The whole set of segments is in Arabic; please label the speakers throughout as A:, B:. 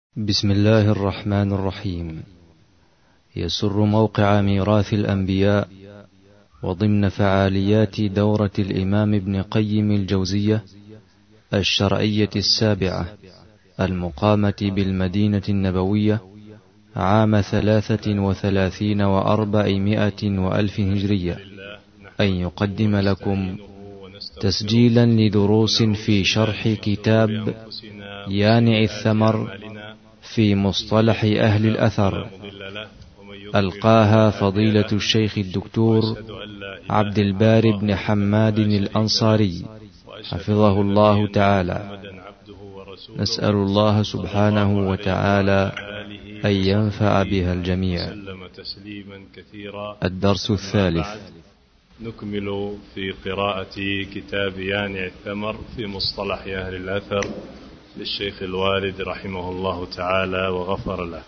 A: بسم الله الرحمن الرحيم. يسر موقع ميراث الأنبياء وضمن فعاليات دورة الإمام ابن قيم الجوزية الشرعية السابعة المقامة بالمدينة النبوية عام 33 و400 وألف هجرية، أن يقدم لكم تسجيلا لدروس في شرح كتاب يانع الثمر في مصطلح أهل الأثر، ألقاها فضيلة الشيخ الدكتور عبد الباري بن حماد الأنصاري حفظه الله تعالى. نسأل الله سبحانه وتعالى أن ينفع بها الجميع. الدرس الثالث.
B: نكمل في قراءة كتاب يانع الثمر في مصطلح أهل الأثر للشيخ الوالد رحمه الله تعالى وغفر له.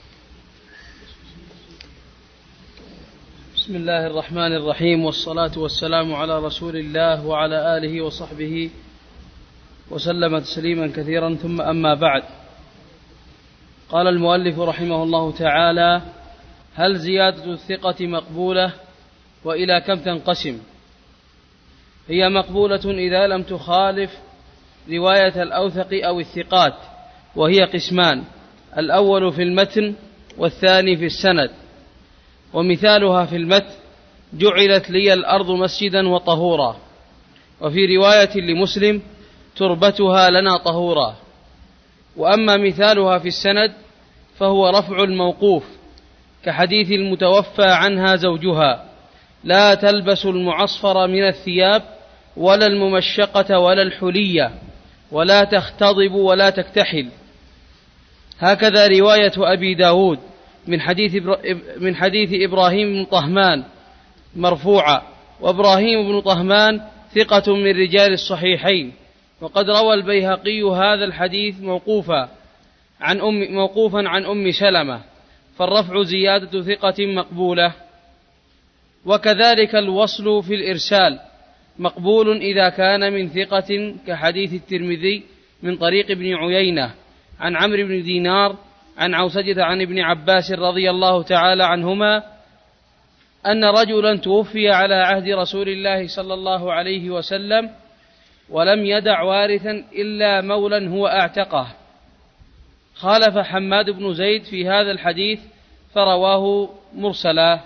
C: بسم الله الرحمن الرحيم، والصلاة والسلام على رسول الله وعلى آله وصحبه وسلم تسليما كثيرا، ثم أما بعد. قال المؤلف رحمه الله تعالى: هل زيادة الثقة مقبولة؟ وإلى كم تنقسم؟ هي مقبولة إذا لم تخالف رواية الأوثق أو الثقات، وهي قسمان: الأول في المتن والثاني في السند. ومثالها في المتن: جعلت لي الأرض مسجدا وطهورا. وفي رواية لمسلم: تربتها لنا طهورا. وأما مثالها في السند فهو رفع الموقوف، كحديث المتوفى عنها زوجها: لا تلبس المعصفر من الثياب ولا الممشقة ولا الحلية ولا تختضب ولا تكتحل. هكذا رواية أبي داود من حديث إبراهيم بن طهمان مرفوعة، وإبراهيم بن طهمان ثقة من رجال الصحيحين، وقد روى البيهقي هذا الحديث موقوفا عن أم سلمة، فالرفع زيادة ثقة مقبولة. وكذلك الوصل في الإرسال مقبول إذا كان من ثقة، كحديث الترمذي من طريق ابن عيينة عن عمرو بن دينار عن عوسجة عن ابن عباس رضي الله تعالى عنهما أن رجلا توفي على عهد رسول الله صلى الله عليه وسلم ولم يدع وارثا إلا مولا هو أعتقه. خالف حماد بن زيد في هذا الحديث فرواه مرسلا.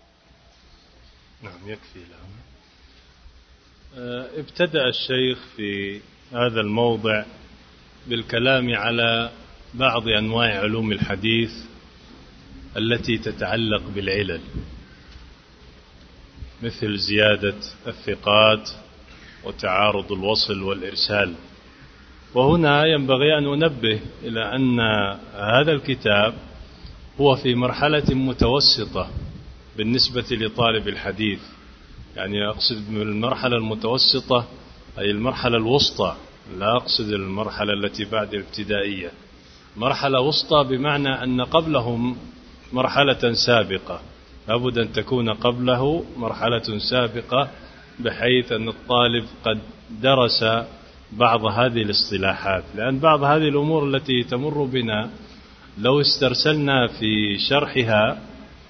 B: نعم، يكفي له. ابتدأ الشيخ في هذا الموضع بالكلام على بعض أنواع علوم الحديث التي تتعلق بالعلل، مثل زيادة الثقات وتعارض الوصل والإرسال. وهنا ينبغي أن ننبه إلى أن هذا الكتاب هو في مرحلة متوسطة بالنسبة لطالب الحديث، يعني أقصد بالمرحلة المتوسطة أي المرحلة الوسطى، لا أقصد المرحلة التي بعد الابتدائية. مرحلة وسطى بمعنى أن قبلهم مرحلة سابقة، لابد أن تكون قبله مرحلة سابقة، بحيث أن الطالب قد درس بعض هذه الاصطلاحات، لأن بعض هذه الأمور التي تمر بنا لو استرسلنا في شرحها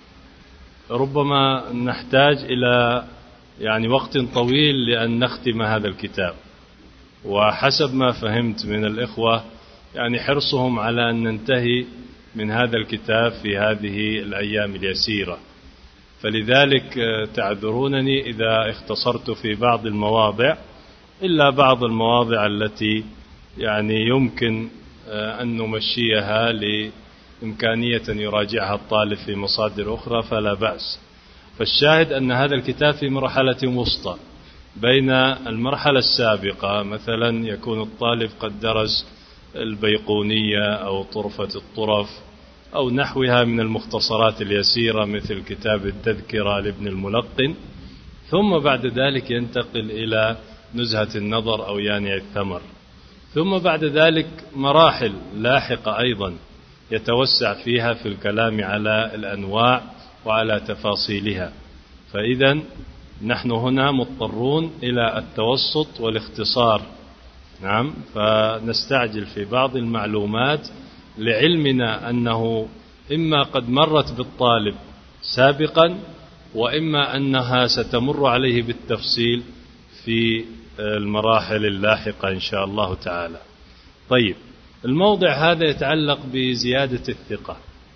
B: ربما نحتاج إلى وقت طويل لأن نختم هذا الكتاب. وحسب ما فهمت من الإخوة حرصهم على أن ننتهي من هذا الكتاب في هذه الأيام اليسيرة، فلذلك تعذرونني إذا اختصرت في بعض المواضع، إلا بعض المواضع التي يمكن أن نمشيها لإمكانية يراجعها الطالب في مصادر أخرى فلا بأس. فالشاهد أن هذا الكتاب في مرحلة وسطى بين المرحلة السابقة، مثلا يكون الطالب قد درس البيقونية أو طرفة الطرف أو نحوها من المختصرات اليسيرة مثل كتاب التذكرة لابن الملقن، ثم بعد ذلك ينتقل إلى نزهة النظر أو يانع الثمر، ثم بعد ذلك مراحل لاحقة أيضا يتوسع فيها في الكلام على الأنواع وعلى تفاصيلها. فإذا نحن هنا مضطرون إلى التوسط والاختصار، نعم، فنستعجل في بعض المعلومات لعلمنا أنه إما قد مرت بالطالب سابقا، وإما أنها ستمر عليه بالتفصيل في المراحل اللاحقة إن شاء الله تعالى. طيب، الموضع هذا يتعلق بزيادة الثقة.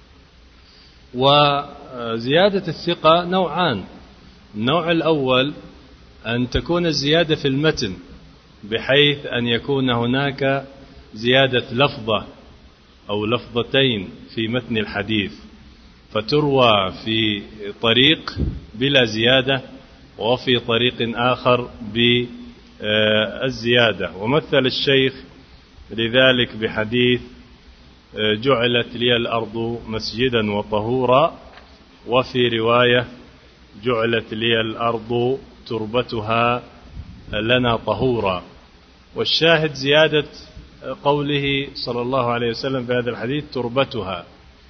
B: وزيادة الثقة نوعان. النوع الأول أن تكون الزيادة في المتن، بحيث أن يكون هناك زيادة لفظة أو لفظتين في متن الحديث، فتروى في طريق بلا زيادة وفي طريق آخر بالزيادة. ومثل الشيخ لذلك بحديث جعلت لي الأرض مسجدا وطهورا، وفي رواية جعلت لي الأرض تربتها لنا طهورا. والشاهد زيادة قوله صلى الله عليه وسلم في هذا الحديث تربتها.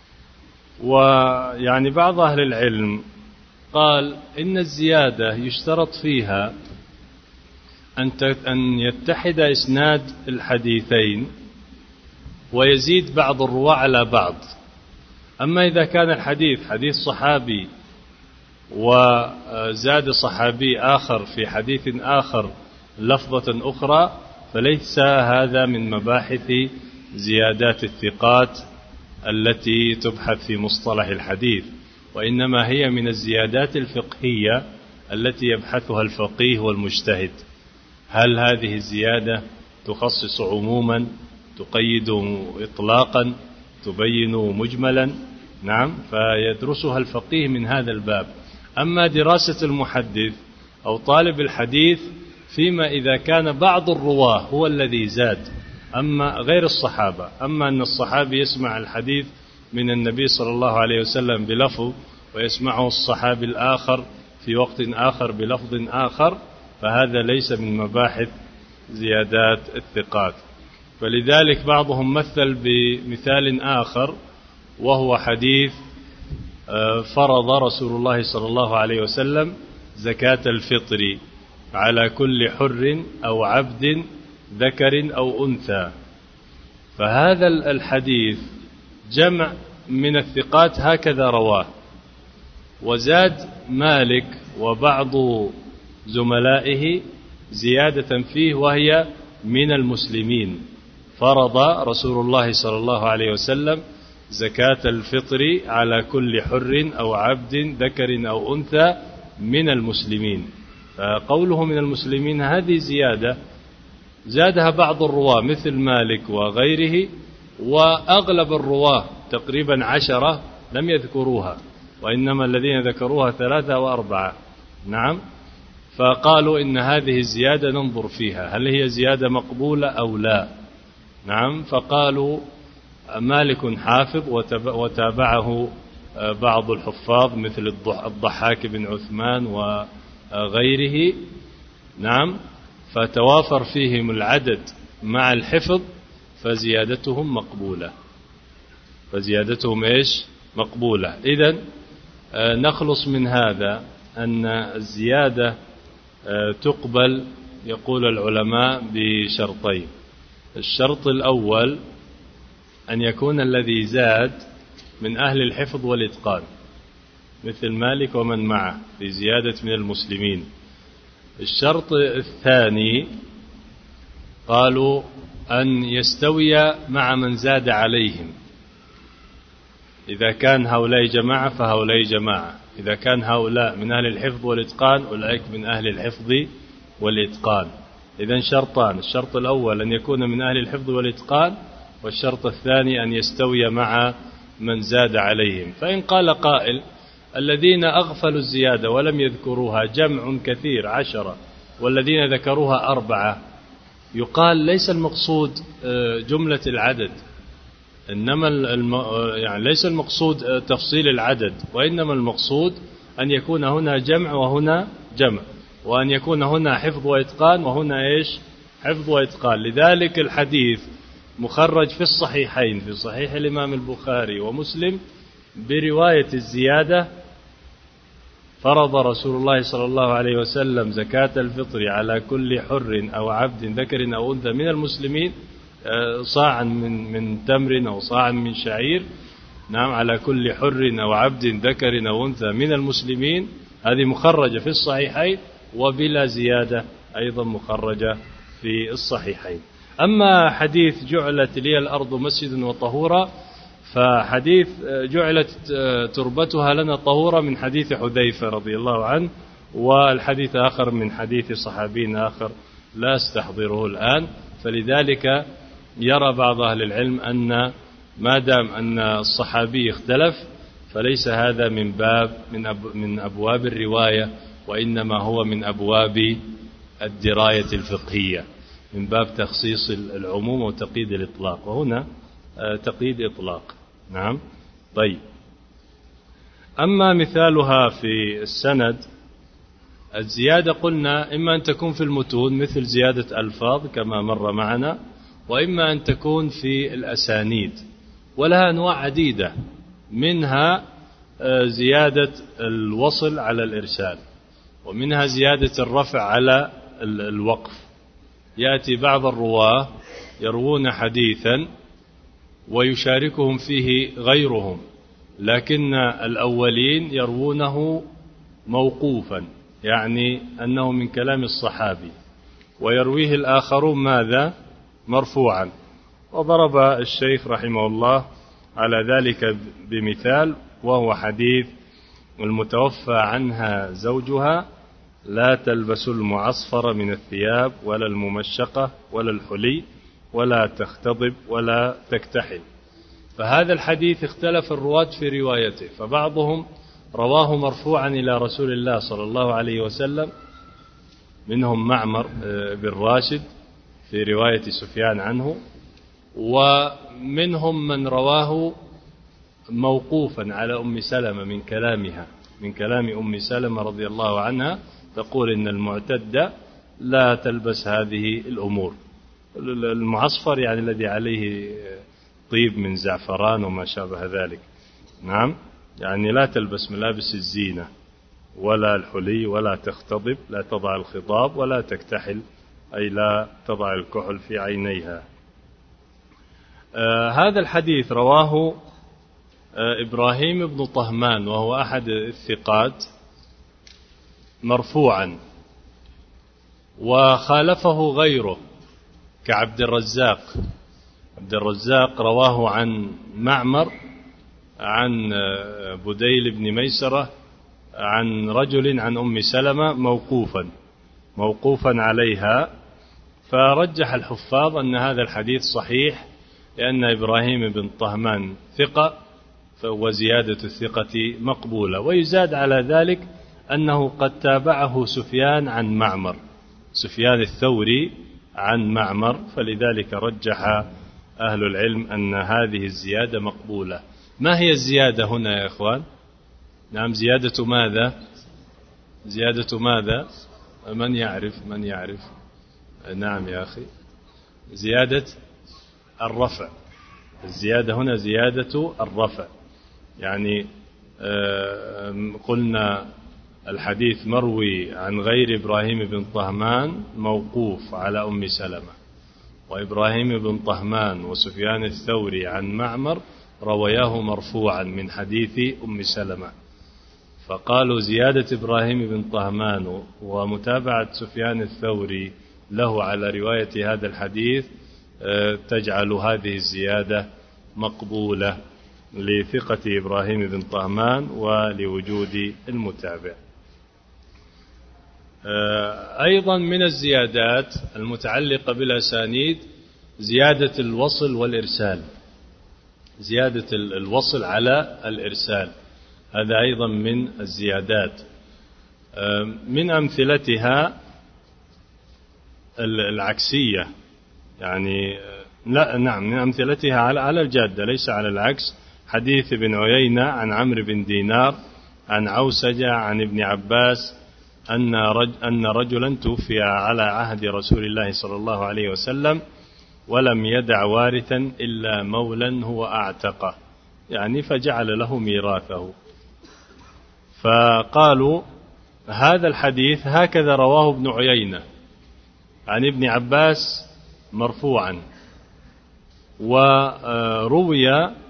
B: ويعني بعض أهل العلم قال إن الزيادة يشترط فيها أن يتحد إسناد الحديثين ويزيد بعض الرواة على بعض. أما إذا كان الحديث حديث صحابي وزاد صحابي آخر في حديث آخر لفظة أخرى، فليس هذا من مباحث زيادات الثقات التي تبحث في مصطلح الحديث، وإنما هي من الزيادات الفقهية التي يبحثها الفقيه والمجتهد. هل هذه الزيادة تخصص عموما، تقيد إطلاقا، تبين مجملا؟ نعم، فيدرسها الفقيه من هذا الباب. أما دراسة المحدث أو طالب الحديث فيما إذا كان بعض الرواه هو الذي زاد، أما غير الصحابة. أما أن الصحابي يسمع الحديث من النبي صلى الله عليه وسلم بلفظ ويسمعه الصحابي الآخر في وقت آخر بلفظ آخر، فهذا ليس من مباحث زيادات الثقات. فلذلك بعضهم مثل بمثال آخر، وهو حديث فرض رسول الله صلى الله عليه وسلم زكاة الفطر على كل حر أو عبد ذكر أو أنثى. فهذا الحديث جمع من الثقات هكذا رواه، وزاد مالك وبعض زملائه زيادة فيه وهي من المسلمين. فرض رسول الله صلى الله عليه وسلم زكاة الفطر على كل حر أو عبد ذكر أو أنثى من المسلمين. فقوله من المسلمين هذه زيادة زادها بعض الرواة مثل مالك وغيره، وأغلب الرواة تقريبا 10 لم يذكروها، وإنما الذين ذكروها 3 و4. نعم، فقالوا إن هذه الزيادة ننظر فيها هل هي زيادة مقبولة أو لا. نعم، فقالوا مالك حافظ وتابعه بعض الحفاظ مثل الضحاك بن عثمان وغيره. نعم، فتوافر فيهم العدد مع الحفظ فزيادتهم مقبولة. مقبولة. إذن نخلص من هذا أن الزيادة تقبل، يقول العلماء، بشرطين. الشرط الأول أن يكون الذي زاد من أهل الحفظ والإتقان مثل مالك ومن معه في زيادة من المسلمين. الشرط الثاني قالوا أن يستوي مع من زاد عليهم. إذا كان هؤلاء جماعة فهؤلاء جماعة، إذا كان هؤلاء من أهل الحفظ والإتقان أولئك من أهل الحفظ والإتقان. إذن شرطان: الشرط الأول أن يكون من أهل الحفظ والإتقان، والشرط الثاني أن يستوي مع من زاد عليهم. فإن قال قائل الذين أغفلوا الزيادة ولم يذكروها جمع كثير 10، والذين ذكروها 4، يقال ليس المقصود جملة العدد، إنما يعني ليس المقصود تفصيل العدد، وإنما المقصود أن يكون هنا جمع وهنا جمع، وأن يكون هنا حفظ وإتقان وهنا حفظ وإتقان. لذلك الحديث مخرج في الصحيحين، في صحيح الإمام البخاري ومسلم، برواية الزيادة: فرض رسول الله صلى الله عليه وسلم زكاة الفطر على كل حر أو عبد ذكر أو أنثى من المسلمين، صاعا من تمر أو صاعا من شعير، نعم، على كل حر أو عبد ذكر أو أنثى من المسلمين. هذه مخرجة في الصحيحين وبلا زيادة أيضا مخرجة في الصحيحين. أما حديث جعلت لي الأرض مسجدا وطهورا، فحديث جعلت تربتها لنا طهورا من حديث حذيفة رضي الله عنه، والحديث آخر من حديث صحابي آخر لا استحضره الآن. فلذلك يرى بعض أهل العلم أن ما دام أن الصحابي اختلف فليس هذا من أبواب الرواية، وإنما هو من أبواب الدراية الفقهية، من باب تخصيص العموم وتقييد الإطلاق، وهنا تقييد إطلاق. نعم. طيب، أما مثالها في السند، الزيادة قلنا إما أن تكون في المتون مثل زيادة ألفاظ كما مر معنا، وإما أن تكون في الأسانيد، ولها أنواع عديدة، منها زيادة الوصل على الإرسال، ومنها زيادة الرفع على الوقف. يأتي بعض الرواة يروون حديثا ويشاركهم فيه غيرهم، لكن الأولين يروونه موقوفا، يعني أنه من كلام الصحابي، ويرويه الآخرون ماذا؟ مرفوعا. وضرب الشيخ رحمه الله على ذلك بمثال، وهو حديث المتوفى عنها زوجها لا تلبس المعصفر من الثياب ولا الممشقة ولا الحلي ولا تختضب ولا تكتحل. فهذا الحديث اختلف الرواة في روايته، فبعضهم رواه مرفوعا إلى رسول الله صلى الله عليه وسلم، منهم معمر بن راشد في رواية سفيان عنه، ومنهم من رواه موقوفا على أم سلمة من كلامها، من كلام أم سلمة رضي الله عنها، تقول إن المعتدة لا تلبس هذه الأمور. المعصفر يعني الذي عليه طيب من زعفران وما شابه ذلك، نعم، يعني لا تلبس ملابس الزينة ولا الحلي ولا تختضب، لا تضع الخضاب ولا تكتحل، أي لا تضع الكحل في عينيها. هذا الحديث رواه إبراهيم بن طهمان، وهو أحد الثقات، مرفوعا، وخالفه غيره كعبد الرزاق. عبد الرزاق رواه عن معمر عن بديل بن ميسرة عن رجل عن أم سلمة موقوفا عليها، فرجح الحفاظ أن هذا الحديث صحيح، لأن إبراهيم بن طهمان ثقة، وزيادة الثقة مقبولة. ويزاد على ذلك أنه قد تابعه سفيان عن معمر، سفيان الثوري عن معمر، فلذلك رجح أهل العلم أن هذه الزيادة مقبولة. ما هي الزيادة هنا يا إخوان؟ نعم، زيادة ماذا؟ زيادة ماذا؟ من يعرف؟ نعم يا أخي، زيادة الرفع. الزيادة هنا زيادة الرفع، يعني قلنا الحديث مروي عن غير إبراهيم بن طهمان موقوف على أم سلمة، وإبراهيم بن طهمان وسفيان الثوري عن معمر روياه مرفوعا من حديث أم سلمة، فقالوا زيادة إبراهيم بن طهمان ومتابعة سفيان الثوري له على رواية هذا الحديث تجعل هذه الزيادة مقبولة لثقة إبراهيم بن طهمان ولوجود المتابع. أيضا من الزيادات المتعلقة بالأسانيد زيادة الوصل والإرسال، زيادة الوصل على الإرسال، هذا أيضا من الزيادات. من أمثلتها العكسية، يعني لا، نعم، من أمثلتها على الجادة ليس على العكس. حديث ابن عيينة عن عمرو بن دينار عن عوسجة عن ابن عباس أن رجلا توفي على عهد رسول الله صلى الله عليه وسلم ولم يدع وارثا إلا مولا هو أعتقه، يعني فجعل له ميراثه. فقالوا هذا الحديث هكذا رواه ابن عيينة عن ابن عباس مرفوعا، وروي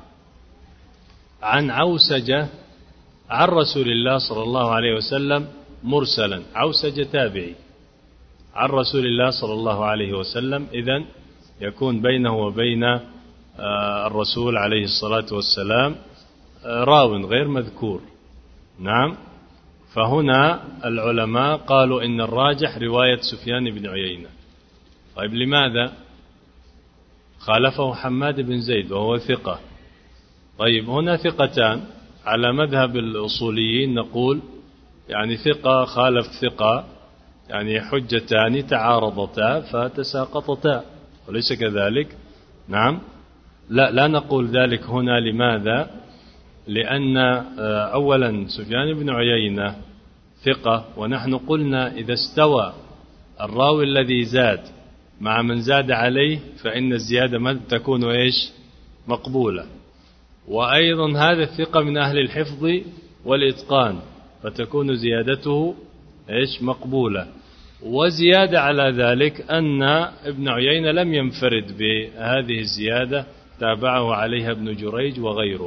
B: عن عوسجة عن رسول الله صلى الله عليه وسلم مرسلا، عوسجة تابعي عن رسول الله صلى الله عليه وسلم، إذن يكون بينه وبين الرسول عليه الصلاة والسلام راو غير مذكور. نعم. فهنا العلماء قالوا إن الراجح رواية سفيان بن عيينة. طيب لماذا؟ خالفه حماد بن زيد وهو ثقة. طيب هنا ثقتان على مذهب الأصوليين، نقول يعني ثقة خالف ثقة، يعني حجتان تعارضتا فتساقطتا، وليس كذلك. نعم. لا نقول ذلك هنا. لماذا؟ لأن أولا سفيان بن عيينة ثقة، ونحن قلنا إذا استوى الراوي الذي زاد مع من زاد عليه فإن الزيادة تكون مقبولة. وأيضا هذا الثقة من أهل الحفظ والإتقان، فتكون زيادته مقبولة. وزيادة على ذلك أن ابن عيينة لم ينفرد بهذه الزيادة، تابعه عليها ابن جريج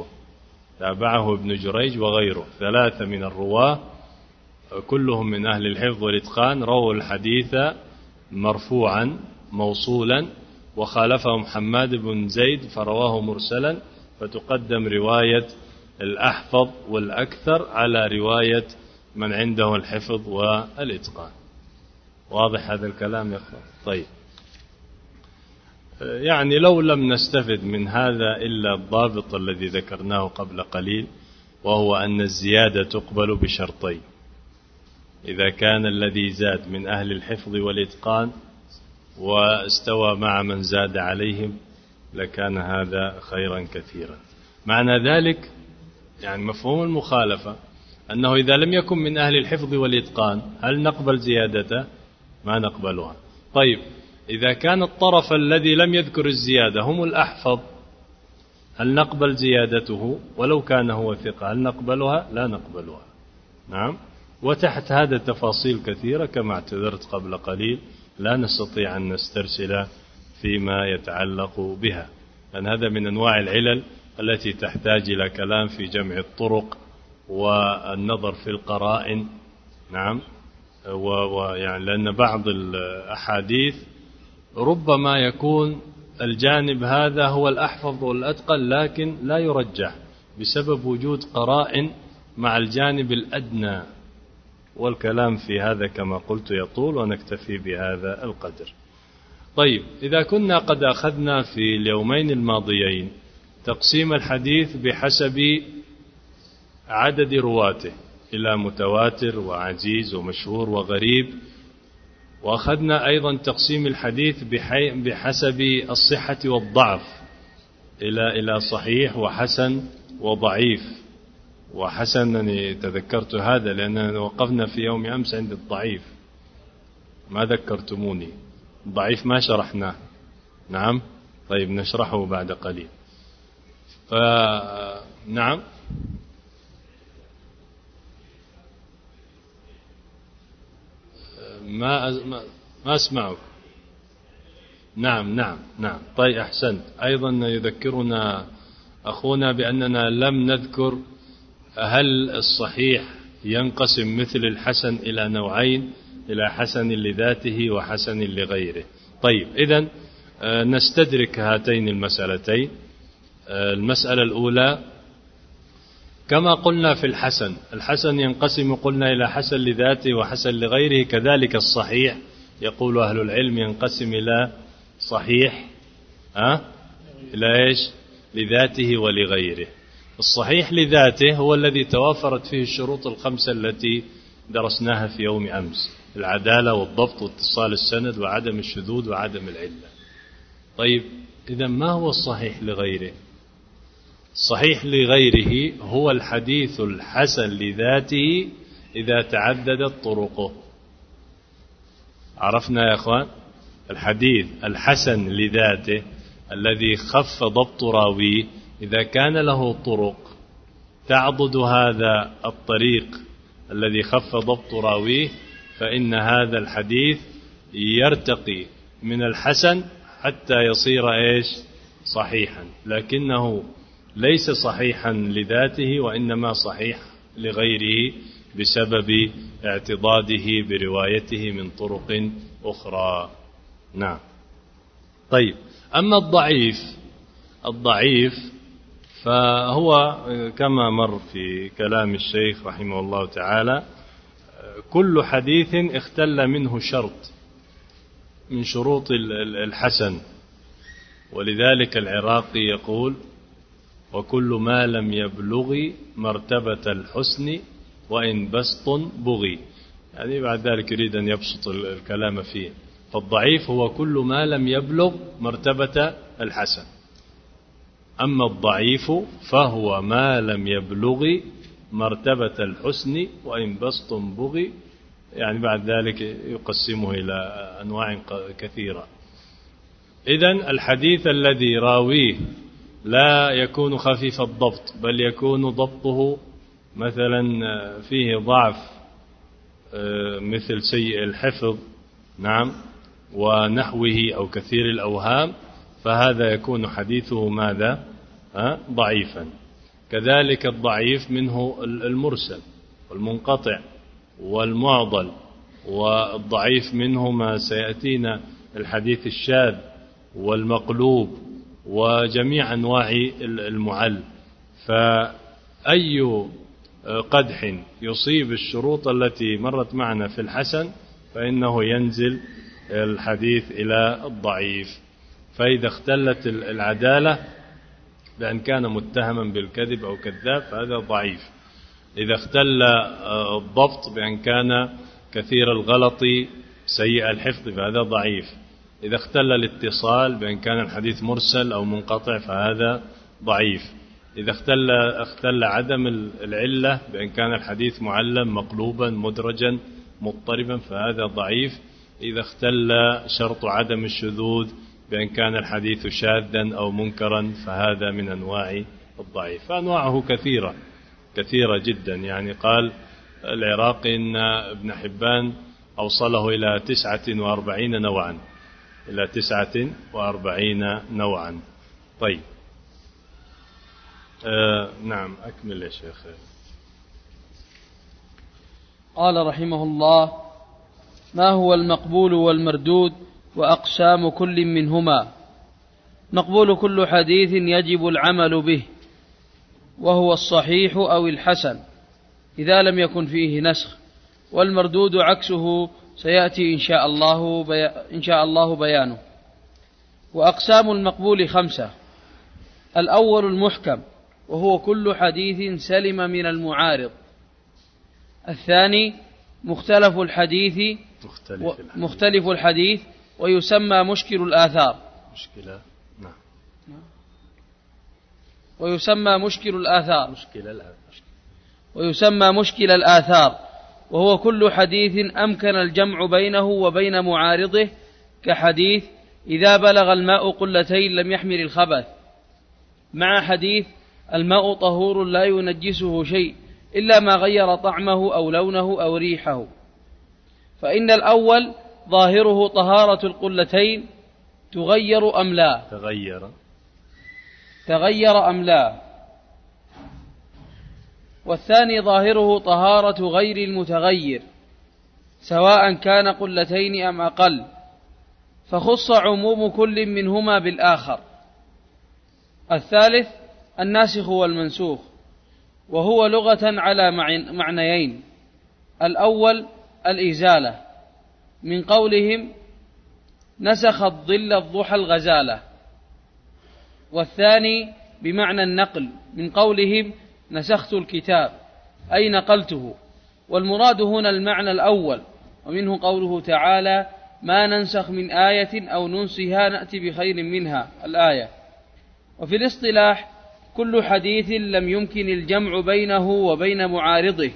B: وغيره، ثلاثة من الرواة كلهم من أهل الحفظ والإتقان رووا الحديث مرفوعا موصولا، وخالفهم حماد بن زيد فرواه مرسلا، فتقدم رواية الأحفظ والأكثر على رواية من عنده الحفظ والإتقان. واضح هذا الكلام يا أخوان؟ طيب، يعني لو لم نستفد من هذا إلا الضابط الذي ذكرناه قبل قليل، وهو أن الزيادة تقبل بشرطين: إذا كان الذي زاد من أهل الحفظ والإتقان واستوى مع من زاد عليهم لكان هذا خيرا كثيرا. معنى ذلك يعني مفهوم المخالفة أنه إذا لم يكن من أهل الحفظ والإتقان هل نقبل زيادته؟ ما نقبلها. طيب، إذا كان الطرف الذي لم يذكر الزيادة هم الأحفظ هل نقبل زيادته؟ ولو كان هو ثقة هل نقبلها؟ لا نقبلها. نعم. وتحت هذا تفاصيل كثيرة كما اعتذرت قبل قليل لا نستطيع أن نسترسل فيما يتعلق بها، لأن هذا من أنواع العلل التي تحتاج إلى كلام في جمع الطرق والنظر في القرائن. نعم. ويعني لأن بعض الأحاديث ربما يكون الجانب هذا هو الأحفظ والأتقن، لكن لا يرجح بسبب وجود قرائن مع الجانب الأدنى، والكلام في هذا كما قلت يطول ونكتفي بهذا القدر. طيب، إذا كنا قد أخذنا في اليومين الماضيين تقسيم الحديث بحسب عدد رواته إلى متواتر وعزيز ومشهور وغريب، وأخذنا أيضا تقسيم الحديث بحسب الصحة والضعف إلى صحيح وحسن وضعيف. وحسن أني تذكرت هذا لأننا وقفنا في يوم أمس عند الضعيف، ما ذكرتموني. الضعيف ما شرحناه. نعم. طيب، نشرحه بعد قليل. نعم. ما أسمعك. نعم. طيب، أحسنت. أيضا يذكرنا أخونا بأننا لم نذكر هل الصحيح ينقسم مثل الحسن إلى نوعين، إلى حسن لذاته وحسن لغيره. طيب، إذن نستدرك هاتين المسألتين. المسألة الأولى كما قلنا في الحسن ينقسم قلنا إلى حسن لذاته وحسن لغيره، كذلك الصحيح يقول أهل العلم ينقسم إلى صحيح إلى لذاته ولغيره. الصحيح لذاته هو الذي توافرت فيه الشروط الخمسة التي درسناها في يوم أمس: العدالة والضبط واتصال السند وعدم الشذوذ وعدم العلة. طيب، إذا ما هو الصحيح لغيره؟ الصحيح لغيره هو الحديث الحسن لذاته إذا تعددت طرقه. عرفنا يا أخوان؟ الحديث الحسن لذاته الذي خف ضبط راويه إذا كان له طرق تعضد هذا الطريق الذي خف ضبط راويه، فإن هذا الحديث يرتقي من الحسن حتى يصير صحيحا، لكنه ليس صحيحا لذاته، وإنما صحيح لغيره بسبب اعتضاده بروايته من طرق أخرى. نعم. طيب، أما الضعيف فهو كما مر في كلام الشيخ رحمه الله تعالى كل حديث اختل منه شرط من شروط الحسن، ولذلك العراقي يقول: وكل ما لم يبلغ مرتبة الحسن وإن بسط بغي. يعني بعد ذلك يريد أن يبسط الكلام فيه. فالضعيف هو كل ما لم يبلغ مرتبة الحسن، أما الضعيف فهو ما لم يبلغ مرتبة الحسن وإن بسط بغي. يعني بعد ذلك يقسمه إلى أنواع كثيرة. إذن الحديث الذي راويه لا يكون خفيف الضبط، بل يكون ضبطه مثلا فيه ضعف مثل سيء الحفظ، نعم، ونحوه أو كثير الأوهام، فهذا يكون حديثه ماذا؟ ضعيفا. كذلك الضعيف منه المرسل والمنقطع والمعضل، والضعيف منه ما سيأتينا الحديث الشاذ والمقلوب وجميع أنواع المعل. فأي قدح يصيب الشروط التي مرت معنا في الحسن فإنه ينزل الحديث إلى الضعيف. فإذا اختلت العدالة بأن كان متهما بالكذب أو كذاب فهذا ضعيف. إذا اختل الضبط بأن كان كثير الغلط سيء الحفظ فهذا ضعيف. إذا اختل الاتصال بأن كان الحديث مرسل أو منقطع فهذا ضعيف. إذا اختل عدم العلة بأن كان الحديث معلم مقلوبا مدرجا مضطربا فهذا ضعيف. إذا اختل شرط عدم الشذوذ بأن كان الحديث شاذا أو منكرا فهذا من أنواع الضعيف. فأنواعه كثيرة جدا. يعني قال العراقي إن ابن حبان أوصله إلى 49 نوعا، إلى 49 نوعا. طيب، نعم، أكمل يا شيخ.
C: قال رحمه الله: ما هو المقبول والمردود وأقسام كل منهما؟ مقبول كل حديث يجب العمل به، وهو الصحيح أو الحسن إذا لم يكن فيه نسخ، والمردود عكسه سيأتي إن شاء الله بيانه. وأقسام المقبول 5: الأول المحكم، وهو كل حديث سلم من المعارض. الثاني مختلف الحديث ويسمى مشكل الآثار. ويسمى مشكل الآثار، وهو كل حديث أمكن الجمع بينه وبين معارضه، كحديث إذا بلغ الماء قلتين لم يحمل الخبث، مع حديث الماء طهور لا ينجسه شيء إلا ما غير طعمه أو لونه أو ريحه. فإن الأول ظاهره طهارة القلتين تغير أم لا، والثاني ظاهره طهارة غير المتغير سواء كان قلتين أم أقل، فخص عموم كل منهما بالآخر. الثالث الناسخ والمنسوخ، وهو لغة على معنيين: الأول الإزالة من قولهم نسخ الظل الضحى الغزالة، والثاني بمعنى النقل من قولهم نسخت الكتاب أي نقلته. والمراد هنا المعنى الأول، ومنه قوله تعالى ما ننسخ من آية أو ننسها نأتي بخير منها الآية. وفي الاصطلاح كل حديث لم يمكن الجمع بينه وبين معارضه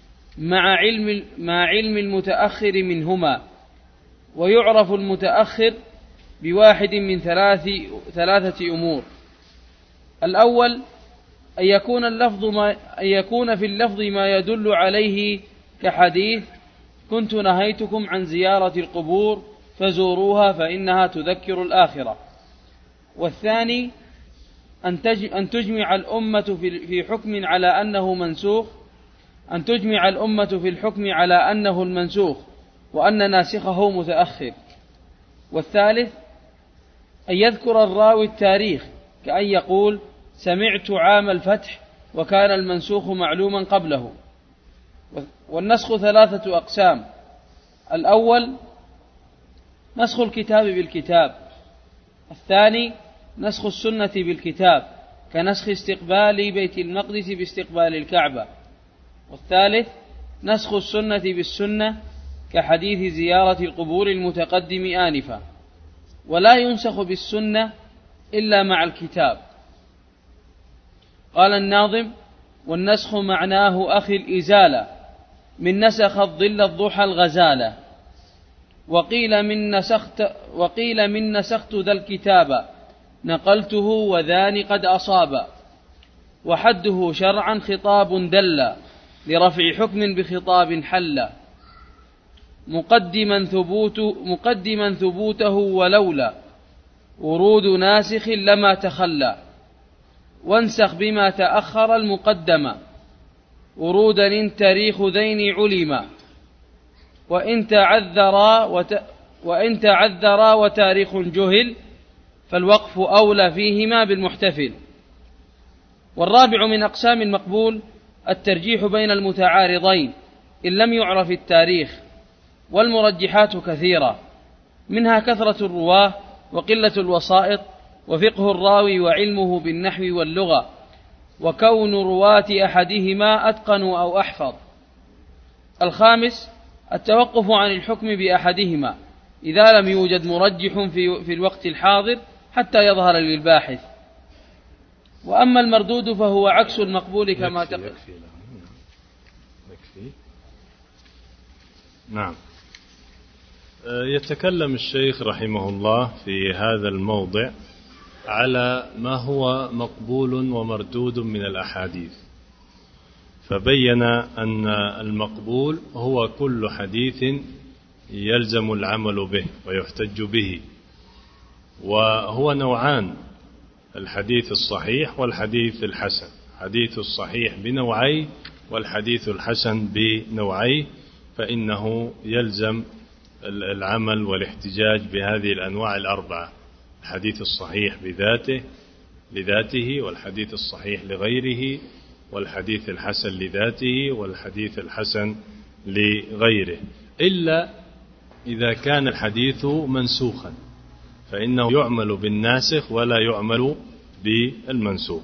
C: مع علم المتأخر منهما. ويعرف المتأخر بواحد من ثلاثة أمور: الأول أن يكون في اللفظ ما يدل عليه، كحديث كنت نهيتكم عن زيارة القبور فزوروها فإنها تذكر الآخرة. والثاني أن تجمع الأمة في حكم على أنه منسوخ، أن تجمع الأمة في الحكم على أنه المنسوخ وأن ناسخه متأخر. والثالث أن يذكر الراوي التاريخ، كأن يقول سمعت عام الفتح وكان المنسوخ معلوما قبله. والنسخ 3 أقسام: الأول نسخ الكتاب بالكتاب، الثاني نسخ السنة بالكتاب كنسخ استقبال بيت المقدس باستقبال الكعبة، والثالث نسخ السنة بالسنة كحديث زيارة القبور المتقدم آنفا. ولا ينسخ بالسنة إلا مع الكتاب. قال الناظم: والنسخ معناه أخي الإزالة من نسخ الظل الضحى الغزالة، وقيل من نسخت ذا الكتاب نقلته وذان قد أصاب، وحده شرعا خطاب دل لرفع حكم بخطاب حل، مقدما ثبوته ولولا ورود ناسخ لما تخلى، وانسخ بما تأخر المقدم ورودا تاريخ ذين علما، وإن تعذرا وتاريخ جهل فالوقف أولى فيهما بالمحتفل. والرابع من أقسام المقبول الترجيح بين المتعارضين إن لم يعرف التاريخ، والمرجحات كثيرة، منها كثرة الرواه وقلة الوسائط وفقه الراوي وعلمه بالنحو واللغة وكون رواة أحدهما أتقنوا أو أحفظ. الخامس التوقف عن الحكم بأحدهما إذا لم يوجد مرجح في الوقت الحاضر حتى يظهر للباحث. وأما المردود فهو عكس المقبول كما تقدم.
B: نعم. يتكلم الشيخ رحمه الله في هذا الموضع على ما هو مقبول ومردود من الأحاديث، فبين أن المقبول هو كل حديث يلزم العمل به ويحتج به، وهو نوعان: الحديث الصحيح والحديث الحسن. حديث الصحيح بنوعي والحديث الحسن بنوعي، فإنه يلزم العمل والاحتجاج بهذه الأنواع الأربعة: الحديث الصحيح لذاته، والحديث الصحيح لغيره، والحديث الحسن لذاته، والحديث الحسن لغيره، إلا إذا كان الحديث منسوخا فإنه يعمل بالناسخ ولا يعمل بالمنسوخ.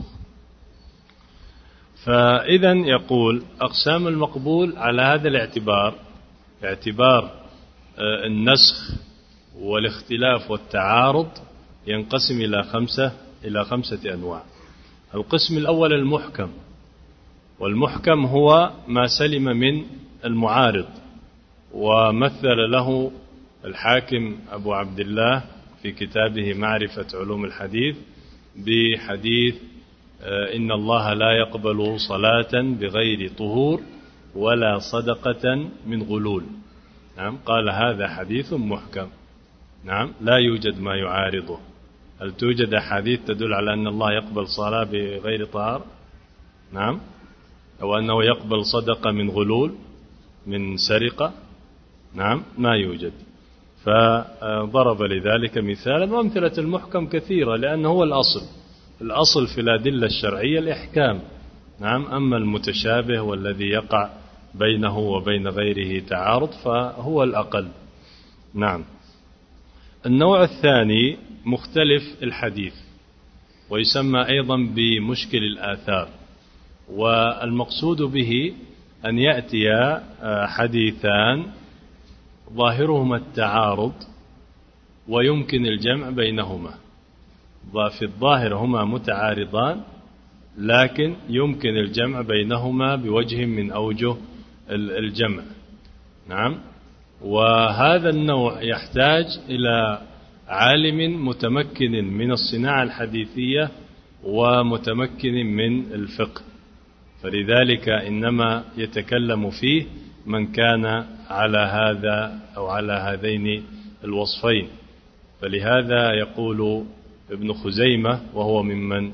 B: فإذا يقول أقسام المقبول على هذا الاعتبار النسخ والاختلاف والتعارض ينقسم إلى خمسة أنواع. القسم الأول المحكم، والمحكم هو ما سلم من المعارض، ومثل له الحاكم أبو عبد الله في كتابه معرفة علوم الحديث بحديث إن الله لا يقبل صلاة بغير طهور ولا صدقة من غلول. نعم، قال هذا حديث محكم. نعم، لا يوجد ما يعارضه. هل توجد حديث تدل على أن الله يقبل صلاة بغير طهار؟ نعم، أو أنه يقبل صدقة من غلول، من سرقة؟ نعم، ما يوجد. فضرب لذلك مثالا، وأمثلة المحكم كثيرة، لأنه هو الأصل في الأدلة الشرعية الإحكام. نعم، أما المتشابه والذي يقع بينه وبين غيره تعارض فهو الأقل. نعم. النوع الثاني مختلف الحديث، ويسمى أيضا بمشكل الآثار، والمقصود به أن يأتي حديثان ظاهرهما التعارض ويمكن الجمع بينهما. في الظاهر هما متعارضان، لكن يمكن الجمع بينهما بوجه من أوجه الجمع. نعم. وهذا النوع يحتاج إلى عالم متمكن من الصناعة الحديثية ومتمكن من الفقه، فلذلك إنما يتكلم فيه من كان على هذا أو على هذين الوصفين. فلهذا يقول ابن خزيمة، وهو ممن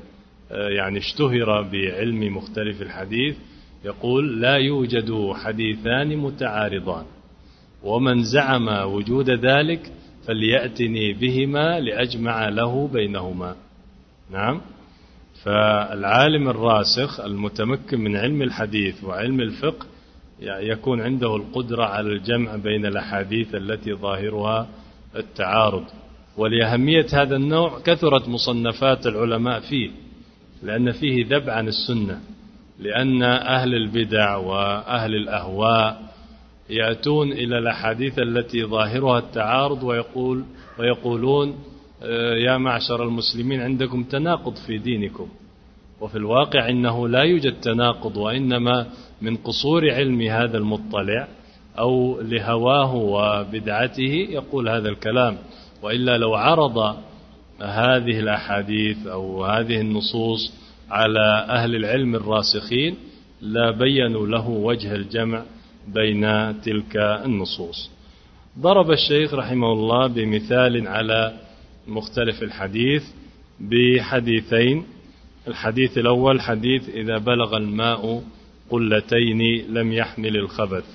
B: يعني اشتهر بعلم مختلف الحديث يقول: لا يوجد حديثان متعارضان، ومن زعم وجود ذلك فليأتني بهما لأجمع له بينهما. نعم. فالعالم الراسخ المتمكن من علم الحديث وعلم الفقه يكون عنده القدرة على الجمع بين الأحاديث التي ظاهرها التعارض. ولأهمية هذا النوع كثرت مصنفات العلماء فيه، لأن فيه ذب عن السنة، لأن أهل البدع وأهل الأهواء يأتون إلى الأحاديث التي ظاهرها التعارض ويقولون: يا معشر المسلمين عندكم تناقض في دينكم. وفي الواقع إنه لا يوجد تناقض، وإنما من قصور علم هذا المطلع أو لهواه وبدعته يقول هذا الكلام. وإلا لو عرض هذه الأحاديث أو هذه النصوص على أهل العلم الراسخين لا بينوا له وجه الجمع بين تلك النصوص. ضرب الشيخ رحمه الله بمثال على مختلف الحديث بحديثين. الحديث الأول حديث: إذا بلغ الماء قلتين لم يحمل الخبث.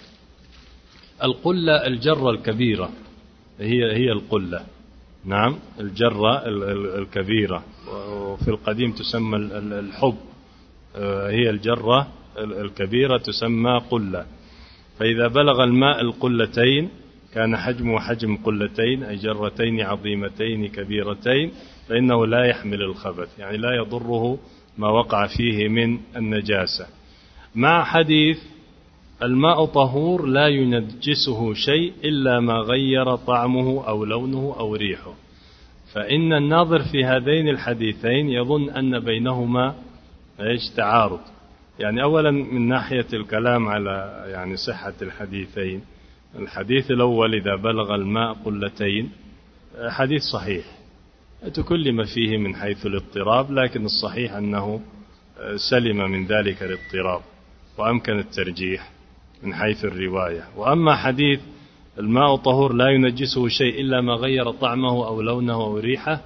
B: القلة الجرة الكبيرة هي القلة. نعم، الجرة الكبيرة، وفي القديم تسمى الحب، هي الجرة الكبيرة تسمى قلة. فإذا بلغ الماء القلتين كان حجمه حجم قلتين، أي جرتين عظيمتين كبيرتين، فإنه لا يحمل الخبث، يعني لا يضره ما وقع فيه من النجاسة. مع حديث: الماء طهور لا ينجسه شيء إلا ما غير طعمه أو لونه أو ريحه. فإن الناظر في هذين الحديثين يظن أن بينهما تعارض. يعني أولا من ناحية الكلام على يعني صحة الحديثين، الحديث الأول: إذا بلغ الماء قلتين، حديث صحيح تكلم فيه من حيث الاضطراب، لكن الصحيح أنه سلم من ذلك الاضطراب وأمكن الترجيح من حيث الرواية. وأما حديث: الماء طهور لا ينجسه شيء إلا ما غير طعمه أو لونه أو ريحه،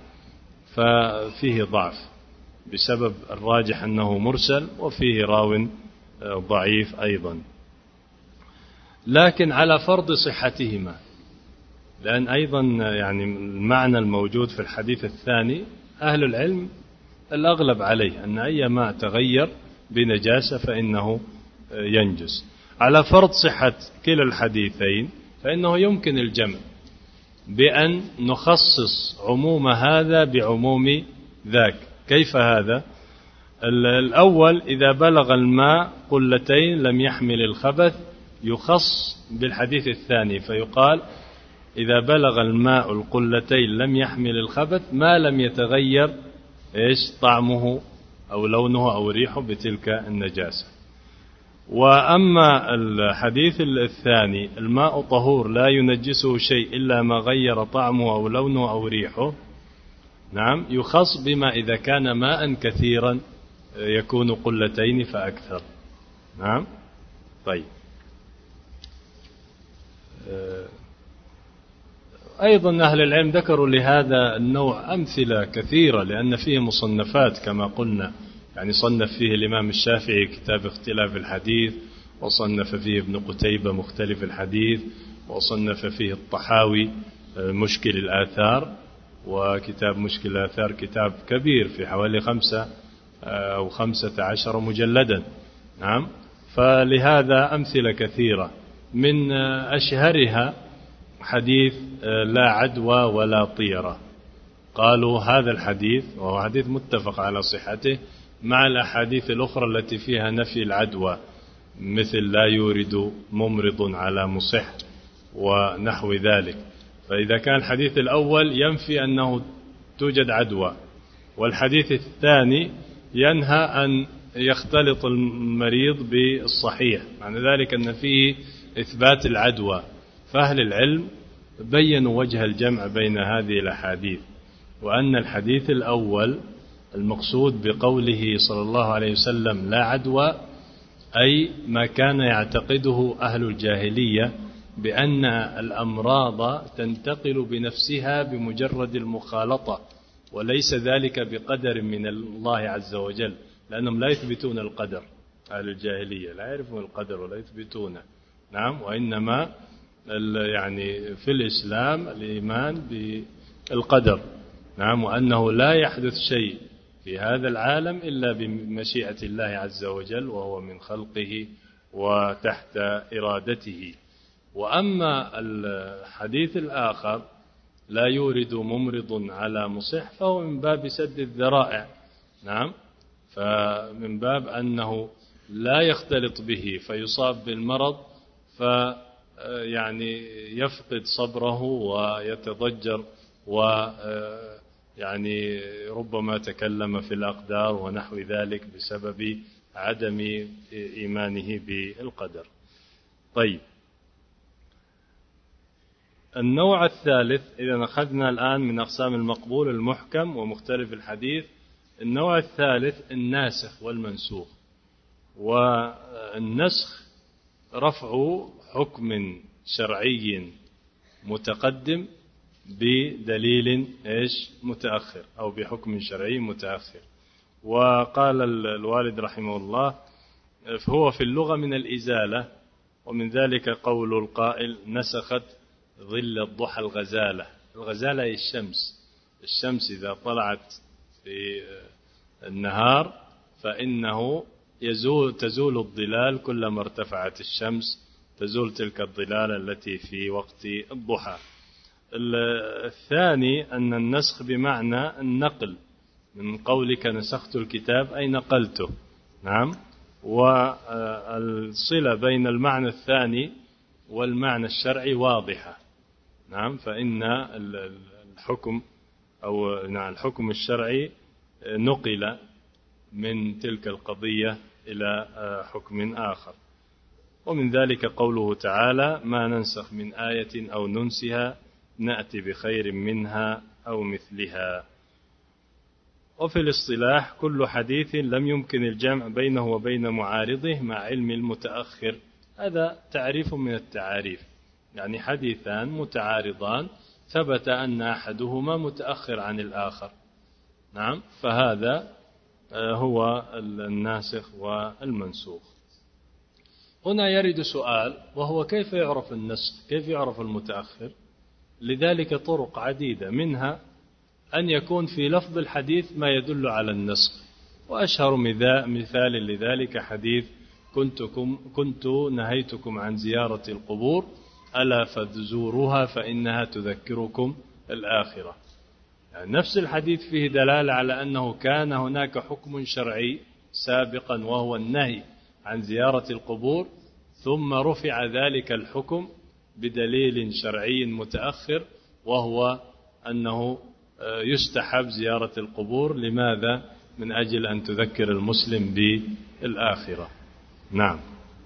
B: ففيه ضعف بسبب الراجح أنه مرسل، وفيه راو ضعيف أيضا، لكن على فرض صحتهما. لأن أيضا يعني المعنى الموجود في الحديث الثاني أهل العلم الأغلب عليه أن أي ماء تغير بنجاسة فإنه ينجس. على فرض صحة كلا الحديثين فإنه يمكن الجمع بأن نخصص عموم هذا بعموم ذاك. كيف هذا؟ الأول: إذا بلغ الماء قلتين لم يحمل الخبث، يخص بالحديث الثاني فيقال: إذا بلغ الماء القلتين لم يحمل الخبث ما لم يتغير طعمه أو لونه أو ريحه بتلك النجاسة. وأما الحديث الثاني: الماء طهور لا ينجسه شيء إلا ما غير طعمه أو لونه أو ريحه، نعم، يخص بما إذا كان ماء كثيرا يكون قلتين فأكثر. نعم. طيب. أيضا أهل العلم ذكروا لهذا النوع أمثلة كثيرة، لأن فيه مصنفات كما قلنا، يعني صنف فيه الإمام الشافعي كتاب اختلاف الحديث، وصنف فيه ابن قتيبة مختلف الحديث، وصنف فيه الطحاوي مشكل الآثار، وكتاب مشكل الآثار كتاب كبير في حوالي 5 أو 15 مجلدا. نعم. فلهذا أمثلة كثيرة، من أشهرها حديث: لا عدوى ولا طيرة. قالوا هذا الحديث، وهو حديث متفق على صحته، مع الأحاديث الأخرى التي فيها نفي العدوى، مثل: لا يورد ممرض على مصح ونحو ذلك. فإذا كان الحديث الأول ينفي أنه توجد عدوى، والحديث الثاني ينهى أن يختلط المريض بالصحيح، معنى ذلك أن فيه إثبات العدوى. فأهل العلم بينوا وجه الجمع بين هذه الأحاديث، وأن الحديث الأول المقصود بقوله صلى الله عليه وسلم لا عدوى، أي ما كان يعتقده أهل الجاهلية بأن الأمراض تنتقل بنفسها بمجرد المخالطة وليس ذلك بقدر من الله عز وجل، لأنهم لا يثبتون القدر. أهل الجاهلية لا يعرفون القدر ولا يثبتونه. نعم. وإنما يعني في الإسلام الإيمان بالقدر. نعم. وأنه لا يحدث شيء في هذا العالم إلا بمشيئة الله عز وجل، وهو من خلقه وتحت إرادته. وأما الحديث الآخر لا يورد ممرض على مصح، فهو من باب سد الذرائع. نعم. فمن باب أنه لا يختلط به فيصاب بالمرض يعني يفقد صبره ويتضجر، ويعني ربما تكلم في الأقدار ونحو ذلك بسبب عدم إيمانه بالقدر. طيب، النوع الثالث، إذا أخذنا الآن من أقسام المقبول المحكم ومختلف الحديث. النوع الثالث الناسخ والمنسوخ. والنسخ رفع حكم شرعي متقدم بدليل متأخر، أو بحكم شرعي متأخر. وقال الوالد رحمه الله هو في اللغة من الإزالة، ومن ذلك قول القائل نسخت ظل الضحى الغزالة. الغزالة هي الشمس إذا طلعت في النهار فإنه تزول الظلال، كلما ارتفعت الشمس تزول تلك الظلال التي في وقت الضحى. الثاني أن النسخ بمعنى النقل، من قولك نسخت الكتاب أي نقلته. نعم. والصلة بين المعنى الثاني والمعنى الشرعي واضحة. نعم. فإن الحكم أو الحكم الشرعي نقل من تلك القضية إلى حكم آخر. ومن ذلك قوله تعالى ما ننسخ من آية أو ننسها نأتي بخير منها أو مثلها. وفي الاصطلاح كل حديث لم يمكن الجمع بينه وبين معارضه مع علم المتأخر. هذا تعريف من التعاريف، يعني حديثان متعارضان ثبت أن أحدهما متأخر عن الآخر. نعم. فهذا هو الناسخ والمنسوخ. هنا يرد سؤال، وهو كيف يعرف النسخ؟ كيف يعرف المتأخر؟ لذلك طرق عديدة، منها أن يكون في لفظ الحديث ما يدل على النسخ. وأشهر مثال لذلك حديث كنت نهيتكم عن زيارة القبور ألا فزوروها فإنها تذكركم الآخرة. يعني نفس الحديث فيه دلالة على أنه كان هناك حكم شرعي سابقا وهو النهي عن زيارة القبور، ثم رفع ذلك الحكم بدليل شرعي متأخر، وهو أنه يستحب زيارة القبور. لماذا؟ من أجل أن تذكر المسلم بالآخرة. نعم.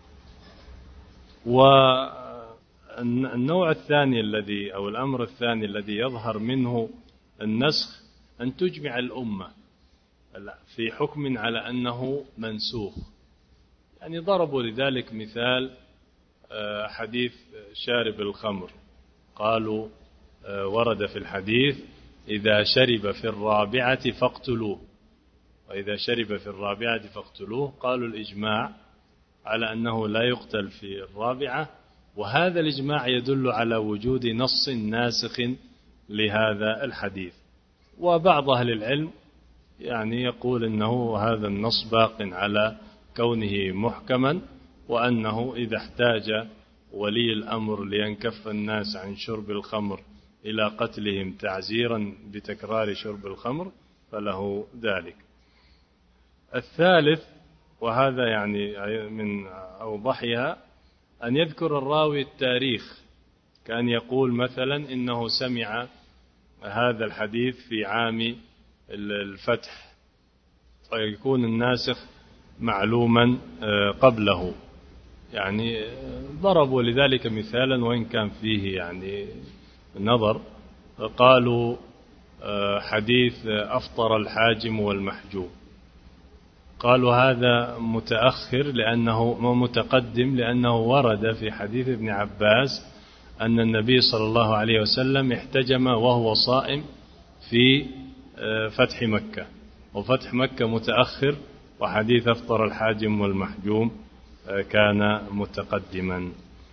B: والنوع الثاني الذي أو الأمر الثاني الذي يظهر منه النسخ أن تجمع الأمة في حكم على أنه منسوخ. يعني ضربوا لذلك مثال حديث شارب الخمر، قالوا ورد في الحديث إذا شرب في الرابعة فاقتلوه، وإذا شرب في الرابعة فاقتلوه. قالوا الإجماع على أنه لا يقتل في الرابعة، وهذا الإجماع يدل على وجود نص ناسخ لهذا الحديث. وبعض أهل العلم يعني يقول أنه هذا النص باق على كونه محكما، وأنه إذا احتاج ولي الأمر لينكف الناس عن شرب الخمر إلى قتلهم تعزيرا بتكرار شرب الخمر فله ذلك. الثالث، وهذا يعني من أوضحها، أن يذكر الراوي التاريخ، كأن يقول مثلا إنه سمع هذا الحديث في عام الفتح، فيكون الناسخ معلوما قبله. يعني ضربوا لذلك مثالا وإن كان فيه يعني نظر، قالوا حديث أفطر الحاجم والمحجوم، قالوا هذا متأخر لأنه متقدم، لأنه ورد في حديث ابن عباس أن النبي صلى الله عليه وسلم احتجم وهو صائم في فتح مكة، وفتح مكة متأخر، وحديث أفطر الحاجم والمحجوم كان متقدما.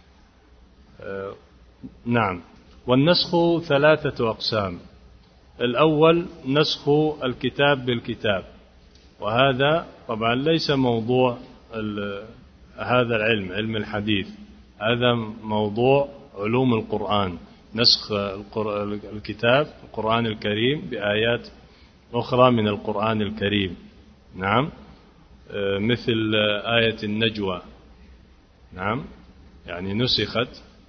B: نعم. والنسخ 3 أقسام. الأول نسخ الكتاب بالكتاب، وهذا طبعا ليس موضوع هذا العلم، علم الحديث، هذا موضوع علوم القرآن، نسخ الكتاب القرآن الكريم بآيات أخرى من القرآن الكريم. نعم، مثل آية النجوى، نعم، يعني نسخت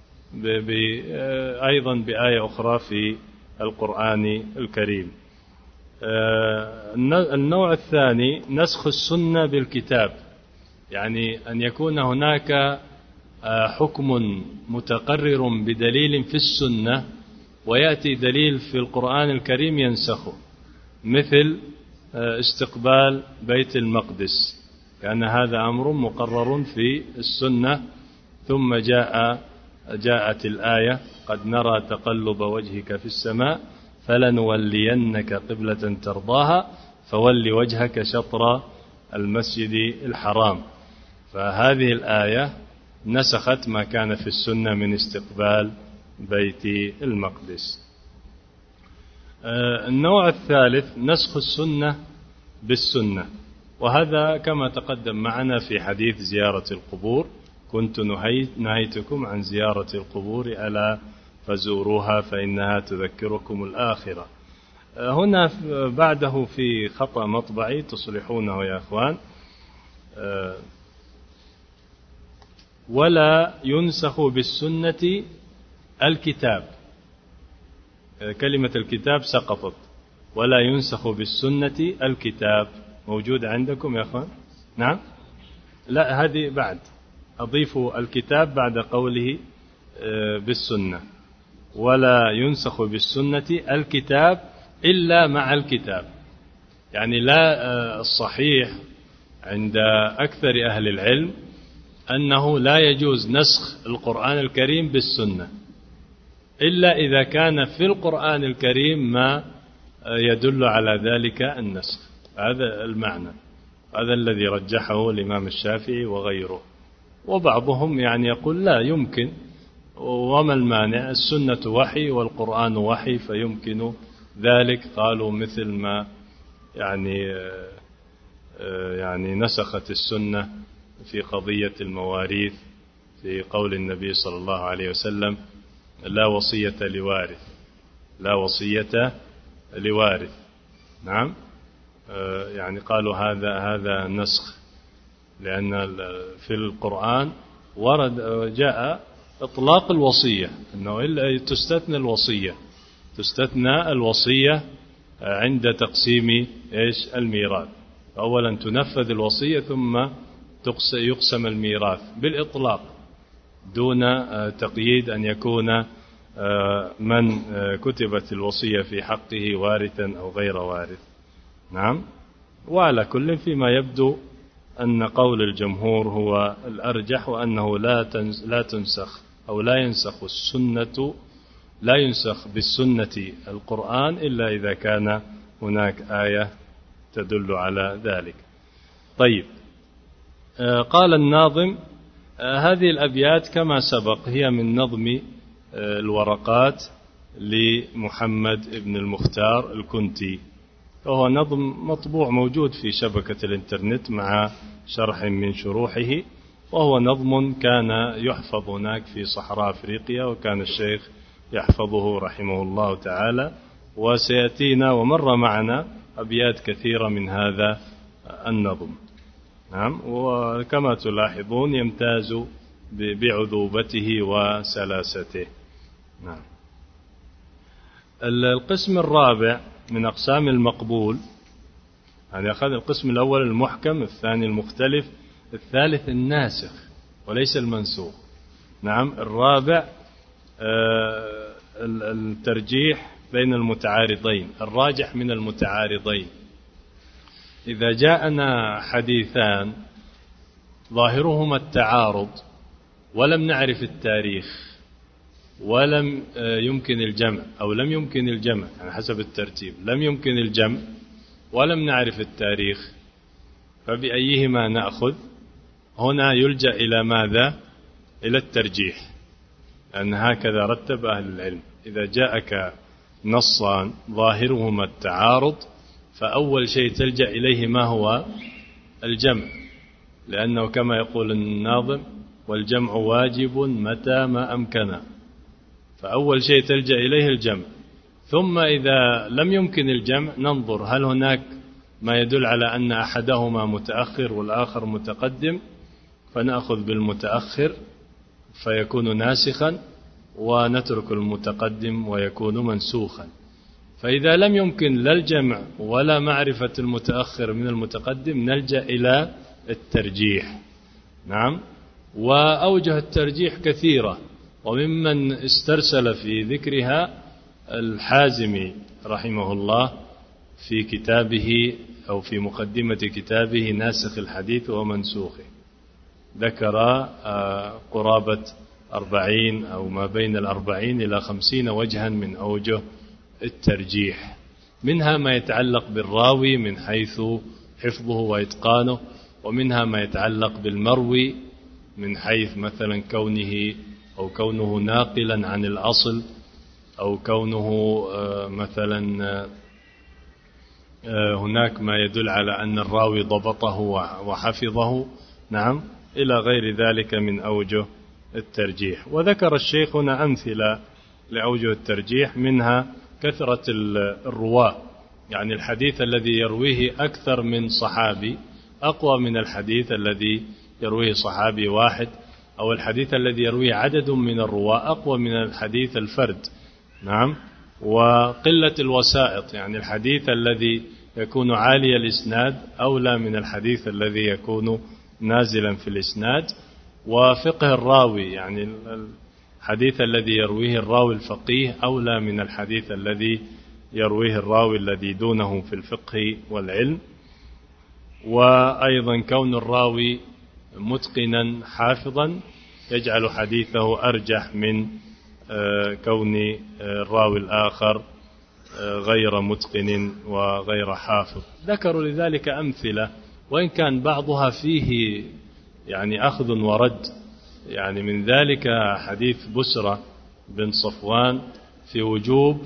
B: أيضا بآية أخرى في القرآن الكريم. النوع الثاني نسخ السنة بالكتاب، يعني أن يكون هناك حكم متقرر بدليل في السنة ويأتي دليل في القرآن الكريم ينسخه، مثل استقبال بيت المقدس، كان هذا أمر مقرر في السنة، ثم جاءت الآية قد نرى تقلب وجهك في السماء فلنولينك قبلة ترضاها فول وجهك شطر المسجد الحرام، فهذه الآية نسخت ما كان في السنة من استقبال بيت المقدس. النوع الثالث نسخ السنة بالسنة، وهذا كما تقدم معنا في حديث زيارة القبور، كنت نهيتكم عن زيارة القبور ألا فزوروها فإنها تذكركم الآخرة. هنا بعده في خطأ مطبعي تصلحونه يا أخوان، ولا ينسخ بالسنة الكتاب، كلمة الكتاب سقطت، ولا ينسخ بالسنة الكتاب، موجود عندكم يا أخوان؟ نعم، لا هذه بعد، أضيف الكتاب بعد قوله بالسنة، ولا ينسخ بالسنة الكتاب إلا مع الكتاب، يعني لا، الصحيح عند أكثر أهل العلم أنه لا يجوز نسخ القرآن الكريم بالسنة إلا إذا كان في القرآن الكريم ما يدل على ذلك النسخ، هذا المعنى، هذا الذي رجحه الإمام الشافعي وغيره. وبعضهم يعني يقول لا يمكن، وما المانع، السنة وحي والقرآن وحي فيمكن ذلك. قالوا مثل ما يعني نسخت السنة في قضية المواريث في قول النبي صلى الله عليه وسلم لا وصية لوارث، لا وصية لوارث. نعم، يعني قالوا هذا نسخ، لأن في القرآن جاء إطلاق الوصية، أنه إلا تستثنى الوصية، تستثنى الوصية عند تقسيم الميراث، أولا تنفذ الوصية ثم يقسم الميراث بالإطلاق دون تقييد أن يكون من كتبت الوصية في حقه وارثا أو غير وارث. نعم، وعلى كل فيما يبدو أن قول الجمهور هو الأرجح، وأنه لا تنسخ أو لا ينسخ السنة، لا ينسخ بالسنة القرآن إلا إذا كان هناك آية تدل على ذلك. طيب، قال الناظم هذه الأبيات كما سبق هي من نظم الورقات لمحمد بن المختار الكنتي، وهو نظم مطبوع موجود في شبكة الإنترنت مع شرح من شروحه، وهو نظم كان يحفظ هناك في صحراء أفريقيا، وكان الشيخ يحفظه رحمه الله تعالى، وسيأتينا ومر معنا أبيات كثيرة من هذا النظم. نعم، وكما تلاحظون يمتاز بعذوبته وسلاسته. نعم. القسم الرابع من أقسام المقبول، يعني أخذ القسم الأول المحكم، الثاني المختلف، الثالث الناسخ وليس المنسوخ. نعم، الرابع الترجيح بين المتعارضين، الراجح من المتعارضين. إذا جاءنا حديثان ظاهرهما التعارض ولم نعرف التاريخ، ولم يمكن الجمع أو لم يمكن الجمع، يعني حسب الترتيب لم يمكن الجمع ولم نعرف التاريخ، فبأيهما نأخذ؟ هنا يلجأ إلى ماذا؟ إلى الترجيح، أن هكذا رتب أهل العلم. إذا جاءك نصان ظاهرهما التعارض فأول شيء تلجأ إليه ما هو؟ الجمع، لأنه كما يقول الناظم: والجمع واجب متى ما أمكن. فأول شيء تلجأ إليه الجمع، ثم إذا لم يمكن الجمع ننظر هل هناك ما يدل على أن أحدهما متأخر والآخر متقدم، فنأخذ بالمتأخر فيكون ناسخا، ونترك المتقدم ويكون منسوخا. فإذا لم يمكن لا الجمع ولا معرفة المتأخر من المتقدم نلجأ إلى الترجيح. نعم، وأوجه الترجيح كثيرة، وممن استرسل في ذكرها الحازمي رحمه الله في كتابه أو في مقدمة كتابه ناسخ الحديث ومنسوخه، ذكر قرابة 40 أو ما بين 40 إلى 50 وجها من أوجه الترجيح، منها ما يتعلق بالراوي من حيث حفظه وإتقانه، ومنها ما يتعلق بالمروي من حيث مثلا كونه ناقلا عن الأصل، أو كونه مثلا هناك ما يدل على أن الراوي ضبطه وحفظه. نعم، إلى غير ذلك من أوجه الترجيح. وذكر الشيخ هنا أمثلة لأوجه الترجيح، منها كثرة الرواة، يعني الحديث الذي يرويه أكثر من صحابي أقوى من الحديث الذي يرويه صحابي واحد، أو الحديث الذي يرويه عدد من الرواة أقوى من الحديث الفرد. نعم، وقلة الوسائط، يعني الحديث الذي يكون عالي الإسناد أولى من الحديث الذي يكون نازلا في الإسناد. وفقه الراوي، يعني الحديث الذي يرويه الراوي الفقيه أولى من الحديث الذي يرويه الراوي الذي دونه في الفقه والعلم. وأيضا كون الراوي متقنا حافظا يجعل حديثه أرجح من كون الراوي الآخر غير متقن وغير حافظ. ذكروا لذلك أمثلة، وإن كان بعضها فيه يعني أخذ ورد. يعني من ذلك حديث بسرة بن صفوان في وجوب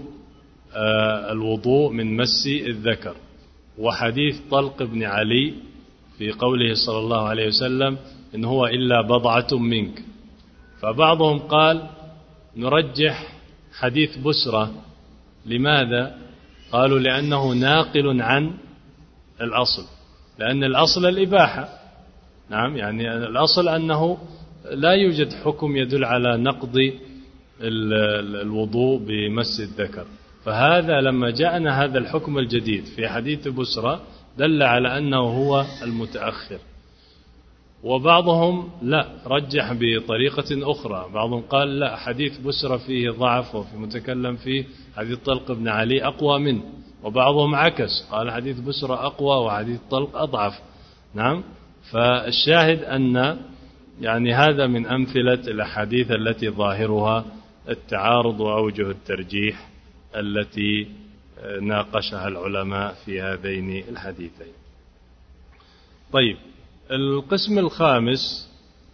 B: الوضوء من مس الذكر، وحديث طلق بن علي في قوله صلى الله عليه وسلم: إن هو إلا بضعة منك. فبعضهم قال نرجح حديث بسرة. لماذا؟ قالوا لأنه ناقل عن الأصل، لأن الأصل الإباحة. نعم، يعني الأصل أنه لا يوجد حكم يدل على نقض الوضوء بمس الذكر، فهذا لما جاءنا هذا الحكم الجديد في حديث بسرة دل على أنه هو المتأخر. وبعضهم لا، رجح بطريقة أخرى، بعضهم قال لا، حديث بسرة فيه ضعف وفي متكلم فيه حديث طلق بن علي أقوى منه. وبعضهم عكس، قال حديث بسرة أقوى وحديث طلق أضعف. نعم، فالشاهد أن يعني هذا من أمثلة الأحاديث التي ظاهرها التعارض وأوجه الترجيح التي ناقشها العلماء في هذين الحديثين. طيب، القسم الخامس: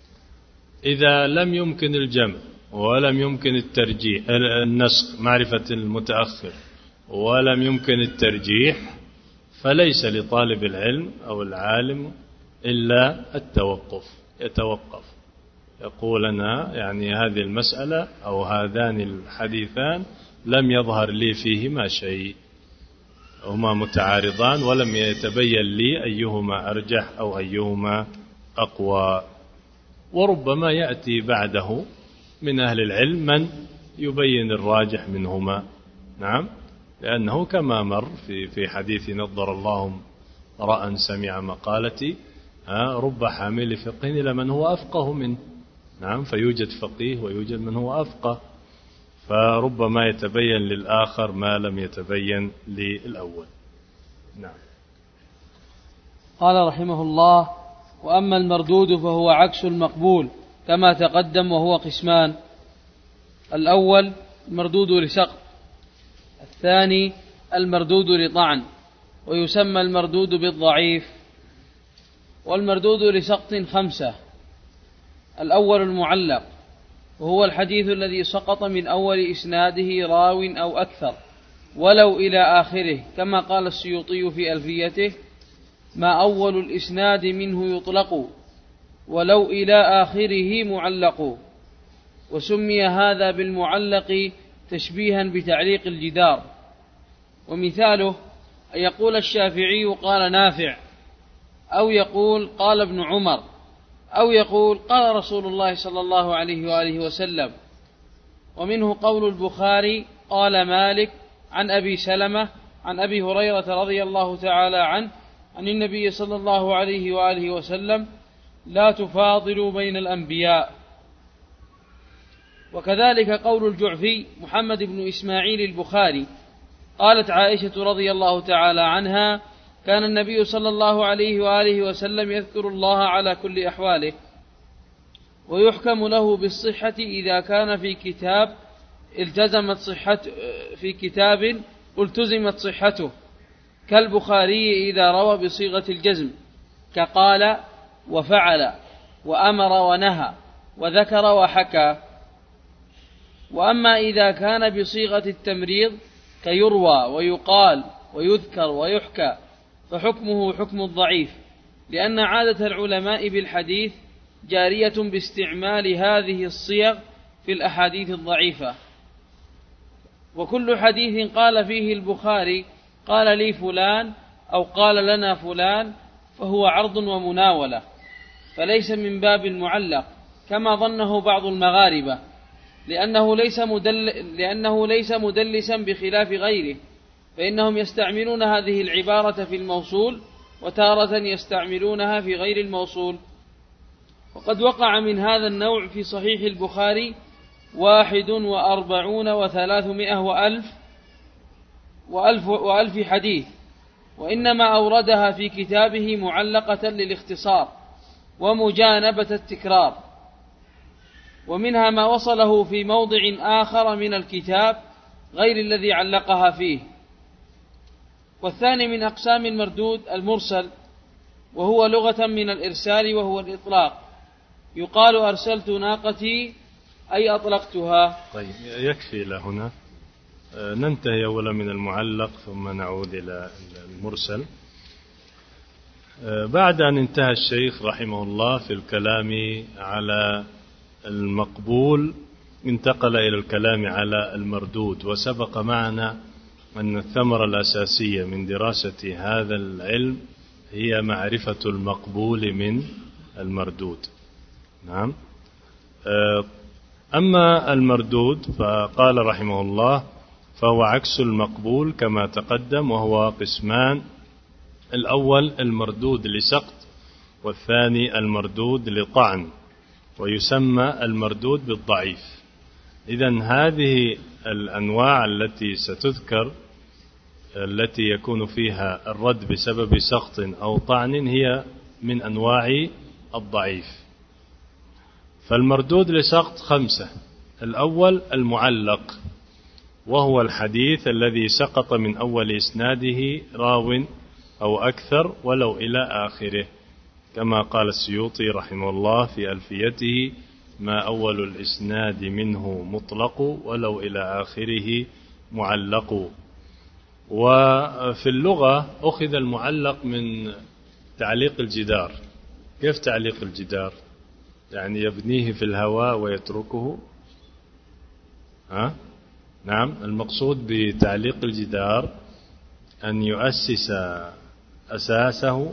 B: إذا لم يمكن الجمع ولم يمكن الترجيح النسخ معرفة المتأخر ولم يمكن الترجيح، فليس لطالب العلم أو العالم إلا التوقف. يتوقف، يقول أنا يعني هذه المسألة أو هذان الحديثان لم يظهر لي فيهما شيء، هما متعارضان ولم يتبين لي أيهما أرجح أو أيهما أقوى. وربما يأتي بعده من أهل العلم من يبين الراجح منهما. نعم، لأنه كما مر في حديث نضر الله امرأ سمع مقالتي رب حامل فقه إلى من هو أفقه منه. نعم، فيوجد فقيه ويوجد من هو أفقه، فربما يتبين للآخر ما لم يتبين للأول. نعم.
C: قال رحمه الله: وأما المردود فهو عكس المقبول كما تقدم، وهو قسمان: الأول المردود لسقط، الثاني المردود لطعن، ويسمى المردود بالضعيف. والمردود لسقط 5: الأول المعلق، وهو الحديث الذي سقط من أول إسناده راو أو أكثر ولو إلى آخره، كما قال السيوطي في ألفيته: ما أول الإسناد منه يطلق ولو إلى آخره معلق. وسمي هذا بالمعلق تشبيها بتعليق الجدار. ومثاله أن يقول الشافعي قال نافع، أو يقول قال ابن عمر، أو يقول قال رسول الله صلى الله عليه وآله وسلم. ومنه قول البخاري قال مالك عن أبي سلمة عن أبي هريرة رضي الله تعالى عنه عن النبي صلى الله عليه وآله وسلم: لا تفاضلوا بين الأنبياء. وكذلك قول الجعفي محمد بن إسماعيل البخاري: قالت عائشة رضي الله تعالى عنها: كان النبي صلى الله عليه وآله وسلم يذكر الله على كل أحواله، ويحكم له بالصحة إذا كان في كتاب التزمت صحته، كالبخاري إذا روى بصيغة الجزم، كقال وفعل وأمر ونهى وذكر وحكى. وأما إذا كان بصيغة التمريض كيروى ويقال ويذكر ويحكى، فحكمه حكم الضعيف، لأن عادة العلماء بالحديث جارية باستعمال هذه الصيغ في الأحاديث الضعيفة. وكل حديث قال فيه البخاري قال لي فلان أو قال لنا فلان فهو عرض ومناولة، فليس من باب المعلق كما ظنه بعض المغاربة، لأنه ليس مدلسا بخلاف غيره، فإنهم يستعملون هذه العبارة في الموصول وتارة يستعملونها في غير الموصول. وقد وقع من هذا النوع في صحيح البخاري 41 و300 وألف حديث، وإنما أوردها في كتابه معلقة للاختصار ومجانبة التكرار، ومنها ما وصله في موضع آخر من الكتاب غير الذي علقها فيه. والثاني من أقسام المردود المرسل، وهو لغة من الإرسال وهو الإطلاق، يقال أرسلت ناقتي أي أطلقتها.
B: طيب يكفي لهنا، ننتهي أولا من المعلق ثم نعود إلى المرسل. بعد أن انتهى الشيخ رحمه الله في الكلام على المقبول، انتقل إلى الكلام على المردود. وسبق معنا أن الثمرة الأساسية من دراسة هذا العلم هي معرفة المقبول من المردود. نعم. أما المردود فقال رحمه الله: فهو عكس المقبول كما تقدم، وهو قسمان: الأول المردود لسقط، والثاني المردود لطعن، ويسمى المردود بالضعيف. إذن هذه الأنواع التي ستذكر التي يكون فيها الرد بسبب سقط أو طعن هي من أنواع الضعيف. فالمردود لسقط 5: الأول المعلق، وهو الحديث الذي سقط من أول إسناده راو أو أكثر ولو إلى آخره، كما قال السيوطي رحمه الله في ألفيته: ما أول الإسناد منه مطلق ولو إلى آخره معلق. وفي اللغة أخذ المعلق من تعليق الجدار. كيف تعليق الجدار؟ يعني يبنيه في الهواء ويتركه. نعم، المقصود بتعليق الجدار أن يؤسس أساسه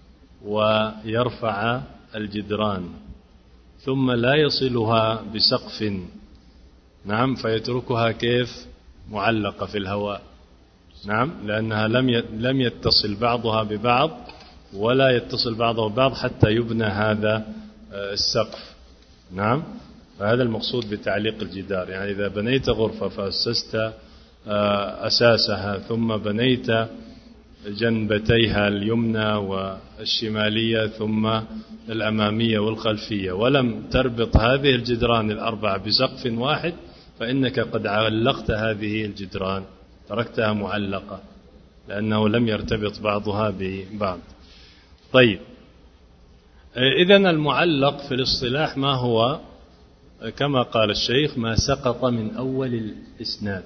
B: ويرفع الجدران ثم لا يصلها بسقف، نعم، فيتركها كيف؟ معلقة في الهواء، نعم، لأنها لم يتصل بعضها ببعض ولا يتصل بعضها ببعض حتى يبنى هذا السقف، نعم. فهذا المقصود بتعليق الجدار. يعني إذا بنيت غرفة فأسست أساسها ثم بنيت جنبتيها اليمنى والشمالية ثم الأمامية والخلفية، ولم تربط هذه الجدران الأربعة بسقف واحد، فإنك قد علقت هذه الجدران، تركتها معلقة لأنه لم يرتبط بعضها ببعض. طيب، إذن المعلق في الاصطلاح ما هو؟ كما قال الشيخ: ما سقط من أول الإسناد.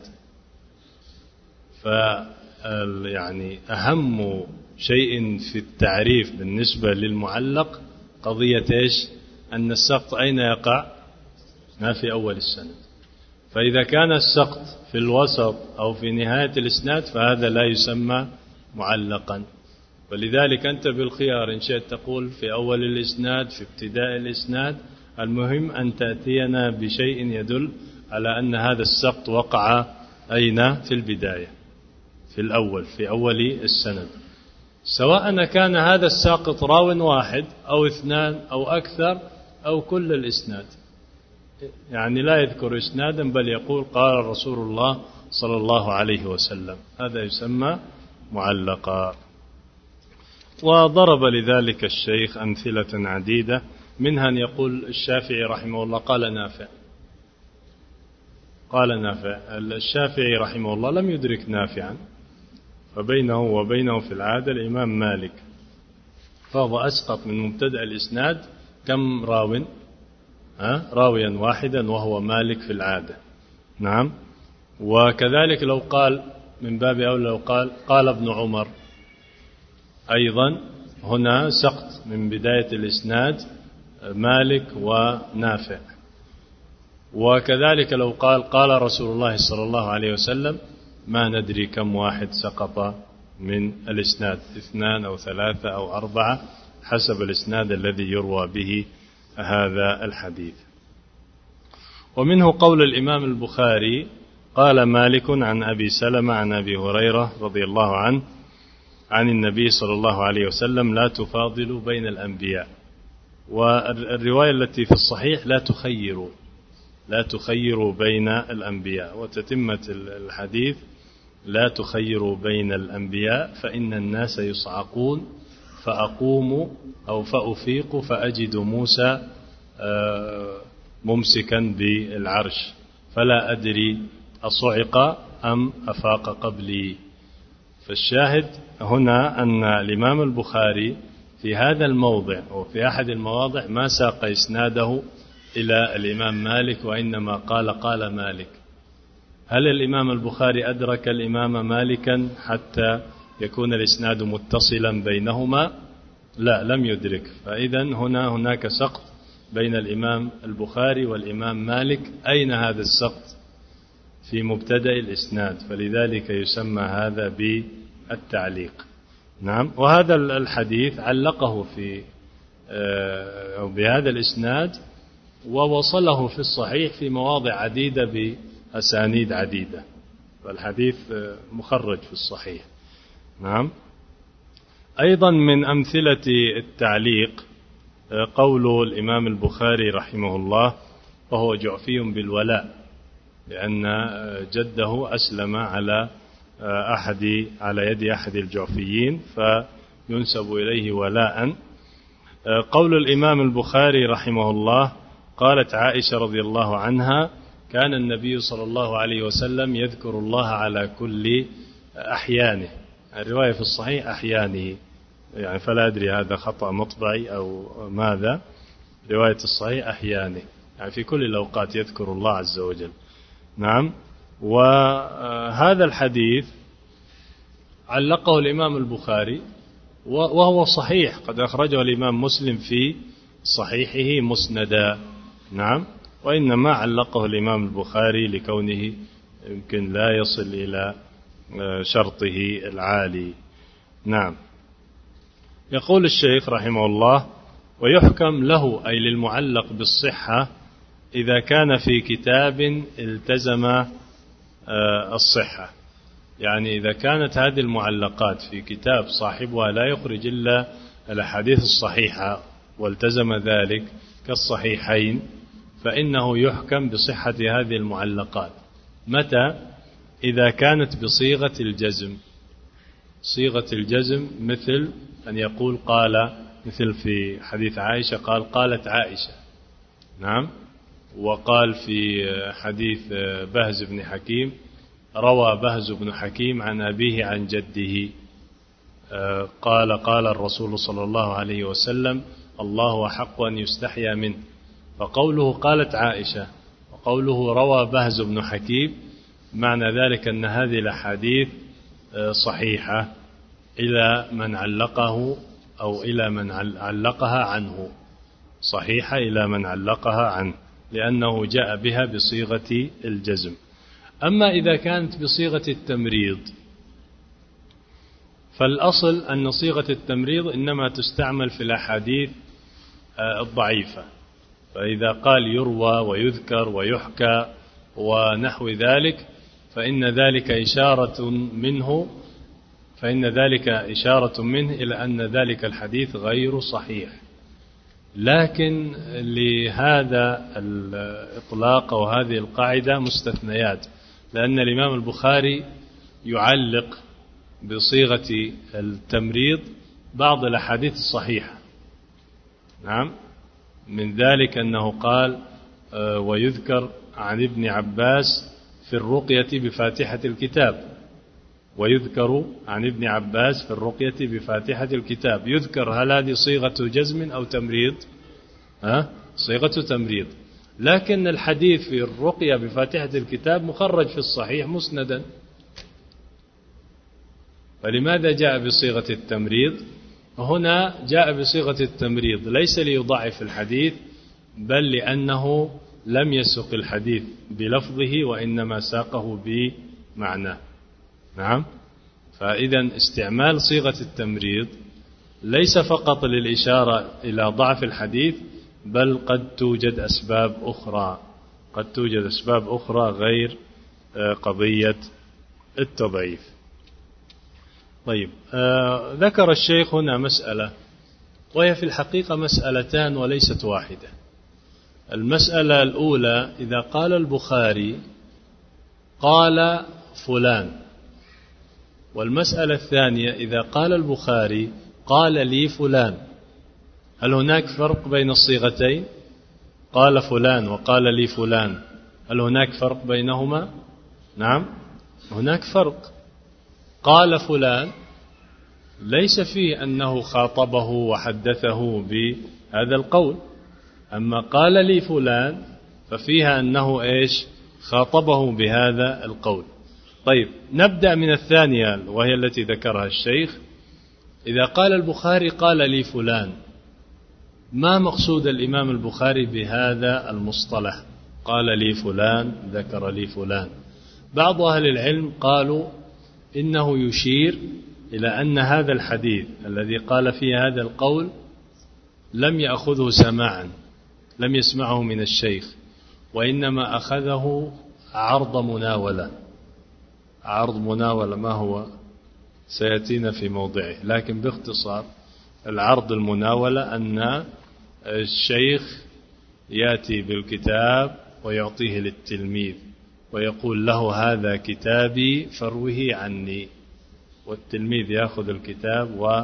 B: يعني أهم شيء في التعريف بالنسبة للمعلق قضية إيش؟ أن السقط أين يقع؟ ما في أول السند. فإذا كان السقط في الوسط أو في نهاية الإسناد فهذا لا يسمى معلقا. ولذلك أنت بالخيار إن شئت تقول في أول الإسناد، في ابتداء الإسناد، المهم أن تأتينا بشيء يدل على أن هذا السقط وقع أين؟ في البداية، في الأول، في أول السند، سواء كان هذا الساقط راو واحد أو اثنان أو أكثر أو كل الإسناد. يعني لا يذكر إسنادا بل يقول قال رسول الله صلى الله عليه وسلم، هذا يسمى معلقا. وضرب لذلك الشيخ أمثلة عديدة، منها أن يقول الشافعي رحمه الله قال نافع. الشافعي رحمه الله لم يدرك نافعا، فبينه وبينه في العادة الإمام مالك، فهو أسقط من مبتدأ الإسناد كم راو؟ راويا واحدا وهو مالك في العادة. نعم. وكذلك لو قال من باب أولى لو قال ابن عمر، أيضا هنا سقط من بداية الإسناد مالك ونافع. وكذلك لو قال رسول الله صلى الله عليه وسلم، ما ندري كم واحد سقط من الإسناد، 2 أو 3 أو 4 حسب الإسناد الذي يروى به هذا الحديث. ومنه قول الإمام البخاري: قال مالك عن أبي سلمة عن أبي هريرة رضي الله عنه عن النبي صلى الله عليه وسلم: لا تفاضلوا بين الأنبياء. والرواية التي في الصحيح: لا تخيروا بين الأنبياء. وتتمة الحديث: لا تخيروا بين الأنبياء فإن الناس يصعقون فأقوم أو فأفيق فأجد موسى ممسكا بالعرش فلا أدري أصعق أم أفاق قبلي. فالشاهد هنا أن الإمام البخاري في هذا الموضع وفي أحد المواضع ما ساق إسناده إلى الإمام مالك، وإنما قال مالك. هل الإمام البخاري أدرك الإمام مالكا حتى يكون الإسناد متصلا بينهما؟ لا، لم يدرك. فإذا هناك سقط بين الإمام البخاري والإمام مالك. أين هذا السقط؟ في مبتدأ الإسناد، فلذلك يسمى هذا بالتعليق. نعم. وهذا الحديث علقه في أو بهذا الإسناد ووصله في الصحيح في مواضع عديدة بأسانيد عديدة، والحديث مخرج في الصحيح. نعم. أيضا من أمثلة التعليق قول الإمام البخاري رحمه الله: وهو جعفي بالولاء، لأن جده أسلم على يد أحد الجعفيين فينسب إليه ولاء. قول الإمام البخاري رحمه الله: قالت عائشة رضي الله عنها: كان النبي صلى الله عليه وسلم يذكر الله على كل أحيانه. الرواية في الصحيح أحيانه، يعني فلا أدري هذا خطأ مطبعي أو ماذا. رواية الصحيح أحيانه، يعني في كل الأوقات يذكر الله عز وجل. نعم. وهذا الحديث علقه الإمام البخاري وهو صحيح، قد أخرجه الإمام مسلم في صحيحه مسندا. نعم. وإنما علقه الإمام البخاري لكونه يمكن لا يصل إلى شرطه العالي. نعم. يقول الشيخ رحمه الله: ويحكم له أي للمعلق بالصحة إذا كان في كتاب التزم الصحة. يعني إذا كانت هذه المعلقات في كتاب صاحبها لا يخرج إلا الأحاديث الصحيحة والتزم ذلك كالصحيحين، فإنه يحكم بصحة هذه المعلقات. متى؟ إذا كانت بصيغة الجزم. صيغة الجزم مثل أن يقول قال، مثل في حديث عائشة قالت عائشة. نعم. وقال في حديث بهز بن حكيم: روى بهز بن حكيم عن أبيه عن جده قال: قال الرسول صلى الله عليه وسلم: الله أحق أن يستحيا منه. فقوله قالت عائشة وقوله روى بهز بن حكيم معنى ذلك أن هذه الأحاديث صحيحة إلى من علقه أو إلى من علقها عنه، صحيحة إلى من علقها عنه، لأنه جاء بها بصيغة الجزم. أما إذا كانت بصيغة التمريض فالأصل أن صيغة التمريض إنما تستعمل في الأحاديث الضعيفة، فإذا قال يروى ويذكر ويحكى ونحو ذلك فإن ذلك إشارة منه إلى أن ذلك الحديث غير صحيح. لكن لهذا الإطلاق أو هذه القاعدة مستثنيات، لأن الإمام البخاري يعلق بصيغة التمريض بعض الأحاديث الصحيحة. نعم، من ذلك أنه قال: ويذكر عن ابن عباس في الرقية بفاتحة الكتاب، ويذكر عن ابن عباس في الرقية بفاتحة الكتاب. يذكر، هل هذه صيغة جزم أو تمريض؟ صيغة تمريض. لكن الحديث في الرقية بفاتحة الكتاب مخرج في الصحيح مسندا، فلماذا جاء بصيغة التمريض؟ هنا جاء بصيغة التمريض ليس ليضعف الحديث، بل لأنه لم يسق الحديث بلفظه وإنما ساقه بمعناه. نعم، فإذا استعمال صيغة التمريض ليس فقط للإشارة إلى ضعف الحديث، بل قد توجد أسباب أخرى غير قضية التضعيف. طيب، ذكر الشيخ هنا مسألة، وهي في الحقيقة مسألتان وليست واحدة. المسألة الأولى: إذا قال البخاري قال فلان، والمسألة الثانية: إذا قال البخاري قال لي فلان، هل هناك فرق بين الصيغتين؟ قال فلان وقال لي فلان، هل هناك فرق بينهما؟ نعم، هناك فرق. قال فلان ليس فيه أنه خاطبه وحدثه بهذا القول، أما قال لي فلان ففيها أنه خاطبه بهذا القول. طيب، نبدأ من الثانية وهي التي ذكرها الشيخ. إذا قال البخاري قال لي فلان، ما مقصود الإمام البخاري بهذا المصطلح؟ قال لي فلان، ذكر لي فلان. بعض أهل العلم قالوا إنه يشير إلى أن هذا الحديث الذي قال فيه هذا القول لم يأخذه سماعا، لم يسمعه من الشيخ، وإنما أخذه عرض مناولة. عرض مناولة ما هو؟ سيأتينا في موضعه، لكن باختصار العرض المناولة أن الشيخ يأتي بالكتاب ويعطيه للتلميذ ويقول له: هذا كتابي فاروه عني، والتلميذ يأخذ الكتاب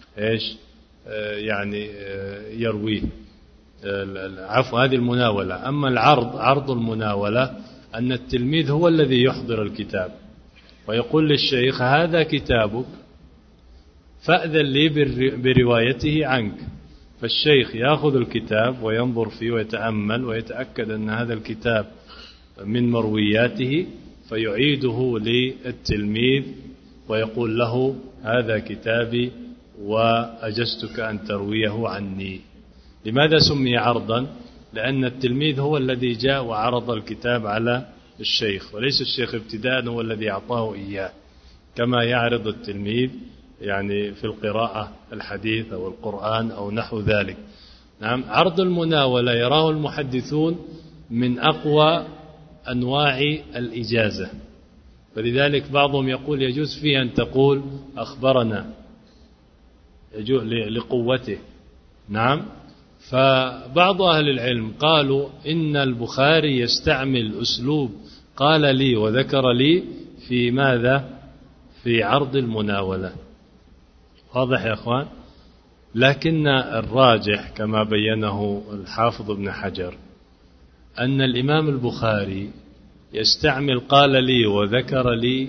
B: يرويه. عفوا، هذه المناولة. أما العرض، عرض المناولة أن التلميذ هو الذي يحضر الكتاب ويقول للشيخ: هذا كتابك فأذن لي بروايته عنك. فالشيخ يأخذ الكتاب وينظر فيه ويتأمل ويتأكد أن هذا الكتاب من مروياته، فيعيده للتلميذ ويقول له: هذا كتابي وأجزتك أن ترويه عني. لماذا سمي عرضا؟ لأن التلميذ هو الذي جاء وعرض الكتاب على الشيخ، وليس الشيخ ابتداء هو الذي أعطاه إياه، كما يعرض التلميذ في القراءة الحديث أو القرآن أو نحو ذلك. نعم، عرض المناولة يراه المحدثون من أقوى أنواع الإجازة، فلذلك بعضهم يقول يجوز فيه أن تقول أخبرنا، يجوز لقوته. نعم، فبعض أهل العلم قالوا إن البخاري يستعمل أسلوب قال لي وذكر لي في ماذا؟ في عرض المناولة. واضح يا أخوان؟ لكن الراجح كما بينه الحافظ ابن حجر أن الإمام البخاري يستعمل قال لي وذكر لي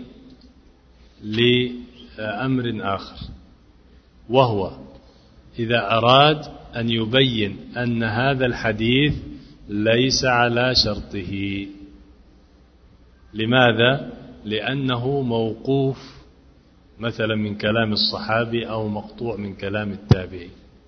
B: لأمر آخر، وهو إذا أراد أن يبين أن هذا الحديث ليس على شرطه. لماذا؟ لأنه موقوف مثلا من كلام الصحابي أو مقطوع من كلام التابعي.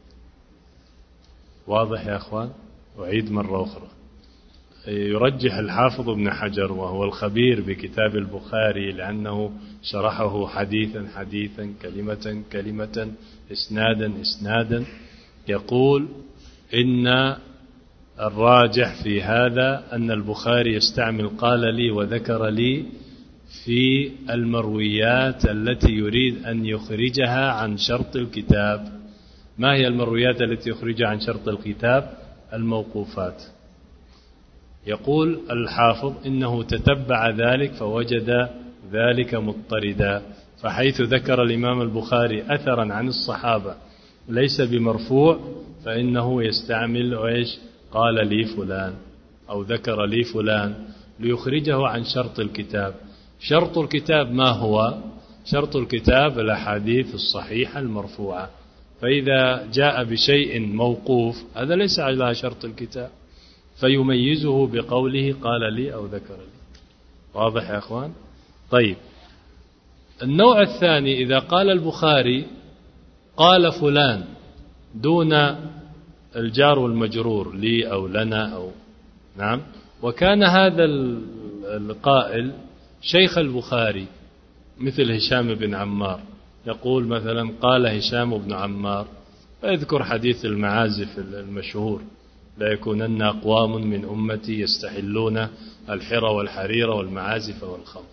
B: واضح يا أخوان؟ أعيد مرة أخرى. يرجح الحافظ ابن حجر وهو الخبير بكتاب البخاري، لأنه شرحه حديثا حديثا، كلمة كلمة، إسنادا إسنادا، يقول إن الراجح في هذا أن البخاري يستعمل قال لي وذكر لي في المرويات التي يريد أن يخرجها عن شرط الكتاب. ما هي المرويات التي يخرجها عن شرط الكتاب؟ الموقوفات. يقول الحافظ إنه تتبع ذلك فوجد ذلك مضطردا، فحيث ذكر الإمام البخاري أثرا عن الصحابة ليس بمرفوع فإنه يستعمل قال لي فلان أو ذكر لي فلان ليخرجه عن شرط الكتاب. شرط الكتاب ما هو؟ شرط الكتاب الأحاديث الصحيحة المرفوعة، فإذا جاء بشيء موقوف هذا ليس على شرط الكتاب، فيميزه بقوله قال لي أو ذكر لي. واضح يا أخوان؟ طيب، النوع الثاني إذا قال البخاري قال فلان دون الجار والمجرور لي أو لنا أو نعم، وكان هذا القائل شيخ البخاري مثل هشام بن عمار، يقول مثلا قال هشام بن عمار، فيذكر حديث المعازف المشهور لا يكونن أقوام من أمتي يستحلون الحرى والحرير والمعازف والخمر.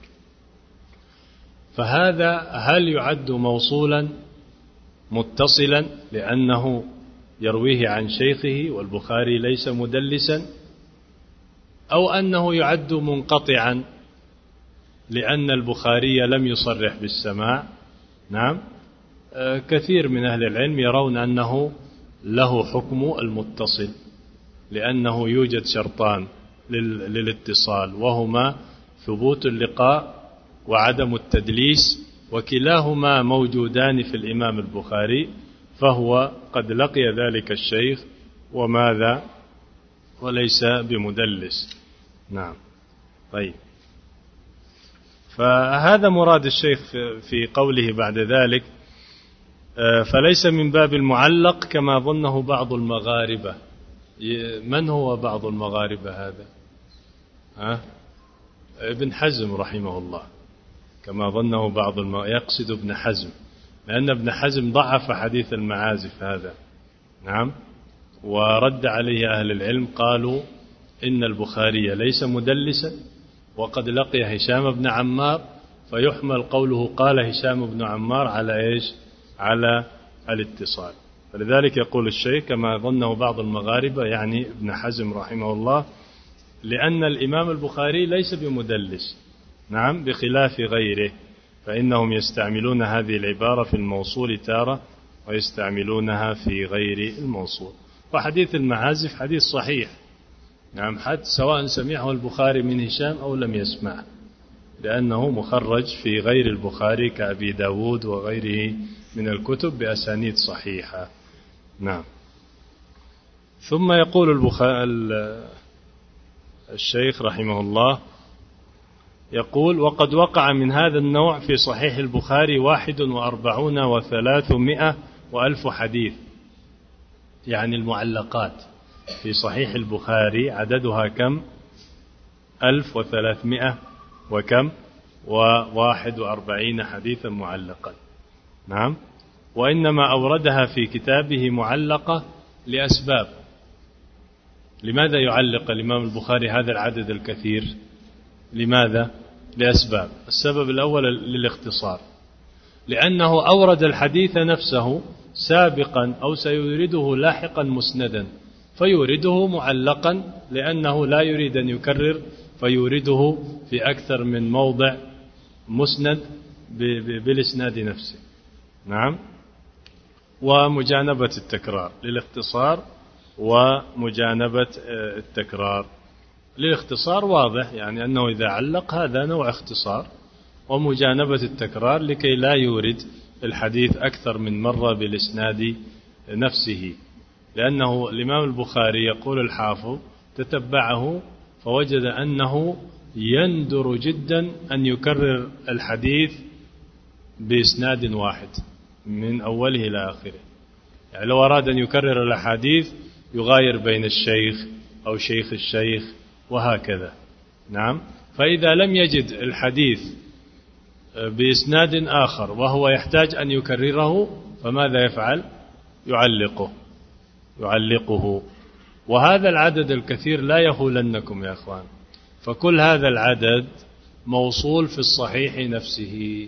B: فهذا هل يعد موصولا متصلا لأنه يرويه عن شيخه والبخاري ليس مدلسا، أو أنه يعد منقطعا لأن البخاري لم يصرح بالسماع؟ نعم، كثير من أهل العلم يرون أنه له حكم المتصل، لأنه يوجد شرطان للاتصال وهما ثبوت اللقاء وعدم التدليس، وكلاهما موجودان في الإمام البخاري، فهو قد لقي ذلك الشيخ وماذا وليس بمدلس. نعم. طيب، فهذا مراد الشيخ في قوله بعد ذلك فليس من باب المعلق كما ظنه بعض المغاربة. من هو بعض المغاربة هذا؟ ابن حزم رحمه الله، كما ظنه بعض يقصد ابن حزم، لأن ابن حزم ضعف حديث المعازف هذا. نعم، ورد عليه أهل العلم قالوا إن البخاري ليس مدلسا وقد لقي هشام بن عمار، فيحمل قوله قال هشام بن عمار على على الاتصال. فلذلك يقول الشيخ كما ظنه بعض المغاربة، يعني ابن حزم رحمه الله، لأن الإمام البخاري ليس بمدلس. نعم، بخلاف غيره، فإنهم يستعملون هذه العبارة في الموصول تارة ويستعملونها في غير الموصول. وحديث المعازف حديث صحيح، نعم، حتى سواء سمعه البخاري من هشام أو لم يسمع، لأنه مخرج في غير البخاري كأبي داود وغيره من الكتب بأسانيد صحيحة. نعم. ثم يقول الشيخ رحمه الله، يقول وقد وقع من هذا النوع في صحيح البخاري 41 و300 وألف حديث، يعني المعلقات في صحيح البخاري عددها كم؟ 1300 وكم؟ و41 حديثا معلقا. نعم، وإنما أوردها في كتابه معلقة لأسباب. لماذا يعلق الإمام البخاري هذا العدد الكثير؟ لماذا؟ لأسباب. السبب الأول للاختصار، لأنه أورد الحديث نفسه سابقا أو سيورده لاحقا مسندا، فيورده معلقا لأنه لا يريد أن يكرر، فيورده في أكثر من موضع مسند بالإسناد نفسه. نعم، ومجانبة التكرار، للاختصار ومجانبة التكرار. للاختصار واضح، يعني أنه إذا علق هذا نوع اختصار ومجانبة التكرار لكي لا يورد الحديث أكثر من مرة بالإسناد نفسه. لأنه الإمام البخاري يقول الحافظ تتبعه فوجد أنه يندر جدا أن يكرر الحديث بإسناد واحد من أوله إلى آخره. يعني لو أراد أن يكرر الأحاديث يغاير بين الشيخ أو شيخ الشيخ وهكذا. نعم. فإذا لم يجد الحديث بإسناد آخر وهو يحتاج أن يكرره فماذا يفعل؟ يعلقه. وهذا العدد الكثير لا يهولنكم يا أخوان، فكل هذا العدد موصول في الصحيح نفسه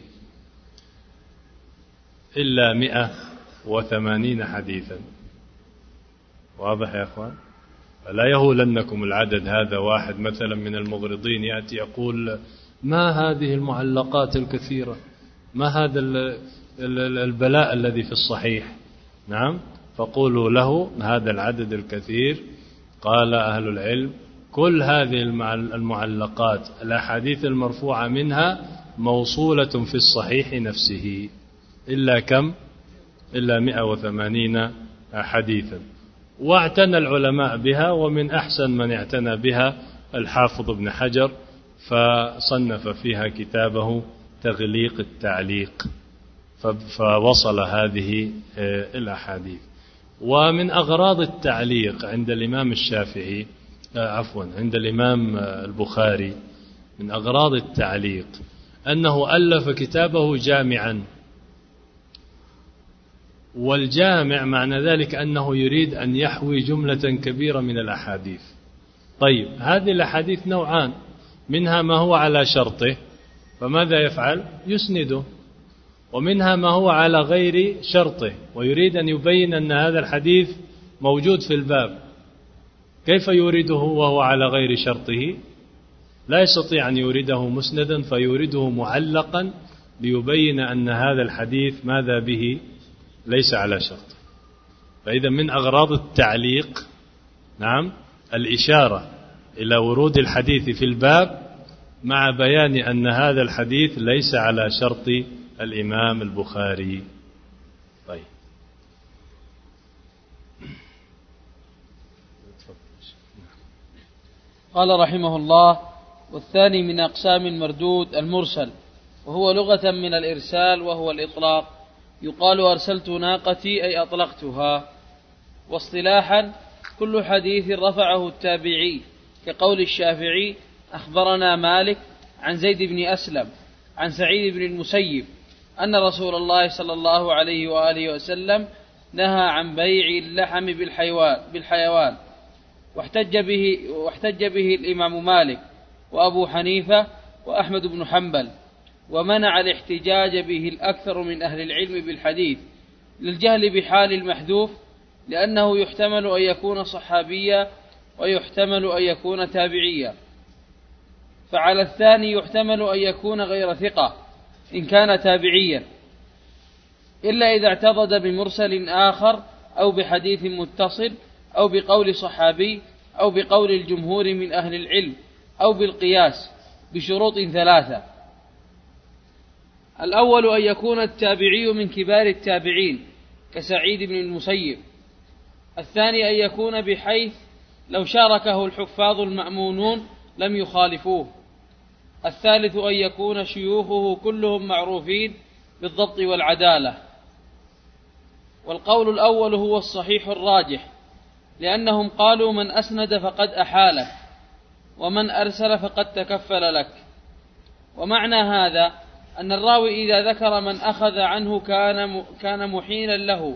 B: إلا 180 حديثا. واضح يا أخوان؟ فلا يهولنكم العدد هذا. واحد مثلا من المغرضين يأتي يقول ما هذه المعلقات الكثيرة، ما هذا البلاء الذي في الصحيح. نعم. فقولوا له هذا العدد الكثير قال أهل العلم كل هذه المعلقات الأحاديث المرفوعة منها موصولة في الصحيح نفسه إلا كم؟ إلا 180 حديثا. واعتنى العلماء بها، ومن أحسن من اعتنى بها الحافظ ابن حجر، فصنف فيها كتابه تغليق التعليق، فوصل هذه الأحاديث. ومن أغراض التعليق عند الإمام الشافعي عند الإمام البخاري، من أغراض التعليق أنه ألف كتابه جامعا، والجامع معنى ذلك أنه يريد أن يحوي جملة كبيرة من الأحاديث. طيب هذه الأحاديث نوعان، منها ما هو على شرطه فماذا يفعل؟ يسنده، ومنها ما هو على غير شرطه ويريد أن يبين أن هذا الحديث موجود في الباب. كيف يورده وهو على غير شرطه؟ لا يستطيع أن يورده مسندا، فيورده معلقا ليبين أن هذا الحديث ماذا به؟ ليس على شرطه. فإذا من أغراض التعليق نعم الإشارة إلى ورود الحديث في الباب مع بيان أن هذا الحديث ليس على شرط الإمام البخاري. طيب
C: قال رحمه الله: والثاني من أقسام المردود المرسل، وهو لغة من الإرسال وهو الإطلاق. يقال أرسلت ناقتي أي أطلقتها. واصطلاحا كل حديث رفعه التابعي، كقول الشافعي: أخبرنا مالك عن زيد بن أسلم عن سعيد بن المسيب أن رسول الله صلى الله عليه وآله وسلم نهى عن بيع اللحم بالحيوان. واحتج به الإمام مالك وأبو حنيفة وأحمد بن حنبل، ومنع الاحتجاج به الأكثر من أهل العلم بالحديث للجهل بحال المحذوف، لأنه يحتمل أن يكون صحابيا ويحتمل أن يكون تابعيا. فعلى الثاني يحتمل أن يكون غير ثقة إن كان تابعيا، إلا إذا اعتضد بمرسل آخر أو بحديث متصل أو بقول صحابي أو بقول الجمهور من أهل العلم أو بالقياس بشروط 3. الأول أن يكون التابعي من كبار التابعين كسعيد بن المسيب. الثاني أن يكون بحيث لو شاركه الحفاظ المأمونون لم يخالفوه. الثالث أن يكون شيوخه كلهم معروفين بالضبط والعدالة. والقول الأول هو الصحيح الراجح، لأنهم قالوا من أسند فقد أحالك، ومن أرسل فقد تكفل لك. ومعنى هذا أن الراوي إذا ذكر من أخذ عنه كان محيلا له،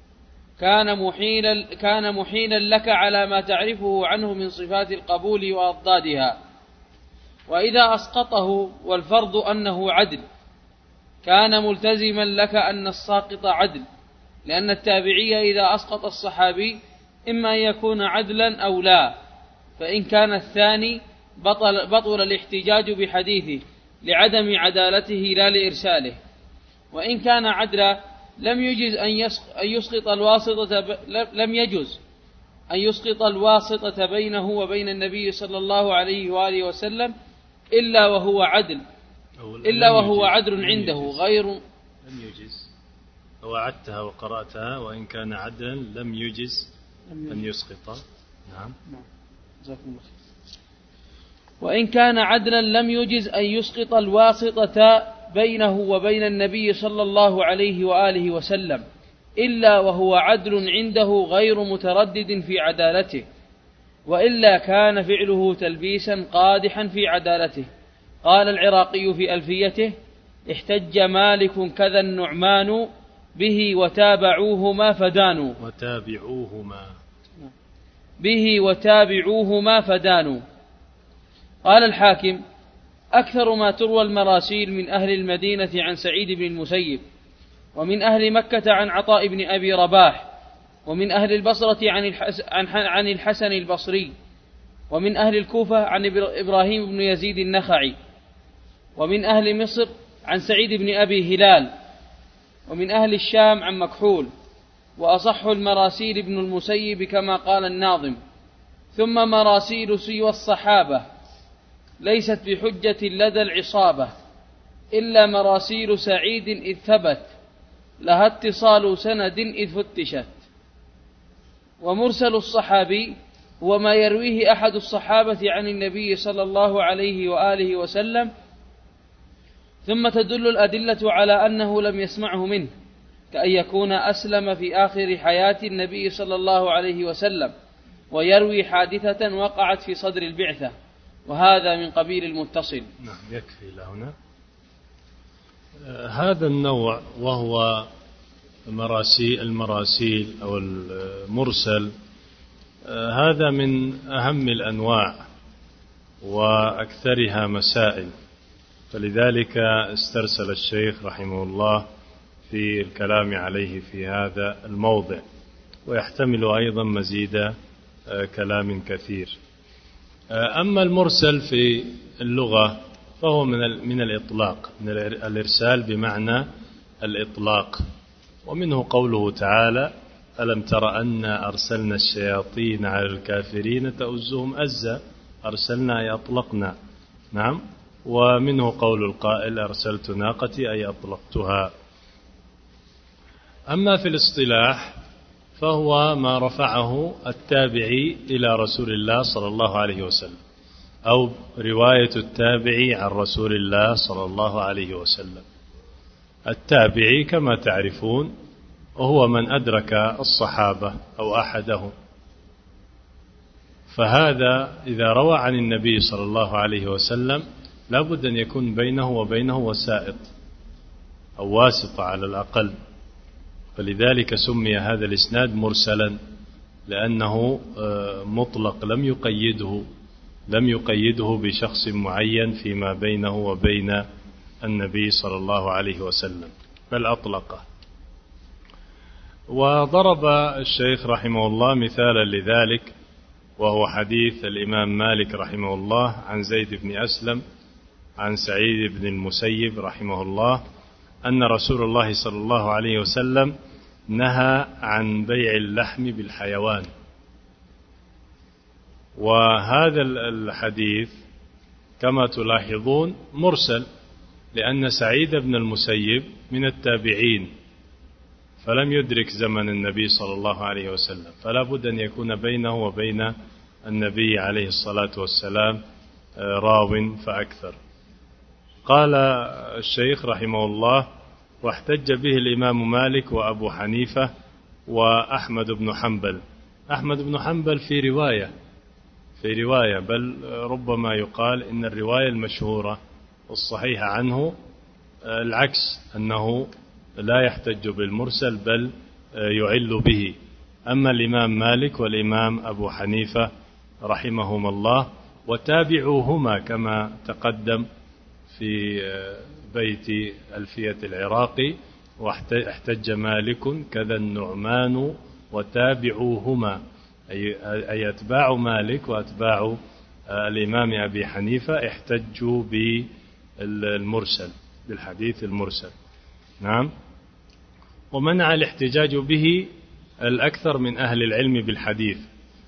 C: كان محيلا لك على ما تعرفه عنه من صفات القبول وأضدادها. وإذا أسقطه والفرض أنه عدل كان ملتزما لك أن الساقط عدل، لأن التابعي إذا أسقط الصحابي إما أن يكون عدلا أو لا، فإن كان الثاني بطل الاحتجاج بحديثه لعدم عدالته لا لإرساله. وإن كان عدلا لم يجز أن يسقط الواسطة، لم يجز أن يسقط الواسطة بينه وبين النبي صلى الله عليه وآله وسلم إلا وهو عدل عنده غير
B: لم يجز. وعدتها وقرأتها وإن كان عدلا لم يجز أن يسقط. نعم.
C: وإن كان عدلا لم يجز أن يسقط الواسطة بينه وبين النبي صلى الله عليه وآله وسلم إلا وهو عدل عنده غير متردد في عدالته، وإلا كان فعله تلبيسا قادحا في عدالته. قال العراقي في ألفيته: احتج مالك كذا النعمان به وتابعوهما فدانوا. قال الحاكم: أكثر ما تروى المراسيل من أهل المدينة عن سعيد بن المسيب، ومن أهل مكة عن عطاء بن أبي رباح، ومن أهل البصرة عن الحسن البصري، ومن أهل الكوفة عن إبراهيم بن يزيد النخعي، ومن أهل مصر عن سعيد بن أبي هلال، ومن أهل الشام عن مكحول. وأصح المراسيل ابن المسيب كما قال الناظم: ثم مراسيل سوى الصحابة ليست بحجة لدى العصابة، إلا مراسيل سعيد إذ ثبت لها اتصال سند إذ فتشت. ومرسل الصحابي هو ما يرويه أحد الصحابة عن النبي صلى الله عليه وآله وسلم ثم تدل الأدلة على أنه لم يسمعه منه، كأن يكون أسلم في آخر حياة النبي صلى الله عليه وسلم ويروي حادثة وقعت في صدر البعثة، وهذا من قبيل المتصل.
B: نعم، يكفي لهنا. هذا النوع وهو المراسيل أو المرسل، هذا من أهم الأنواع وأكثرها مسائل، فلذلك استرسل الشيخ رحمه الله في الكلام عليه في هذا الموضع، ويحتمل أيضا مزيد كلام كثير. أما المرسل في اللغة فهو من الإطلاق، من الإرسال بمعنى الإطلاق، ومنه قوله تعالى: ألم تر أن أرسلنا الشياطين على الكافرين تؤزهم أزا. أرسلنا أي أطلقنا. نعم. ومنه قول القائل: أرسلت ناقتي أي أطلقتها. أما في الاصطلاح فهو ما رفعه التابعي إلى رسول الله صلى الله عليه وسلم، أو رواية التابعي عن رسول الله صلى الله عليه وسلم. التابعي كما تعرفون وهو من أدرك الصحابة أو أحدهم، فهذا إذا روى عن النبي صلى الله عليه وسلم لا بد أن يكون بينه وبينه وسائط أو واسطة على الأقل، فلذلك سمي هذا الإسناد مرسلا، لأنه مطلق لم يقيده بشخص معين فيما بينه وبين النبي صلى الله عليه وسلم، بل أطلقه. وضرب الشيخ رحمه الله مثالا لذلك، وهو حديث الإمام مالك رحمه الله عن زيد بن أسلم عن سعيد بن المسيب رحمه الله أن رسول الله صلى الله عليه وسلم نهى عن بيع اللحم بالحيوان. وهذا الحديث كما تلاحظون مرسل، لأن سعيد بن المسيب من التابعين فلم يدرك زمن النبي صلى الله عليه وسلم، فلا بد أن يكون بينه وبين النبي عليه الصلاة والسلام راو فأكثر. قال الشيخ رحمه الله: واحتج به الإمام مالك وأبو حنيفة وأحمد بن حنبل. أحمد بن حنبل في رواية بل ربما يقال إن الرواية المشهورة والصحيحة عنه العكس، أنه لا يحتج بالمرسل بل يعل به. أما الإمام مالك والإمام أبو حنيفة رحمهما الله وتابعوهما كما تقدم في بيت ألفية العراقي: واحتج مالك كذا النعمان وتابعوهما، أي أتباع مالك وأتباع الإمام أبي حنيفة احتجوا بالمرسل، بالحديث المرسل. نعم. ومنع الاحتجاج به الأكثر من أهل العلم بالحديث،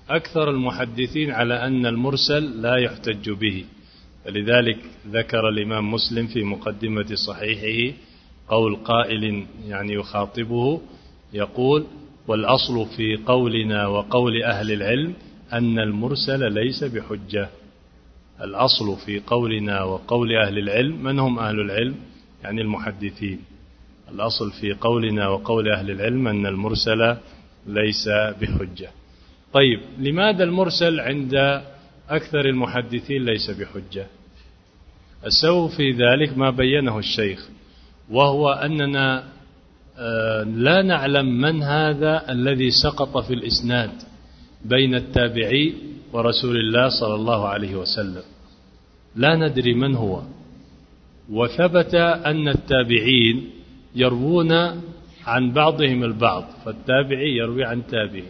B: أكثر المحدثين على أن المرسل لا يحتج به، فلذلك ذكر الإمام مسلم في مقدمة صحيحه قول قائل يعني يخاطبه يقول: والأصل في قولنا وقول أهل العلم أن المرسل ليس بحجة. الأصل في قولنا وقول أهل العلم، من هم أهل العلم؟ يعني المحدثين. الأصل في قولنا وقول أهل العلم أن المرسل ليس بحجة. طيب، لماذا المرسل عند أكثر المحدثين ليس بحجة؟ السبب في ذلك ما بينه الشيخ، وهو أننا لا نعلم من هذا الذي سقط في الإسناد بين التابعي ورسول الله صلى الله عليه وسلم، لا ندري من هو. وثبت أن التابعين يروون عن بعضهم البعض، فالتابعي يروي عن تابعي.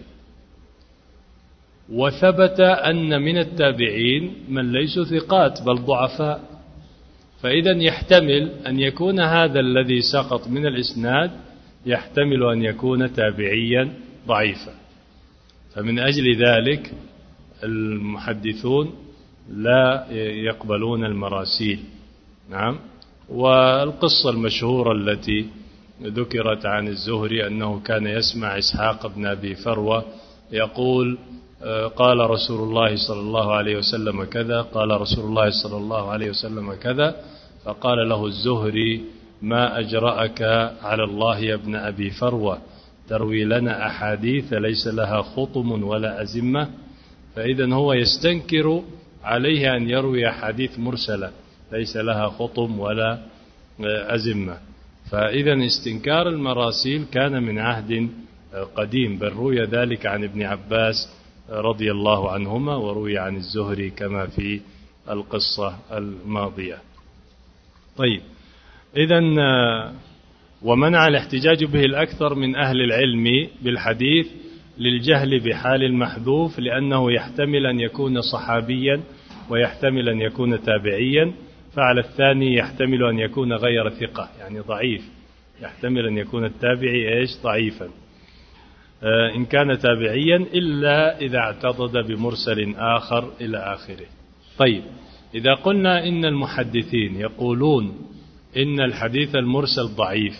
B: وثبت أن من التابعين من ليسوا ثقات بل ضعفاء، فإذا يحتمل أن يكون هذا الذي سقط من الإسناد يحتمل أن يكون تابعيا ضعيفا. فمن أجل ذلك المحدثون لا يقبلون المراسيل. نعم. والقصة المشهورة التي ذكرت عن الزهري أنه كان يسمع إسحاق بن أبي فروة يقول: قال رسول الله صلى الله عليه وسلم كذا، قال رسول الله صلى الله عليه وسلم كذا، فقال له الزهري: ما أجرأك على الله يا ابن أبي فروة، تروي لنا أحاديث ليس لها خطم ولا أزمة. فإذا هو يستنكر عليه أن يروي حديث مرسلة ليس لها خطم ولا أزمة. فإذا استنكار المراسيل كان من عهد قديم، بل روي ذلك عن ابن عباس رضي الله عنهما، وروي عن الزهري كما في القصة الماضية. طيب، إذا ومنع الاحتجاج به الأكثر من أهل العلم بالحديث للجهل بحال المحذوف، لأنه يحتمل أن يكون صحابيا ويحتمل أن يكون تابعيا، فعلى الثاني يحتمل أن يكون غير ثقة يعني ضعيف، يحتمل أن يكون التابعي ضعيفا إن كان تابعيا، إلا إذا اعتضد بمرسل آخر إلى آخره. طيب، إذا قلنا إن المحدثين يقولون إن الحديث المرسل ضعيف،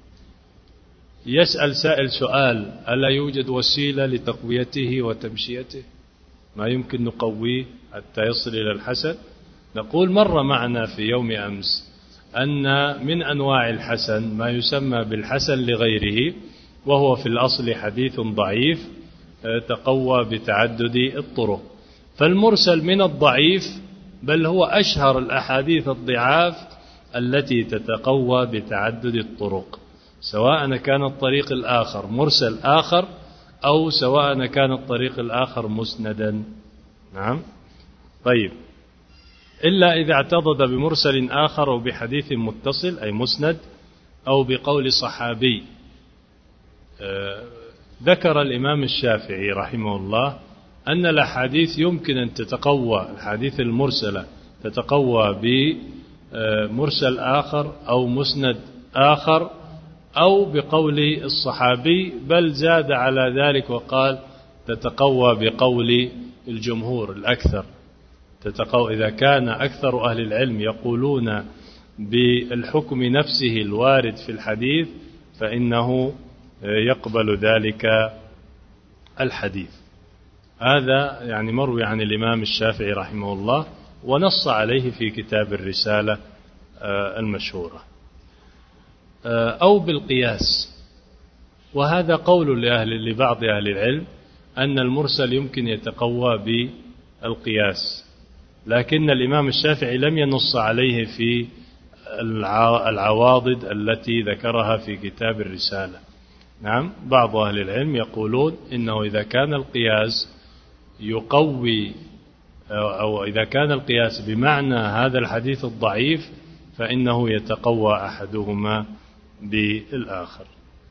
B: يسأل سائل سؤال: ألا يوجد وسيلة لتقويته وتمشيته؟ ما يمكن نقويه حتى يصل إلى الحسن؟ نقول: مر معنا في يوم أمس أن من أنواع الحسن ما يسمى بالحسن لغيره، وهو في الأصل حديث ضعيف تقوى بتعدد الطرق. فالمرسل من الضعيف، بل هو أشهر الأحاديث الضعاف التي تتقوى بتعدد الطرق، سواء كان الطريق الآخر مرسل آخر أو سواء كان الطريق الآخر مسندا. نعم. طيب، إلا إذا اعتضد بمرسل آخر أو بحديث متصل أي مسند أو بقول صحابي. ذكر الإمام الشافعي رحمه الله أن الأحاديث يمكن أن تتقوى، الحديث المرسلة تتقوى بمرسل آخر أو مسند آخر أو بقول الصحابي، بل زاد على ذلك وقال تتقوى بقول الجمهور الأكثر. تتقوى إذا كان أكثر أهل العلم يقولون بالحكم نفسه الوارد في الحديث فإنه يقبل ذلك الحديث. هذا يعني مروي عن الإمام الشافعي رحمه الله، ونص عليه في كتاب الرسالة المشهورة. أو بالقياس، وهذا قول لبعض أهل العلم أن المرسل يمكن يتقوى بالقياس، لكن الإمام الشافعي لم ينص عليه في العواضد التي ذكرها في كتاب الرسالة. نعم، بعض أهل العلم يقولون إنه إذا كان القياس يقوي أو إذا كان القياس بمعنى هذا الحديث الضعيف فإنه يتقوى أحدهما بالآخر.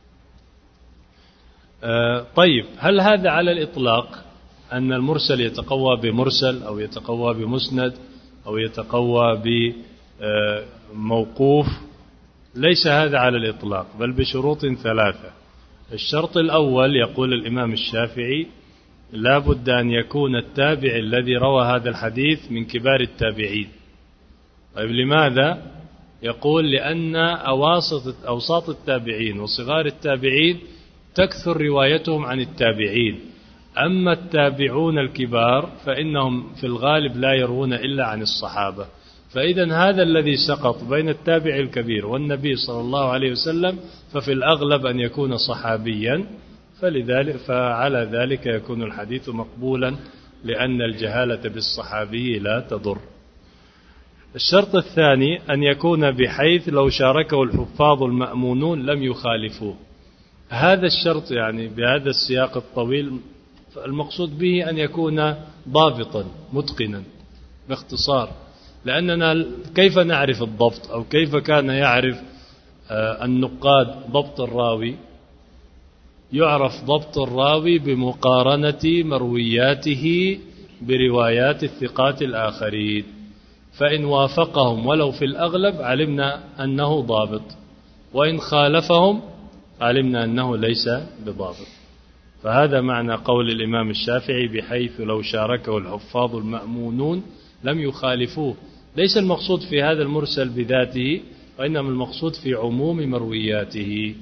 B: طيب، هل هذا على الإطلاق أن المرسل يتقوى بمرسل أو يتقوى بمسند أو يتقوى بموقوف؟ ليس هذا على الإطلاق، بل بشروط ثلاثة. الشرط الأول يقول الإمام الشافعي لا بد أن يكون التابع الذي روى هذا الحديث من كبار التابعين. طيب لماذا؟ يقول لأن أوساط التابعين وصغار التابعين تكثر روايتهم عن التابعين، أما التابعون الكبار فإنهم في الغالب لا يروون إلا عن الصحابة. فإذا هذا الذي سقط بين التابع الكبير والنبي صلى الله عليه وسلم ففي الأغلب أن يكون صحابيا، فعلى ذلك يكون الحديث مقبولا، لأن الجهالة بالصحابي لا تضر. الشرط الثاني أن يكون بحيث لو شاركه الحفاظ المأمونون لم يخالفوه. هذا الشرط يعني بهذا السياق الطويل المقصود به أن يكون ضابطا متقنا باختصار، لأننا كيف نعرف الضبط أو كيف كان يعرف النقاد ضبط الراوي؟ يعرف ضبط الراوي بمقارنة مروياته بروايات الثقات الآخرين، فإن وافقهم ولو في الأغلب علمنا أنه ضابط، وإن خالفهم علمنا أنه ليس بضابط. فهذا معنى قول الإمام الشافعي بحيث لو شاركه الحفاظ المأمونون لم يخالفوه. ليس المقصود في هذا المرسل بذاته، وإنما المقصود في عموم مروياته.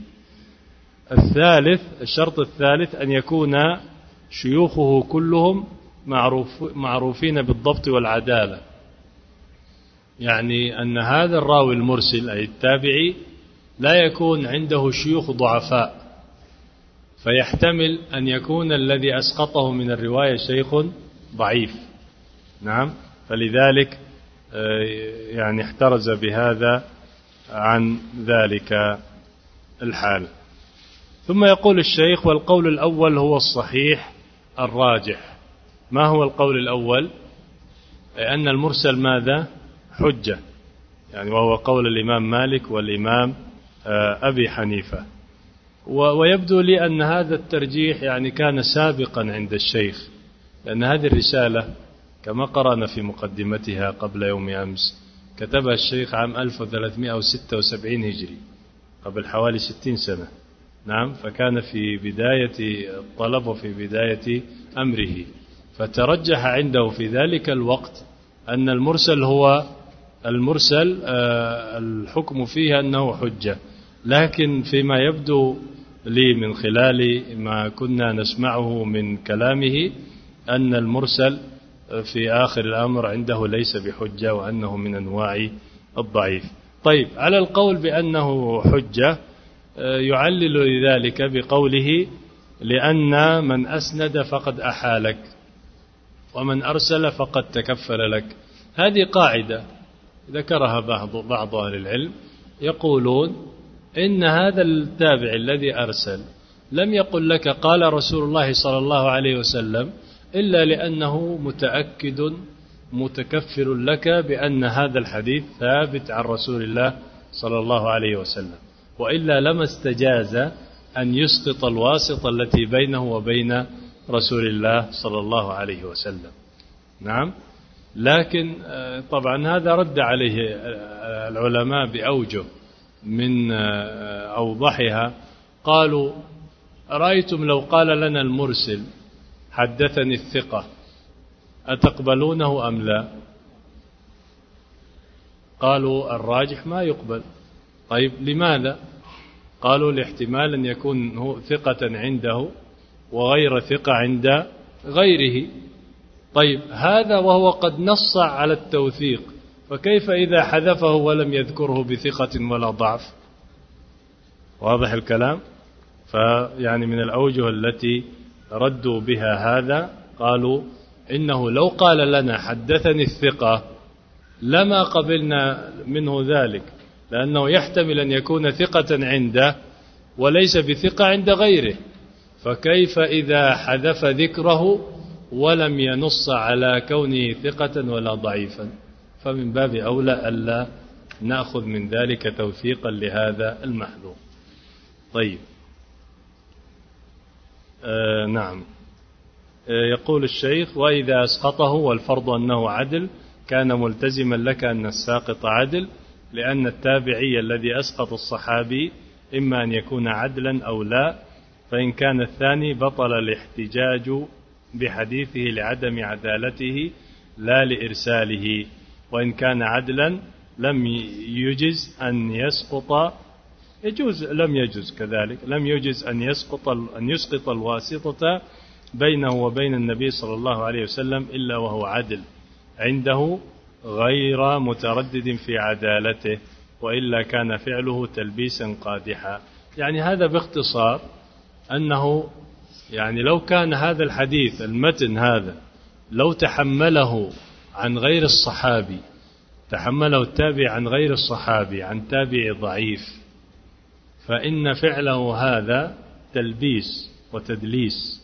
B: الشرط الثالث أن يكون شيوخه كلهم معروفين بالضبط والعدالة، يعني أن هذا الراوي المرسل أي التابعي لا يكون عنده شيوخ ضعفاء، فيحتمل أن يكون الذي أسقطه من الرواية شيخ ضعيف. نعم، فلذلك يعني احترز بهذا عن ذلك الحال. ثم يقول الشيخ: والقول الأول هو الصحيح الراجح. ما هو القول الأول؟ أن المرسل ماذا؟ حجة، يعني وهو قول الإمام مالك والإمام أبي حنيفة. ويبدو لي أن هذا الترجيح يعني كان سابقا عند الشيخ، لأن هذه الرسالة كما قرأنا في مقدمتها قبل يوم أمس كتبها الشيخ عام 1376 هجري، قبل حوالي 60 سنة. نعم، فكان في بداية الطلب وفي بداية أمره، فترجح عنده في ذلك الوقت أن المرسل هو المرسل الحكم فيه أنه حجة. لكن فيما يبدو لي من خلال ما كنا نسمعه من كلامه أن المرسل في آخر الأمر عنده ليس بحجة، وأنه من أنواع الضعيف. طيب، على القول بأنه حجة يعلل لذلك بقوله: لأن من أسند فقد أحالك، ومن أرسل فقد تكفل لك. هذه قاعدة ذكرها بعض أهل العلم، يقولون إن هذا التابع الذي أرسل لم يقل لك قال رسول الله صلى الله عليه وسلم إلا لأنه متأكد متكفل لك بأن هذا الحديث ثابت عن رسول الله صلى الله عليه وسلم، وإلا لما استجاز أن يسقط الواسطة التي بينه وبين رسول الله صلى الله عليه وسلم. نعم، لكن طبعا هذا رد عليه العلماء بأوجه، من أوضحها قالوا: أرأيتم لو قال لنا المرسل حدثني الثقة أتقبلونه أم لا؟ قالوا: الراجح ما يقبل. طيب، لماذا؟ قالوا: لاحتمال أن يكون هو ثقة عنده وغير ثقة عند غيره. طيب، هذا وهو قد نص على التوثيق، فكيف إذا حذفه ولم يذكره بثقة ولا ضعف؟ واضح الكلام؟ فيعني من الأوجه التي ردوا بها هذا قالوا إنه لو قال لنا حدثني الثقة لما قبلنا منه ذلك، لأنه يحتمل أن يكون ثقة عنده وليس بثقة عند غيره، فكيف إذا حذف ذكره ولم ينص على كونه ثقة ولا ضعيفا؟ فمن باب أولى ألا نأخذ من ذلك توثيقا لهذا المحذوف. طيب، نعم. يقول الشيخ: وإذا أسقطه والفرض أنه عدل كان ملتزما لك أن الساقط عدل، لأن التابعي الذي أسقط الصحابي إما أن يكون عدلا أو لا، فإن كان الثاني بطل الاحتجاج بحديثه لعدم عدالته لا لإرساله، وإن كان عدلا لم يجز أن يسقط، لم يجز كذلك، لم يجز أن يسقط الواسطة بينه وبين النبي صلى الله عليه وسلم إلا وهو عدل عنده غير متردد في عدالته، وإلا كان فعله تلبيسا قادحا. يعني هذا باختصار أنه يعني لو كان هذا الحديث المتن هذا لو تحمله عن غير الصحابي، تحمله التابع عن غير الصحابي عن تابع ضعيف، فإن فعله هذا تلبيس وتدليس،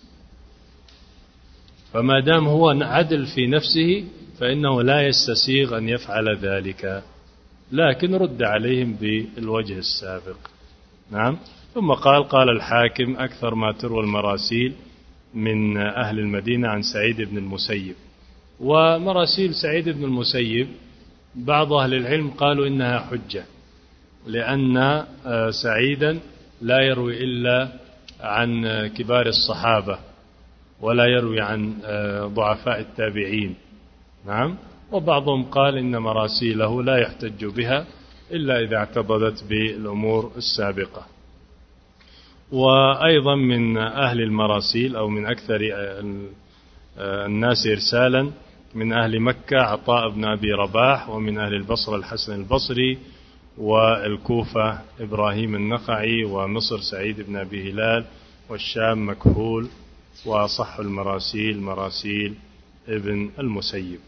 B: فما دام هو عدل في نفسه فإنه لا يستسيغ أن يفعل ذلك، لكن رد عليهم بالوجه السابق. نعم. ثم قال الحاكم أكثر ما تروى المراسيل من أهل المدينة عن سعيد بن المسيب. ومراسيل سعيد بن المسيب بعض أهل العلم قالوا إنها حجة، لأن سعيدا لا يروي إلا عن كبار الصحابة ولا يروي عن ضعفاء التابعين. نعم. وبعضهم قال إن مراسيله لا يحتج بها إلا إذا اعتضدت بالأمور السابقة. وأيضا من أهل المراسيل أو من أكثر الناس إرسالا من أهل مكة عطاء بن أبي رباح، ومن أهل البصرة الحسن البصري، والكوفة إبراهيم النخعي، ومصر سعيد بن أبي هلال، والشام مكحول، وصح المراسيل مراسيل ابن المسيب.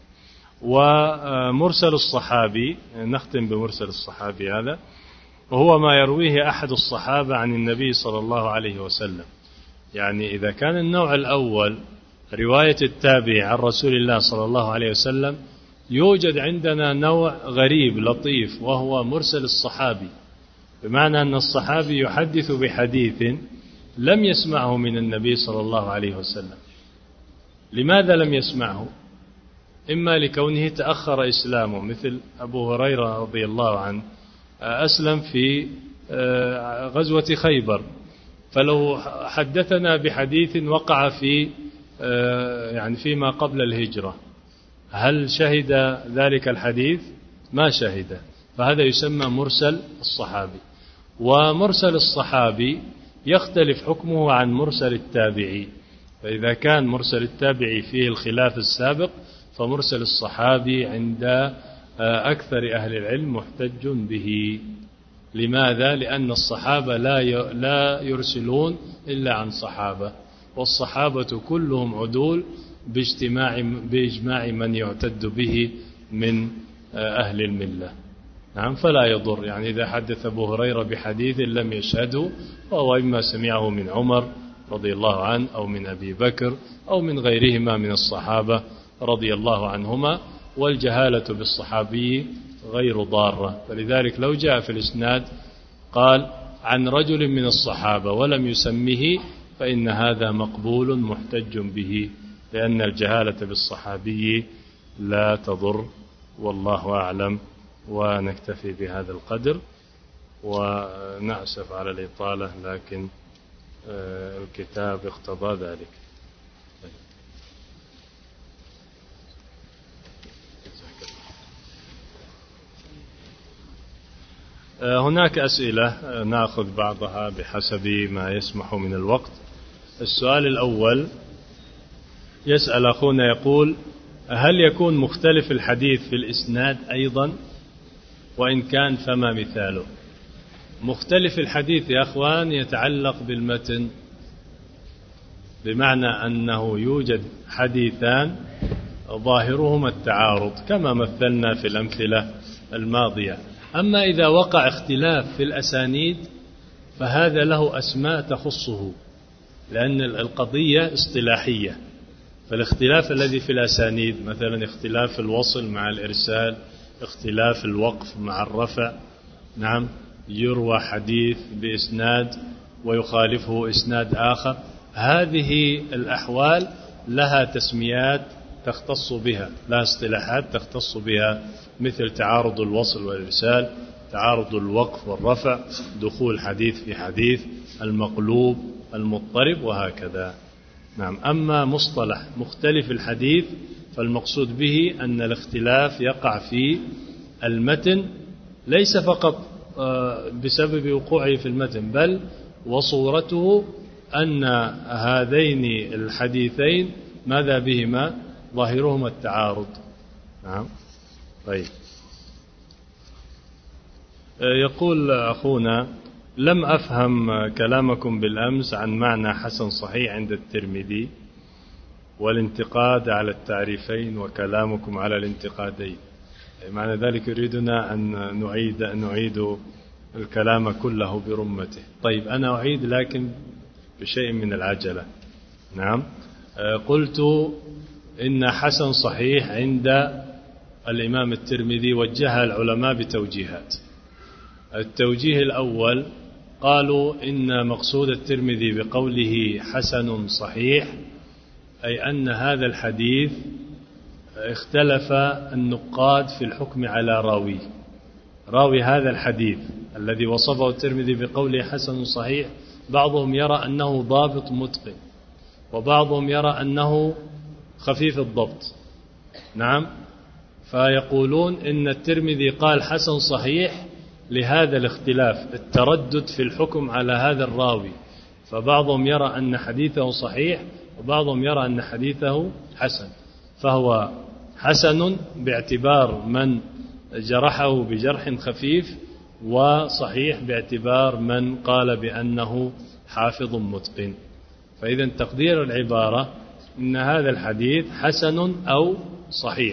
B: ومرسل الصحابي، نختم بمرسل الصحابي هذا، وهو ما يرويه أحد الصحابة عن النبي صلى الله عليه وسلم. يعني إذا كان النوع الأول رواية التابع عن رسول الله صلى الله عليه وسلم، يوجد عندنا نوع غريب لطيف وهو مرسل الصحابي، بمعنى أن الصحابي يحدث بحديث لم يسمعه من النبي صلى الله عليه وسلم. لماذا لم يسمعه؟ إما لكونه تأخر إسلامه، مثل أبو هريرة رضي الله عنه أسلم في غزوة خيبر، فلو حدثنا بحديث وقع في يعني فيما قبل الهجرة، هل شهد ذلك الحديث؟ ما شهد، فهذا يسمى مرسل الصحابي. ومرسل الصحابي يختلف حكمه عن مرسل التابعي، فإذا كان مرسل التابعي فيه الخلاف السابق، فمرسل الصحابي عند أكثر أهل العلم محتج به. لماذا؟ لأن الصحابة لا يرسلون إلا عن صحابة، والصحابة كلهم عدول بإجماع من يعتد به من أهل الملة. نعم. فلا يضر، يعني إذا حدث أبو هريرة بحديث لم يشهده، فهو إما سمعه من عمر رضي الله عنه أو من أبي بكر أو من غيرهما من الصحابة رضي الله عنهما، والجهالة بالصحابي غير ضارة. فلذلك لو جاء في الإسناد قال عن رجل من الصحابة ولم يسمه، فإن هذا مقبول محتج به، لأن الجهالة بالصحابي لا تضر. والله أعلم. ونكتفي بهذا القدر، ونأسف على الإطالة، لكن الكتاب اقتضى ذلك. هناك أسئلة نأخذ بعضها بحسب ما يسمح من الوقت. السؤال الأول يسأل أخونا يقول: هل يكون مختلف الحديث في الإسناد أيضا؟ وإن كان فما مثاله؟ مختلف الحديث يا أخوان يتعلق بالمتن، بمعنى أنه يوجد حديثان ظاهرهما التعارض كما مثلنا في الأمثلة الماضية. أما إذا وقع اختلاف في الأسانيد فهذا له أسماء تخصه، لأن القضية اصطلاحية. فالاختلاف الذي في الأسانيد مثلا اختلاف الوصل مع الإرسال، اختلاف الوقف مع الرفع. نعم. يروى حديث بإسناد ويخالفه إسناد آخر، هذه الأحوال لها تسميات تختص بها، لها اصطلاحات تختص بها، مثل تعارض الوصل والإرسال، تعارض الوقف والرفع، دخول حديث في حديث، المقلوب، المضطرب، وهكذا. نعم. أما مصطلح مختلف الحديث فالمقصود به أن الاختلاف يقع في المتن، ليس فقط بسبب وقوعه في المتن، بل وصورته أن هذين الحديثين ماذا بهما؟ ظاهرهما التعارض. نعم. طيب، يقول أخونا: لم أفهم كلامكم بالأمس عن معنى حسن صحيح عند الترمذي والانتقاد على التعريفين وكلامكم على الانتقادين. معنى ذلك يريدنا أن نعيد الكلام كله برمته. طيب، أنا أعيد لكن بشيء من العجلة. نعم. قلت إن حسن صحيح عند الإمام الترمذي وجهها العلماء بتوجيهات. التوجيه الأول قالوا إن مقصود الترمذي بقوله حسن صحيح أي أن هذا الحديث اختلف النقاد في الحكم على راوي هذا الحديث الذي وصفه الترمذي بقوله حسن صحيح. بعضهم يرى أنه ضابط متقن، وبعضهم يرى أنه خفيف الضبط. نعم. فيقولون إن الترمذي قال حسن صحيح لهذا الاختلاف، التردد في الحكم على هذا الراوي، فبعضهم يرى أن حديثه صحيح وبعضهم يرى أن حديثه حسن، فهو حسن باعتبار من جرحه بجرح خفيف، وصحيح باعتبار من قال بأنه حافظ متقن. فإذا تقدير العبارة إن هذا الحديث حسن أو صحيح.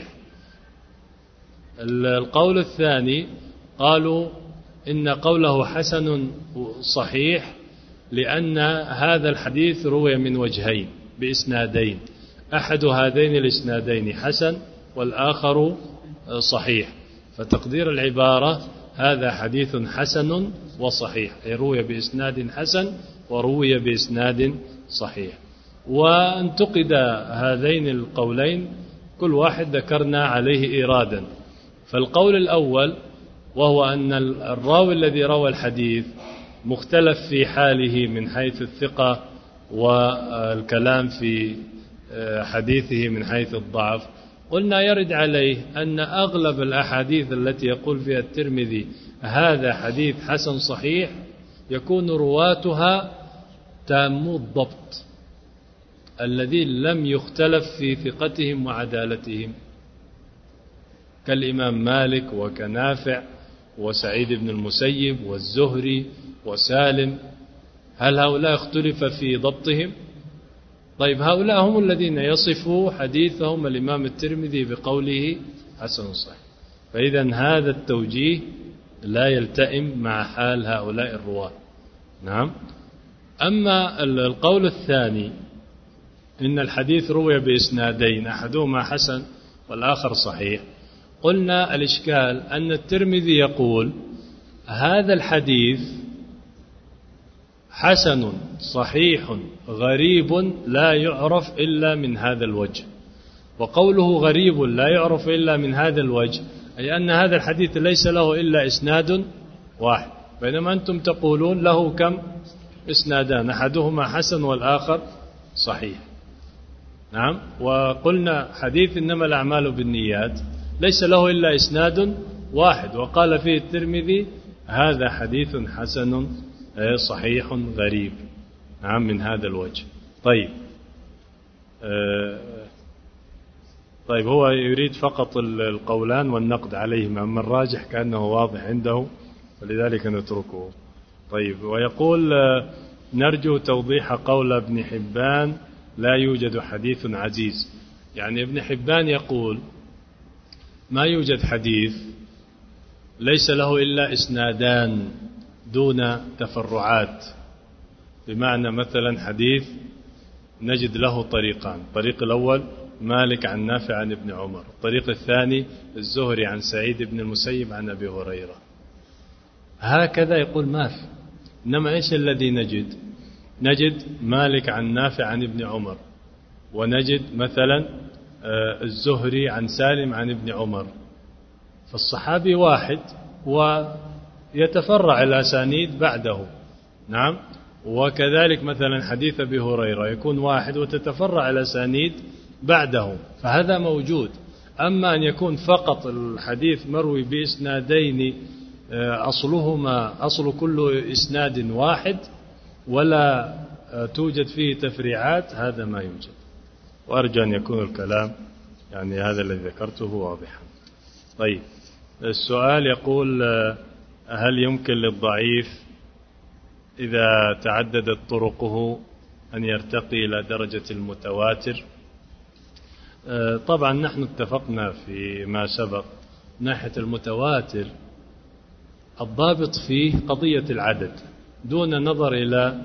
B: القول الثاني قالوا إن قوله حسن صحيح لأن هذا الحديث روي من وجهين بإسنادين، أحد هذين الإسنادين حسن والآخر صحيح، فتقدير العبارة هذا حديث حسن وصحيح، أي روي بإسناد حسن وروي بإسناد صحيح. وانتقد هذين القولين كل واحد ذكرنا عليه إيرادا. فالقول الأول وهو أن الراوي الذي روى الحديث مختلف في حاله من حيث الثقة والكلام في حديثه من حيث الضعف. قلنا يرد عليه أن أغلب الأحاديث التي يقول فيها الترمذي هذا حديث حسن صحيح يكون رواتها تامو الضبط الذين لم يختلف في ثقتهم وعدالتهم، كالإمام مالك وكنافع وسعيد بن المسيب والزهري وسالم. هل هؤلاء اختلف في ضبطهم؟ طيب، هؤلاء هم الذين يصفوا حديثهم الإمام الترمذي بقوله حسن صحيح. فإذا هذا التوجيه لا يلتئم مع حال هؤلاء الرواة. نعم. أما القول الثاني إن الحديث روي بإسنادين أحدهما حسن والآخر صحيح، قلنا الإشكال أن الترمذي يقول هذا الحديث حسن صحيح غريب لا يعرف إلا من هذا الوجه. وقوله غريب لا يعرف إلا من هذا الوجه أي أن هذا الحديث ليس له إلا إسناد واحد، بينما أنتم تقولون له كم إسنادان، أحدهما حسن والآخر صحيح. نعم. وقلنا حديث إنما الأعمال بالنيات ليس له إلا إسناد واحد، وقال فيه الترمذي هذا حديث حسن صحيح غريب. نعم، من هذا الوجه. طيب، هو يريد فقط القولان والنقد عليهما، أما الراجح كأنه واضح عنده ولذلك نتركه. طيب، ويقول نرجو توضيح قول ابن حبان لا يوجد حديث عزيز. يعني ابن حبان يقول ما يوجد حديث ليس له إلا إسنادان دون تفرعات، بمعنى مثلا حديث نجد له طريقان، الطريق الأول مالك عن نافع عن ابن عمر، الطريق الثاني الزهري عن سعيد بن المسيب عن أبي هريرة. هكذا يقول ما في، إنما إيش الذي نجد مالك عن نافع عن ابن عمر، ونجد مثلا الزهري عن سالم عن ابن عمر، فالصحابي واحد ويتفرع الأسانيد بعده. نعم. وكذلك مثلا حديث أبي هريرة يكون واحد وتتفرع الأسانيد بعده، فهذا موجود. أما أن يكون فقط الحديث مروي بإسنادين أصل كل إسناد واحد ولا توجد فيه تفريعات، هذا ما يوجد. وأرجو أن يكون الكلام يعني هذا الذي ذكرته واضحا. طيب، السؤال يقول: هل يمكن للضعيف إذا تعددت طرقه أن يرتقي إلى درجة المتواتر؟ طبعا نحن اتفقنا في ما سبق ناحية المتواتر الضابط فيه قضية العدد دون نظر إلى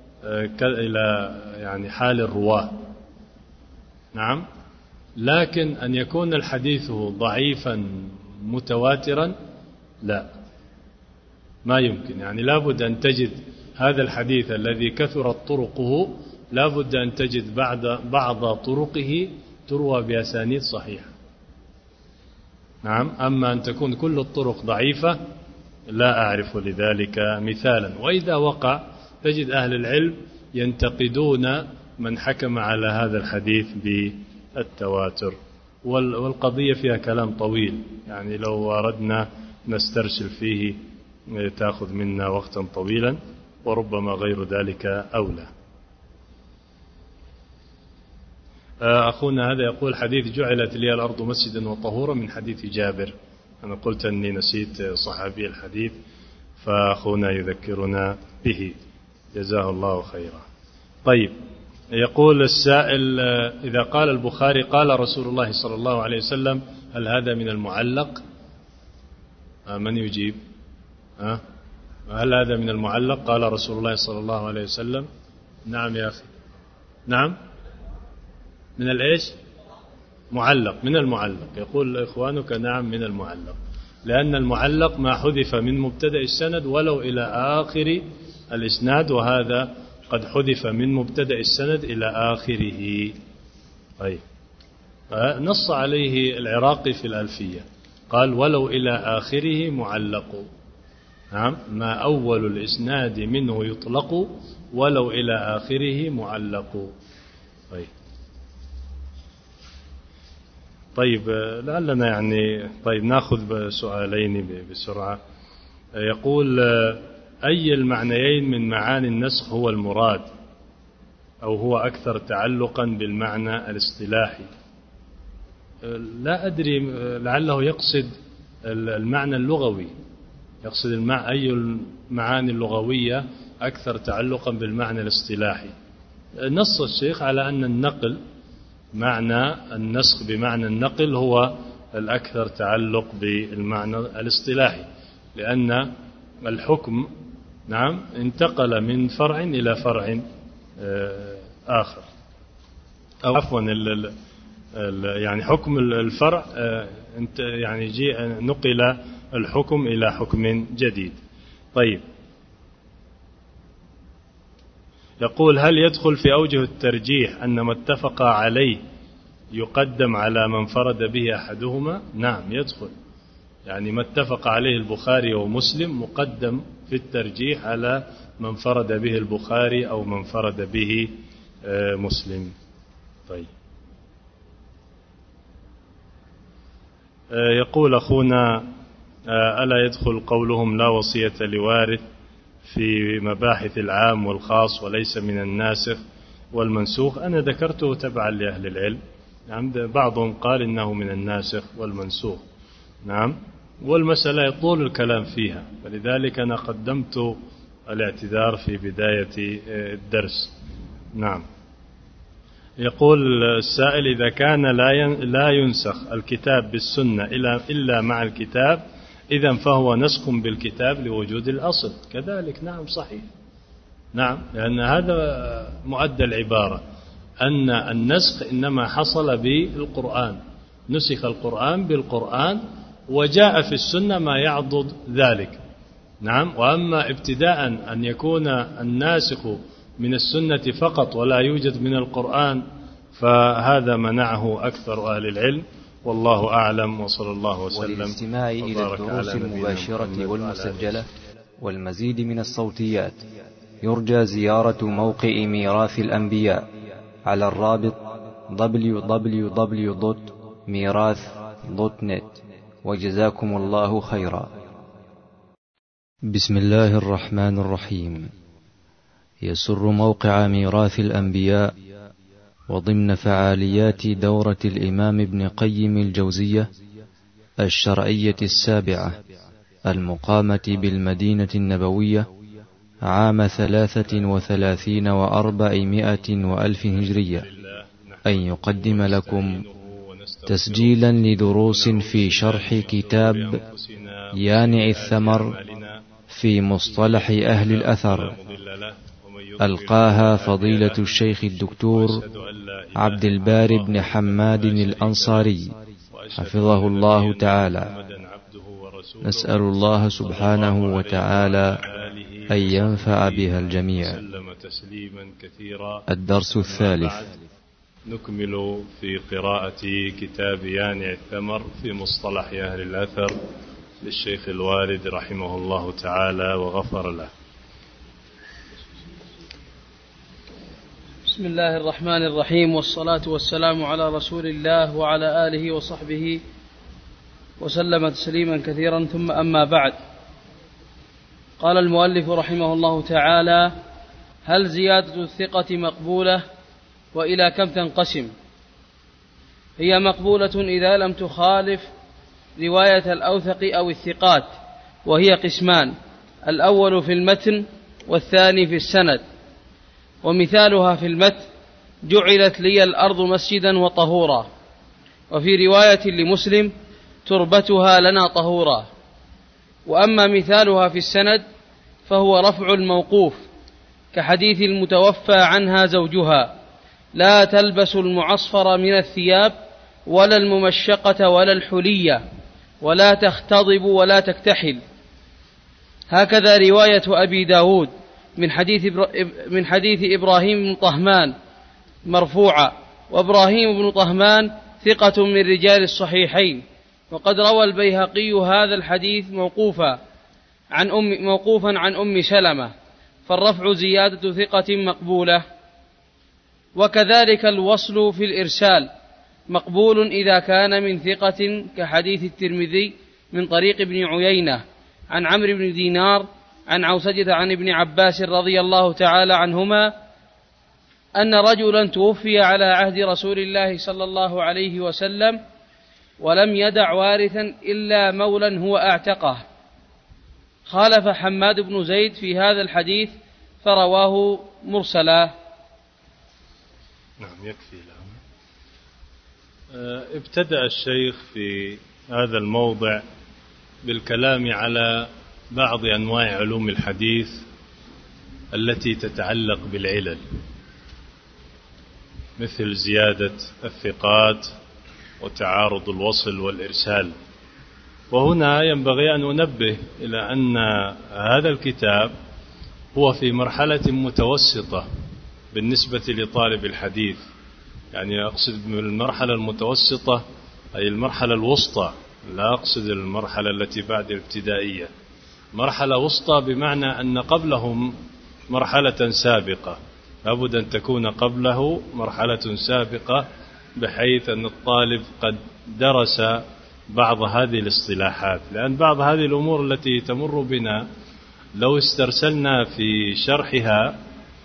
B: يعني حال الرواة. نعم، لكن أن يكون الحديث ضعيفا متواترا لا، ما يمكن. يعني لابد أن تجد هذا الحديث الذي كثرت طرقه لابد أن تجد بعض طرقه تروى بأسانيد صحيحة. نعم، أما أن تكون كل الطرق ضعيفة لا أعرف لذلك مثالا. وإذا وقع تجد أهل العلم ينتقدون من حكم على هذا الحديث بالتواتر، والقضية فيها كلام طويل، يعني لو أردنا نسترسل فيه تأخذ منا وقتا طويلا، وربما غير ذلك أولى. أخونا هذا يقول: حديث جعلت لي الأرض مسجدا وطهورا من حديث جابر. أنا قلت أني نسيت صحابي الحديث، فأخونا يذكرنا به، جزاه الله خيرا. طيب، يقول السائل: إذا قال البخاري قال رسول الله صلى الله عليه وسلم، هل هذا من المعلق؟ من يجيب؟ هل هذا من المعلق؟ قال رسول الله صلى الله عليه وسلم. نعم يا أخي، نعم، من الإيش؟ معلق، من المعلق. يقول إخوانك نعم من المعلق، لأن المعلق ما حذف من مبتدأ السند ولو إلى آخر الإسناد، وهذا قد حذف من مبتدأ السند إلى آخره. طيب، نص عليه العراقي في الألفية، قال: ولو إلى آخره معلق. نعم، ما أول الإسناد منه يطلق ولو إلى آخره معلق. طيب، لعلنا يعني نأخذ سؤالين بسرعة. يقول: أي المعنيين من معاني النسخ هو المراد، أو هو أكثر تعلقا بالمعنى الاصطلاحي؟ لا أدري، لعله يقصد المعنى اللغوي، يقصد أي المعاني اللغوية أكثر تعلقا بالمعنى الاصطلاحي. نص الشيخ على أن النقل، معنى النسخ بمعنى النقل، هو الأكثر تعلق بالمعنى الاصطلاحي، لأن الحكم نعم انتقل من فرع إلى فرع آخر، أو عفوا يعني حكم الفرع يعني نقل الحكم إلى حكم جديد. طيب، يقول: هل يدخل في أوجه الترجيح أن ما اتفق عليه يقدم على من فرد به أحدهما؟ نعم يدخل، يعني ما اتفق عليه البخاري ومسلم مقدم في الترجيح على من فرد به البخاري أو من فرد به مسلم. طيب، يقول أخونا: ألا يدخل قولهم لا وصية لوارث في مباحث العام والخاص وليس من الناسخ والمنسوخ؟ أنا ذكرته تبعا لأهل العلم. نعم، بعضهم قال إنه من الناسخ والمنسوخ. نعم، والمسألة يطول الكلام فيها، فلذلك أنا قدمت الاعتذار في بداية الدرس. نعم، يقول السائل: إذا كان لا ينسخ الكتاب بالسنة إلا مع الكتاب، إذن فهو نسخ بالكتاب لوجود الأصل. كذلك نعم صحيح، نعم، لأن هذا مؤدى العبارة، أن النسخ إنما حصل بالقرآن، نسخ القرآن بالقرآن، وجاء في السنة ما يعضد ذلك. نعم، وأما ابتداء أن يكون الناسخ من السنة فقط ولا يوجد من القرآن، فهذا منعه أكثر أهل العلم، والله أعلم، وصلى الله وسلم.
A: وللاستماع إلى الدروس المباشرة والمسجلة والمزيد من الصوتيات يرجى زيارة موقع ميراث الأنبياء على الرابط www.mirath.net. وجزاكم الله خيرا. بسم الله الرحمن الرحيم. يسر موقع ميراث الأنبياء وضمن فعاليات دورة الإمام ابن قيم الجوزية الشرعية السابعة المقامة بالمدينة النبوية عام 33 و400 وألف هجرية أن يقدم لكم تسجيلا لدروس في شرح كتاب يانع الثمر في مصطلح أهل الأثر، ألقاها فضيلة الشيخ الدكتور عبد الباري بن حماد الأنصاري حفظه الله تعالى. نسأل الله سبحانه وتعالى أن ينفع بها الجميع. الدرس الثالث.
B: نكمل في قراءة كتاب يانع الثمر في مصطلح أهل الأثر للشيخ الوالد رحمه الله تعالى وغفر له.
C: بسم الله الرحمن الرحيم، والصلاة والسلام على رسول الله وعلى آله وصحبه وسلم تسليما كثيرا، ثم أما بعد. قال المؤلف رحمه الله تعالى: هل زيادة الثقة مقبولة؟ وإلى كم تنقسم؟ هي مقبولة إذا لم تخالف رواية الأوثق أو الثقات، وهي قسمان: الأول في المتن والثاني في السند. ومثالها في المتن: جعلت لي الأرض مسجدا وطهورا. وفي رواية لمسلم: تربتها لنا طهورا. وأما مثالها في السند فهو رفع الموقوف كحديث المتوفى عنها زوجها: لا تلبس المعصفر من الثياب ولا الممشقة ولا الحلية ولا تختضب ولا تكتحل. هكذا رواية أبي داود من حديث إبراهيم بن طهمان مرفوعة. وإبراهيم بن طهمان ثقة من رجال الصحيحين، وقد روى البيهقي هذا الحديث موقوفا عن أم سلمة، فالرفع زيادة ثقة مقبولة. وكذلك الوصل في الإرسال مقبول إذا كان من ثقة كحديث الترمذي من طريق ابن عيينة عن عمرو بن دينار عن عوسجة عن ابن عباس رضي الله تعالى عنهما أن رجلا توفي على عهد رسول الله صلى الله عليه وسلم ولم يدع وارثا إلا مولا هو أعتقه. خالف حماد بن زيد في هذا الحديث فرواه مرسلا.
B: نعم، يكفي له. ابتدأ الشيخ في هذا الموضع بالكلام على بعض أنواع علوم الحديث التي تتعلق بالعلل، مثل زيادة الثقات وتعارض الوصل والإرسال. وهنا ينبغي أن أنبه إلى أن هذا الكتاب هو في مرحلة متوسطة بالنسبة لطالب الحديث، يعني أقصد بالمرحلة المتوسطة أي المرحلة الوسطى، لا أقصد المرحلة التي بعد الابتدائية. مرحلة وسطى بمعنى أن قبلهم مرحلة سابقة، لابد أن تكون قبله مرحلة سابقة بحيث أن الطالب قد درس بعض هذه الاصطلاحات، لأن بعض هذه الأمور التي تمر بنا لو استرسلنا في شرحها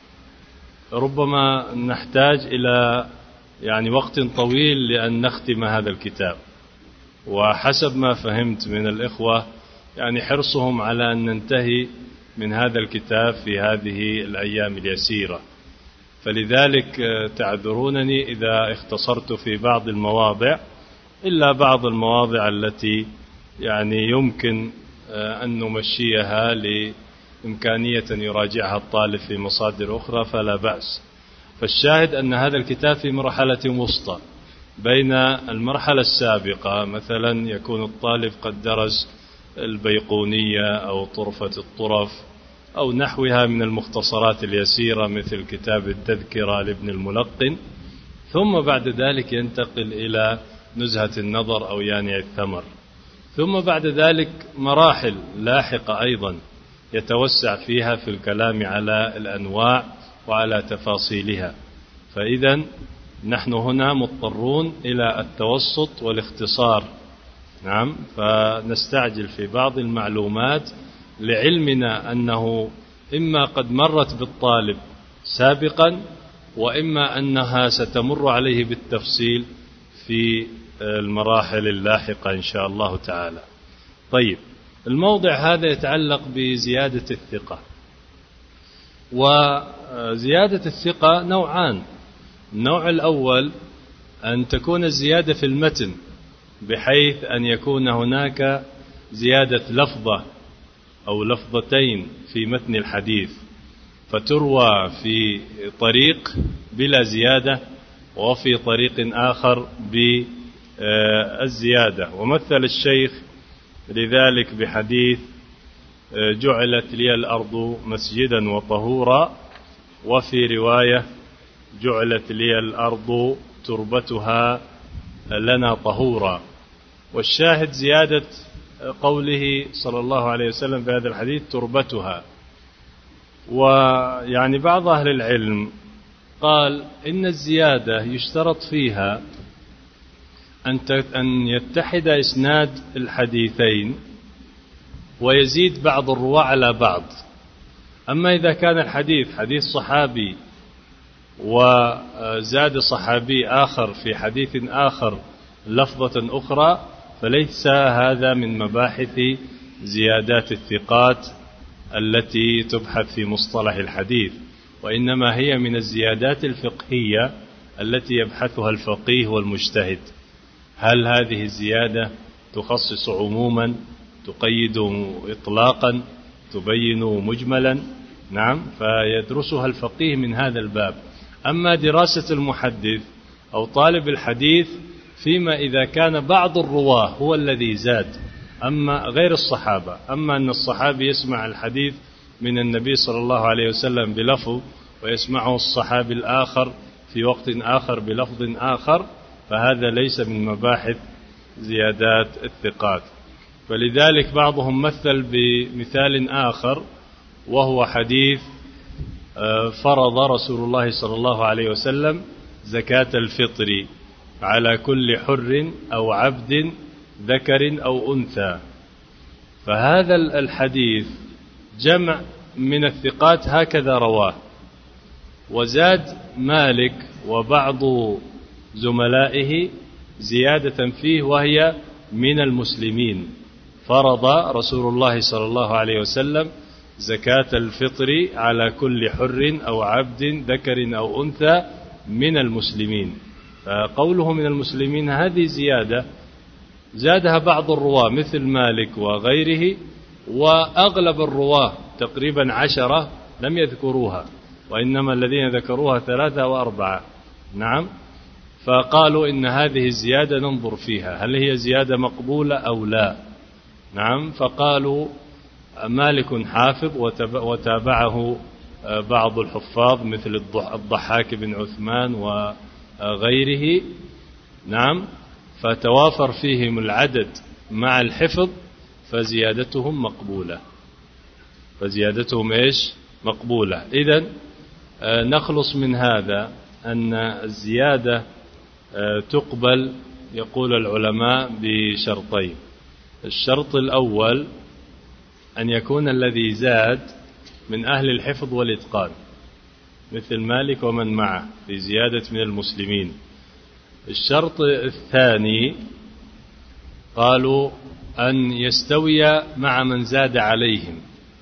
B: ربما نحتاج إلى وقت طويل لأن نختم هذا الكتاب. وحسب ما فهمت من الإخوة حرصهم على أن ننتهي من هذا الكتاب في هذه الأيام اليسيرة، فلذلك تعذرونني إذا اختصرت في بعض المواضع، إلا بعض المواضع التي يمكن أن نمشيها لإمكانية يراجعها الطالب في مصادر أخرى فلا بأس. فالشاهد أن هذا الكتاب في مرحلة وسطى بين المرحلة السابقة، مثلا يكون الطالب قد درس البيقونية أو طرفة الطرف أو نحوها من المختصرات اليسيرة مثل كتاب التذكرة لابن الملقن، ثم بعد ذلك ينتقل إلى نزهة النظر أو يانع الثمر، ثم بعد ذلك مراحل لاحقة أيضا يتوسع فيها في الكلام على الأنواع وعلى تفاصيلها. فإذا نحن هنا مضطرون إلى التوسط والاختصار. نعم، فنستعجل في بعض المعلومات لعلمنا أنه إما قد مرت بالطالب سابقا، وإما أنها ستمر عليه بالتفصيل في المراحل اللاحقة إن شاء الله تعالى. طيب، الموضع هذا يتعلق بزيادة الثقة. وزيادة الثقة نوعان. النوع الأول أن تكون الزيادة في المتن، بحيث أن يكون هناك زيادة لفظة أو لفظتين في متن الحديث، فتروى في طريق بلا زيادة وفي طريق آخر بالزيادة. ومثل الشيخ لذلك بحديث جعلت لي الأرض مسجدا وطهورا، وفي رواية جعلت لي الأرض تربتها لنا طهورا. والشاهد زيادة قوله صلى الله عليه وسلم في هذا الحديث تربتها. ويعني بعض أهل العلم قال إن الزيادة يشترط فيها أن يتحد إسناد الحديثين ويزيد بعض الرواة على بعض. أما إذا كان الحديث حديث صحابي وزاد صحابي آخر في حديث آخر لفظة أخرى، فليس هذا من مباحث زيادات الثقات التي تبحث في مصطلح الحديث، وإنما هي من الزيادات الفقهية التي يبحثها الفقيه والمجتهد. هل هذه الزيادة تخصص عموما، تقيد إطلاقا، تبين مجملا؟ نعم، فيدرسها الفقيه من هذا الباب. أما دراسة المحدث أو طالب الحديث فيما إذا كان بعض الرواه هو الذي زاد، أما غير الصحابة، أما أن الصحابي يسمع الحديث من النبي صلى الله عليه وسلم بلفظ ويسمعه الصحابي الآخر في وقت آخر بلفظ آخر، فهذا ليس من مباحث زيادات الثقات. فلذلك بعضهم مثل بمثال آخر، وهو حديث فرض رسول الله صلى الله عليه وسلم زكاة الفطر على كل حر أو عبد ذكر أو أنثى. فهذا الحديث جمع من الثقات هكذا رواه، وزاد مالك وبعض زملائه زيادة فيه وهي من المسلمين. فرض رسول الله صلى الله عليه وسلم زكاة الفطر على كل حر أو عبد ذكر أو أنثى من المسلمين. فقوله من المسلمين هذه زيادة زادها بعض الرواة مثل مالك وغيره، وأغلب الرواة تقريبا 10 لم يذكروها، وإنما الذين ذكروها 3 و4. نعم، فقالوا إن هذه الزيادة ننظر فيها هل هي زيادة مقبولة أو لا. نعم، فقالوا مالك حافظ وتابعه بعض الحفاظ مثل الضحاك بن عثمان وغيره. نعم، فتوافر فيهم العدد مع الحفظ فزيادتهم مقبولة. فزيادتهم إيش؟ مقبولة. إذن نخلص من هذا أن الزيادة تقبل، يقول العلماء، بشرطين. الشرط الأول أن يكون الذي زاد من أهل الحفظ والإتقان مثل مالك ومن معه في زيادة من المسلمين. الشرط الثاني قالوا أن يستوي مع من زاد عليهم.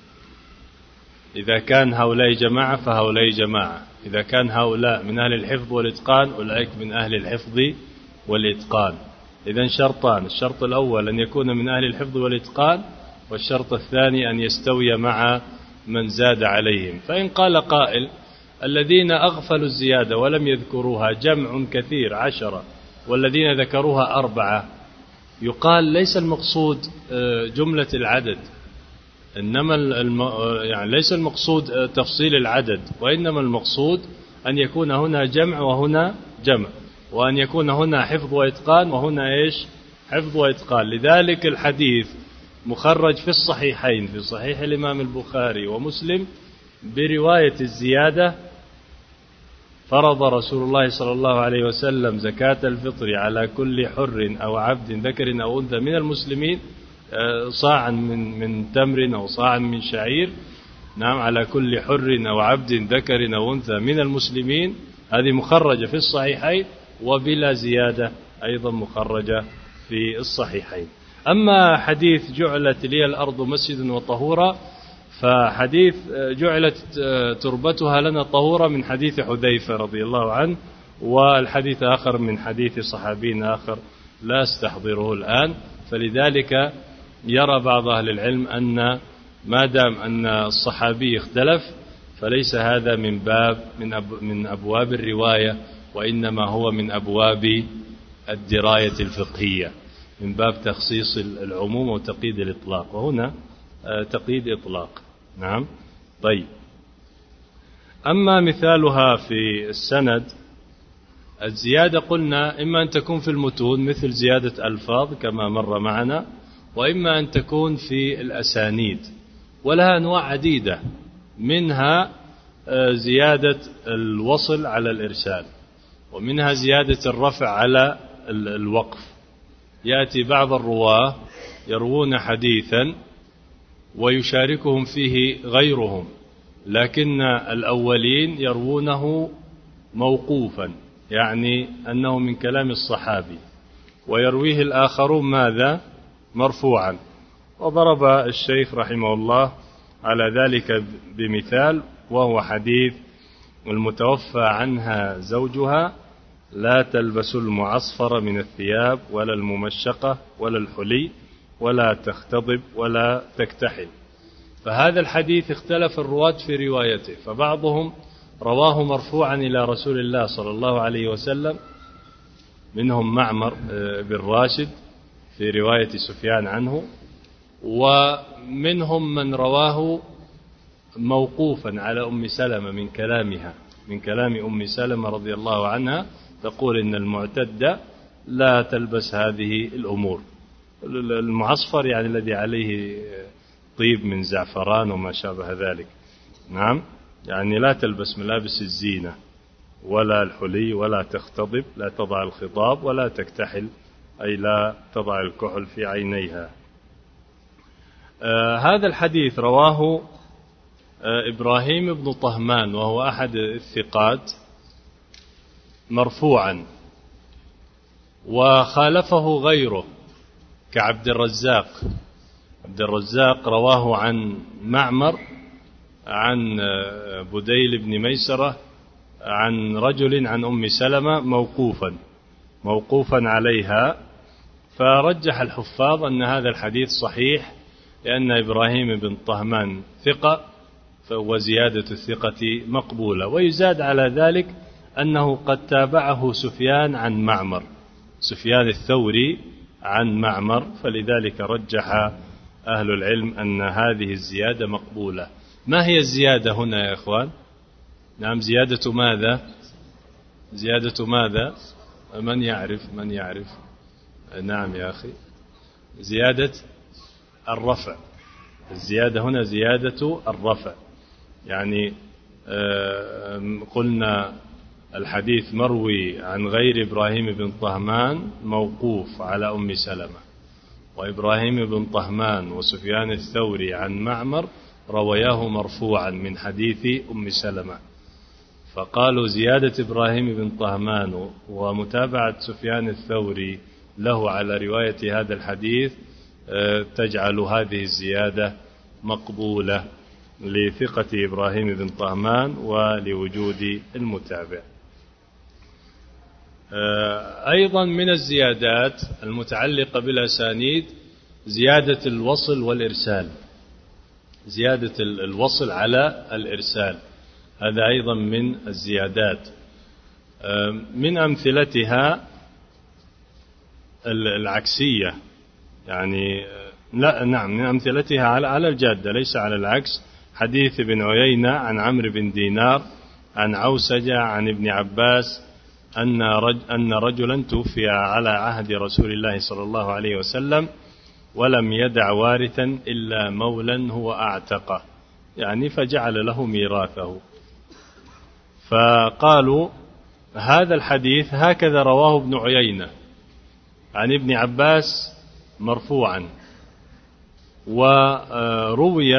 B: إذا كان هؤلاء جماعة فهؤلاء جماعة، إذا كان هؤلاء من أهل الحفظ والإتقان أولئك من أهل الحفظ والإتقان. إذن شرطان: الشرط الأول أن يكون من أهل الحفظ والإتقان، والشرط الثاني أن يستوي مع من زاد عليهم. فإن قال قائل الذين أغفلوا الزيادة ولم يذكروها جمع كثير 10، والذين ذكروها 4، يقال ليس المقصود جملة العدد، إنما يعني ليس المقصود تفصيل العدد، وإنما المقصود أن يكون هنا جمع وهنا جمع، وأن يكون هنا حفظ وإتقان وهنا إيش؟ حفظ وإتقان. لذلك الحديث مخرج في الصحيحين، في صحيح الإمام البخاري ومسلم برواية الزيادة: فرض رسول الله صلى الله عليه وسلم زكاة الفطر على كل حر أو عبد ذكر أو أنثى من المسلمين صاعا من تمر أو صاعا من شعير. نعم، على كل حر أو عبد ذكر أو أنثى من المسلمين. هذه مخرجة في الصحيحين وبلا زيادة أيضا مخرجة في الصحيحين. أما حديث جعلت لي الأرض مسجدا وطهورا، فحديث جعلت تربتها لنا طهورا من حديث حذيفة رضي الله عنه، والحديث آخر من حديث صحابي آخر لا استحضره الآن. فلذلك يرى بعض أهل العلم أن ما دام أن الصحابي اختلف فليس هذا من أبواب الرواية، وإنما هو من أبواب الدراية الفقهية، من باب تخصيص العموم وتقييد الإطلاق، وهنا تقييد إطلاق. نعم. طيب، أما مثالها في السند، الزيادة قلنا إما أن تكون في المتون مثل زيادة ألفاظ كما مر معنا، وإما أن تكون في الأسانيد، ولها أنواع عديدة، منها زيادة الوصل على الإرسال، ومنها زيادة الرفع على الوقف. يأتي بعض الرواة يروون حديثا ويشاركهم فيه غيرهم، لكن الأولين يروونه موقوفا، يعني أنه من كلام الصحابي، ويرويه الآخرون ماذا؟ مرفوعا. وضرب الشيخ رحمه الله على ذلك بمثال، وهو حديث: المتوفى عنها زوجها لا تلبس المعصفر من الثياب ولا الممشقة ولا الحلي ولا تختضب ولا تكتحل. فهذا الحديث اختلف الرواة في روايته، فبعضهم رواه مرفوعا إلى رسول الله صلى الله عليه وسلم، منهم معمر بن راشد في رواية سفيان عنه، ومنهم من رواه موقوفا على أم سلمة من كلامها، من كلام أم سلمة رضي الله عنها، تقول إن المعتدة لا تلبس هذه الأمور. المعصفر يعني الذي عليه طيب من زعفران وما شابه ذلك. نعم، يعني لا تلبس ملابس الزينة ولا الحلي ولا تختضب، لا تضع الخضاب ولا تكتحل، أي لا تضع الكحل في عينيها. هذا الحديث رواه إبراهيم بن طهمان، وهو أحد الثقات، مرفوعا، وخالفه غيره كعبد الرزاق. عبد الرزاق رواه عن معمر عن بديل بن ميسرة عن رجل عن أم سلمة موقوفا عليها، فرجح الحفاظ أن هذا الحديث صحيح، لأن إبراهيم بن طهمان ثقة، وزيادة الثقة مقبولة. ويزاد على ذلك أنه قد تابعه سفيان عن معمر، سفيان الثوري عن معمر، فلذلك رجح أهل العلم أن هذه الزيادة مقبولة. ما هي الزيادة هنا يا إخوان؟ نعم، زيادة ماذا؟ زيادة ماذا؟ من يعرف؟ نعم يا أخي، زيادة الرفع. الزيادة هنا زيادة الرفع، يعني قلنا الحديث مروي عن غير إبراهيم بن طهمان موقوف على أم سلمة، وإبراهيم بن طهمان وسفيان الثوري عن معمر روياه مرفوعا من حديث أم سلمة، فقالوا زيادة إبراهيم بن طهمان ومتابعة سفيان الثوري له على رواية هذا الحديث تجعل هذه الزيادة مقبولة لثقة إبراهيم بن طهمان ولوجود المتابع. أيضا من الزيادات المتعلقة بالأسانيد زيادة الوصل والإرسال، زيادة الوصل على الإرسال، هذا أيضا من الزيادات. من أمثلتها العكسية، يعني لا نعم، من أمثلتها على الجادة ليس على العكس. حديث ابن عيينة عن عمرو بن دينار عن عوسجة عن ابن عباس أن رجلا توفي على عهد رسول الله صلى الله عليه وسلم، ولم يدع وارثا إلا مولا هو أعتقه، يعني فجعل له ميراثه. فقالوا هذا الحديث هكذا رواه ابن عيينة عن ابن عباس مرفوعا، وروي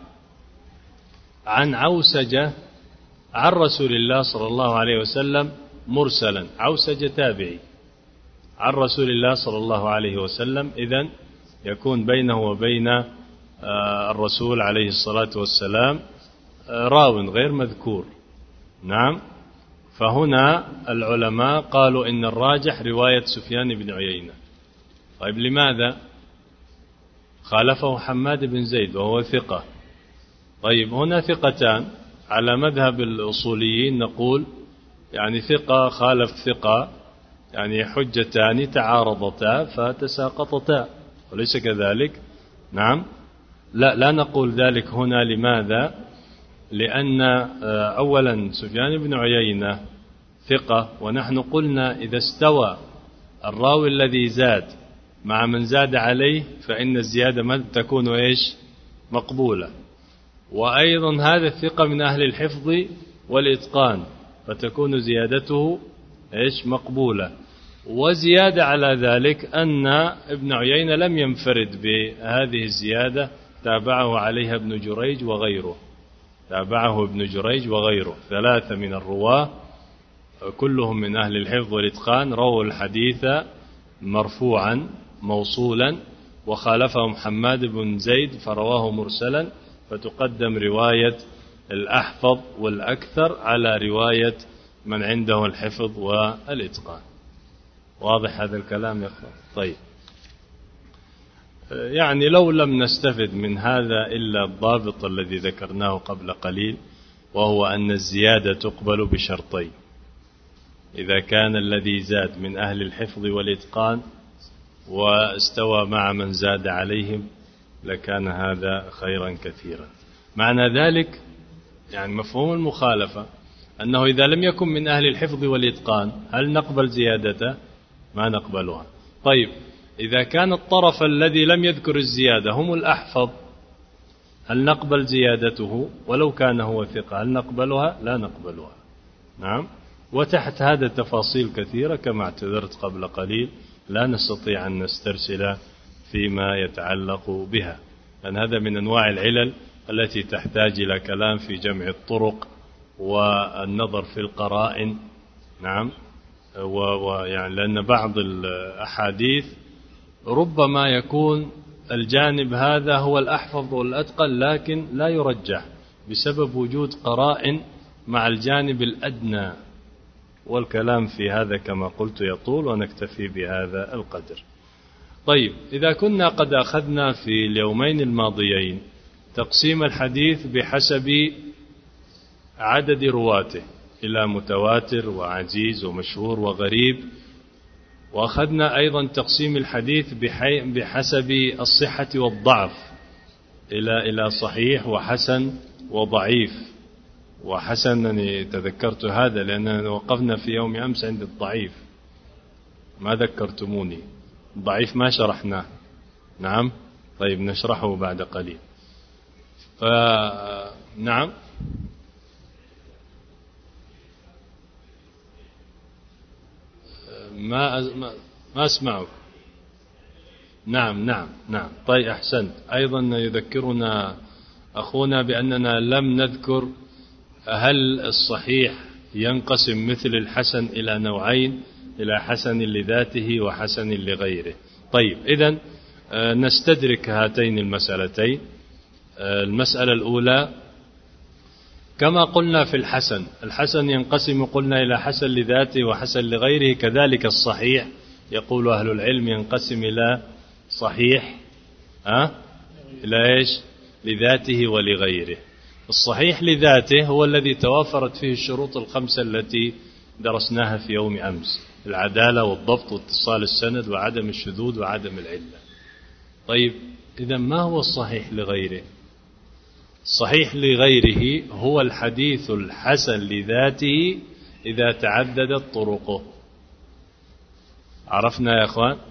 B: عن عوسجة عن رسول الله صلى الله عليه وسلم مرسلا، عوسجة تابعي عن رسول الله صلى الله عليه وسلم، إذن يكون بينه وبين الرسول عليه الصلاة والسلام راو غير مذكور. نعم. فهنا العلماء قالوا إن الراجح رواية سفيان بن عيينة. طيب لماذا؟ خالفه حماد بن زيد وهو ثقة. طيب هنا ثقتان على مذهب الأصوليين، نقول يعني ثقة خالف ثقة، يعني حجتان تعارضتا فتساقطتا، وليس كذلك. نعم. لا نقول ذلك هنا. لماذا؟ لأن أولا سفيان بن عيينة ثقة، ونحن قلنا إذا استوى الراوي الذي زاد مع من زاد عليه فإن الزيادة ما تكون مقبولة. وأيضا هذا الثقة من أهل الحفظ والإتقان، فتكون زيادته مقبولة. وزيادة على ذلك أن ابن عيينة لم ينفرد بهذه الزيادة، تابعه عليها ابن جريج وغيره، تابعه ابن جريج وغيره، 3 من الرواة كلهم من أهل الحفظ والإتقان رووا الحديث مرفوعا موصولا، وخالفهم حماد بن زيد فرواه مرسلا، فتقدم رواية الأحفظ والأكثر على رواية من عنده الحفظ والإتقان. واضح هذا الكلام يا أخوان؟ طيب، يعني لو لم نستفد من هذا إلا الضابط الذي ذكرناه قبل قليل، وهو أن الزيادة تقبل بشرطين: إذا كان الذي زاد من أهل الحفظ والإتقان واستوى مع من زاد عليهم لكان هذا خيرا كثيرا. معنى ذلك يعني مفهوم المخالفة أنه إذا لم يكن من أهل الحفظ والإتقان هل نقبل زيادته؟ ما نقبلها. طيب، إذا كان الطرف الذي لم يذكر الزيادة هم الأحفظ هل نقبل زيادته ولو كان هو ثقة؟ هل نقبلها؟ لا نقبلها. نعم. وتحت هذا تفاصيل كثيرة كما اعتذرت قبل قليل، لا نستطيع أن نسترسل فيما يتعلق بها، لأن هذا من أنواع العلل التي تحتاج إلى كلام في جمع الطرق والنظر في القرائن. نعم. ويعني لأن بعض الأحاديث ربما يكون الجانب هذا هو الأحفظ والأتقن، لكن لا يرجح بسبب وجود قرائن مع الجانب الأدنى، والكلام في هذا كما قلت يطول، ونكتفي بهذا القدر. طيب، إذا كنا قد أخذنا في اليومين الماضيين تقسيم الحديث بحسب عدد رواته إلى متواتر وعزيز ومشهور وغريب، وأخذنا أيضا تقسيم الحديث بحسب الصحة والضعف إلى صحيح وحسن وضعيف. وحسن أني تذكرت هذا لأننا وقفنا في يوم أمس عند الضعيف، ما ذكرتموني. الضعيف ما شرحناه. نعم. طيب، نشرحه بعد قليل. نعم. ما أسمعك. نعم. طيب، أحسنت. أيضا يذكرنا أخونا بأننا لم نذكر هل الصحيح ينقسم مثل الحسن إلى نوعين، إلى حسن لذاته وحسن لغيره. طيب، إذن نستدرك هاتين المسألتين. المسألة الأولى، كما قلنا في الحسن ينقسم قلنا إلى حسن لذاته وحسن لغيره، كذلك الصحيح يقول أهل العلم ينقسم إلى صحيح إلى إيش؟ لذاته ولغيره. الصحيح لذاته هو الذي توافرت فيه الشروط الخمسة التي درسناها في يوم أمس: العدالة والضبط واتصال السند وعدم الشذوذ وعدم العلة. طيب، إذا ما هو الصحيح لغيره؟ الصحيح لغيره هو الحديث الحسن لذاته إذا تعددت طرقه. عرفنا يا أخوان؟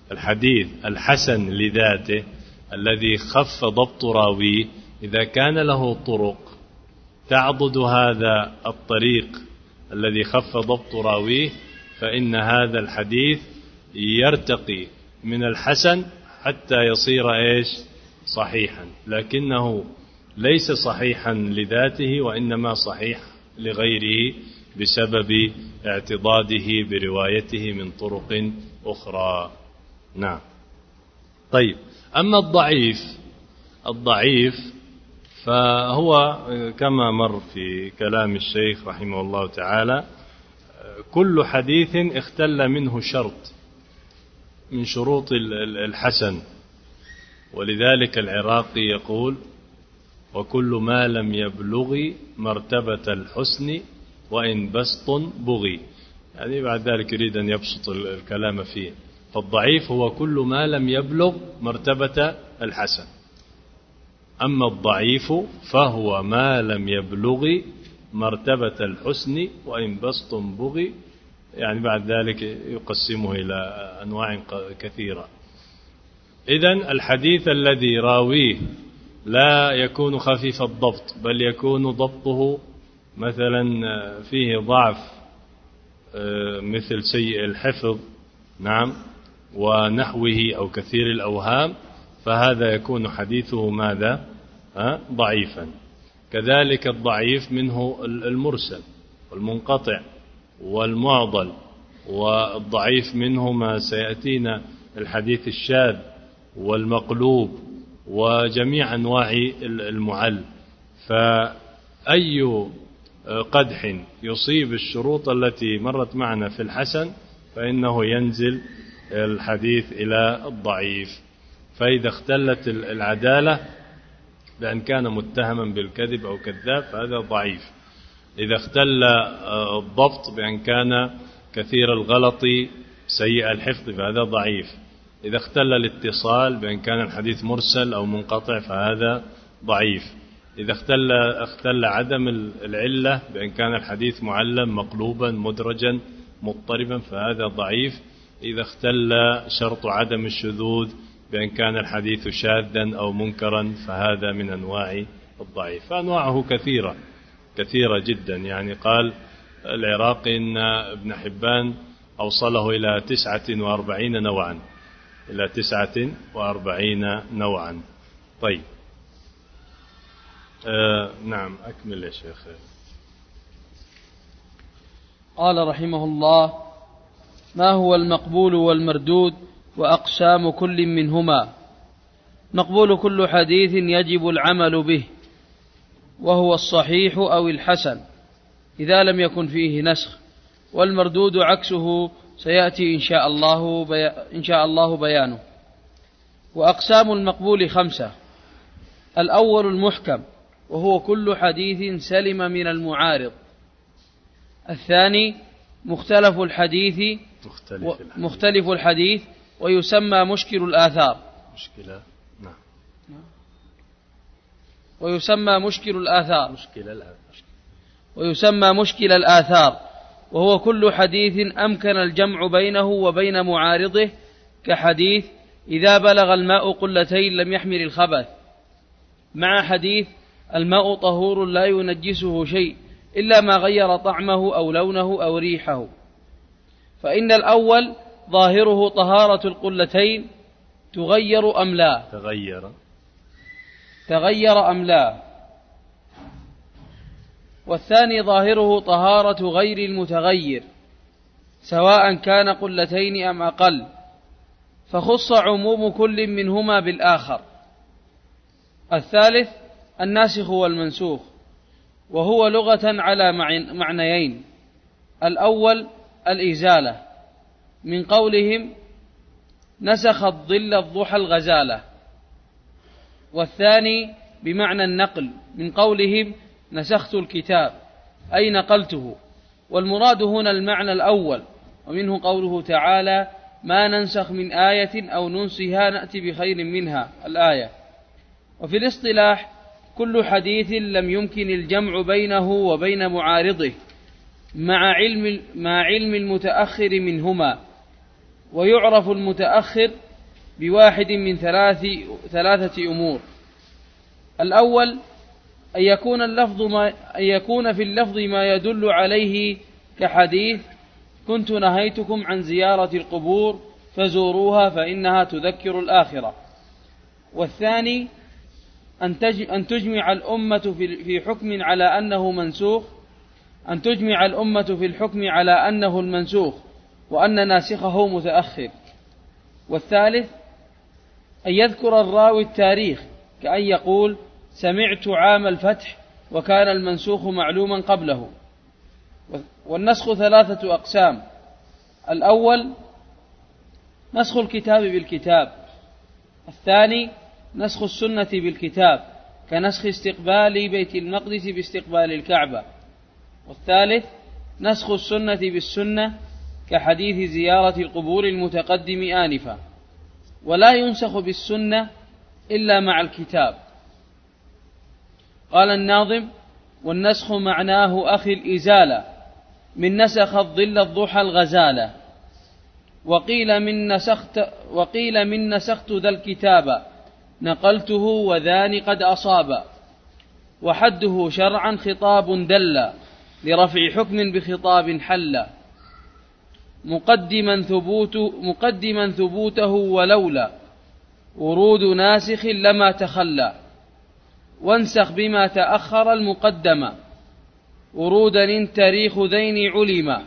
B: الحديث الحسن لذاته الذي خف ضبط راويه إذا كان له طرق تعضد هذا الطريق الذي خف ضبط راويه، فإن هذا الحديث يرتقي من الحسن حتى يصير صحيحا، لكنه ليس صحيحا لذاته وإنما صحيح لغيره بسبب اعتضاده بروايته من طرق أخرى. نعم. طيب، أما الضعيف فهو كما مر في كلام الشيخ رحمه الله تعالى كل حديث اختل منه شرط من شروط الحسن، ولذلك العراقي يقول: وكل ما لم يبلغ مرتبة الحسن وإن بسط بغي. يعني بعد ذلك يريد أن يبسط الكلام فيه. فالضعيف هو كل ما لم يبلغ مرتبة الحسن، أما الضعيف فهو ما لم يبلغ مرتبة الحسن وإن بسط بغي. يعني بعد ذلك يقسمه إلى أنواع كثيرة. إذن الحديث الذي راويه لا يكون خفيف الضبط، بل يكون ضبطه مثلا فيه ضعف مثل سيء الحفظ، نعم، ونحوه أو كثير الأوهام، فهذا يكون حديثه ماذا؟ ضعيفا. كذلك الضعيف منه المرسل والمنقطع والمعضل، والضعيف منه ما سيأتينا الحديث الشاذ والمقلوب وجميع أنواع المعل. فأي قدح يصيب الشروط التي مرت معنا في الحسن فإنه ينزل الحديث إلى الضعيف. فإذا اختلت العدالة بأن كان متهما بالكذب أو كذاب فهذا ضعيف. إذا اختل الضبط بأن كان كثير الغلط سيء الحفظ فهذا ضعيف. إذا اختل الاتصال بأن كان الحديث مرسل أو منقطع فهذا ضعيف. إذا اختل عدم العلة بأن كان الحديث معلم مقلوبا مدرجا مضطربا فهذا ضعيف. إذا اختل شرط عدم الشذوذ بأن كان الحديث شاذا أو منكرا فهذا من أنواع الضعيف. فأنواعه كثيرة جدا. يعني قال العراقي إن ابن حبان أوصله إلى 49 نوعا، إلى 49 نوعا. طيب، نعم، أكمل يا شيخ.
C: قال رحمه الله: ما هو المقبول والمردود وأقسام كل منهما؟ مقبول كل حديث يجب العمل به، وهو الصحيح أو الحسن إذا لم يكن فيه نسخ، والمردود عكسه سيأتي إن شاء الله بيانه. وأقسام المقبول 5: الأول المحكم، وهو كل حديث سلم من المعارض. الثاني مختلف الحديث ويسمى مشكل الآثار. ويسمى مشكل الآثار، وهو كل حديث أمكن الجمع بينه وبين معارضه، كحديث إذا بلغ الماء قلتين لم يحمل الخبث، مع حديث الماء طهور لا ينجسه شيء إلا ما غير طعمه أو لونه أو ريحه. فإن الأول ظاهره طهارة القلتين تغير أم لا، والثاني ظاهره طهارة غير المتغير سواء كان قلتين أم أقل، فخص عموم كل منهما بالآخر. الثالث الناسخ والمنسوخ، وهو لغة على معنيين: الأول الإزالة من قولهم نسخ الظل الضحى الغزالة، والثاني بمعنى النقل من قولهم نسخت الكتاب أي نقلته. والمراد هنا المعنى الأول، ومنه قوله تعالى ما ننسخ من آية أو ننسها نأتي بخير منها الآية. وفي الاصطلاح كل حديث لم يمكن الجمع بينه وبين معارضه مع علم المتأخر منهما، ويعرف المتأخر بواحد من ثلاثة أمور: الأول أن يكون في اللفظ ما يدل عليه، كحديث كنت نهيتكم عن زيارة القبور فزوروها فإنها تذكر الآخرة. والثاني أن تجمع الأمة في حكم على أنه منسوخ، أن تجمع الأمة في الحكم على أنه المنسوخ وأن ناسخه متأخر. والثالث أن يذكر الراوي التاريخ، كأن يقول سمعت عام الفتح وكان المنسوخ معلوما قبله. والنسخ ثلاثة أقسام: الأول نسخ الكتاب بالكتاب، الثاني نسخ السنة بالكتاب كنسخ استقبال بيت المقدس باستقبال الكعبة، والثالث نسخ السنة بالسنة كحديث زيارة القبور المتقدم آنفا. ولا ينسخ بالسنة إلا مع الكتاب. قال الناظم: والنسخ معناه أخي الإزالة، من نسخ الظل الضحى الغزالة. وقيل من نسخت ذا الكتاب، نقلته وذان قد أصاب. وحده شرعا خطاب دل، لرفع حكم بخطاب حل. مقدما ثبوته ولولا ورود ناسخ لما تخلى. وانسخ بما تأخر المقدم، ورودا تاريخ ذين علما.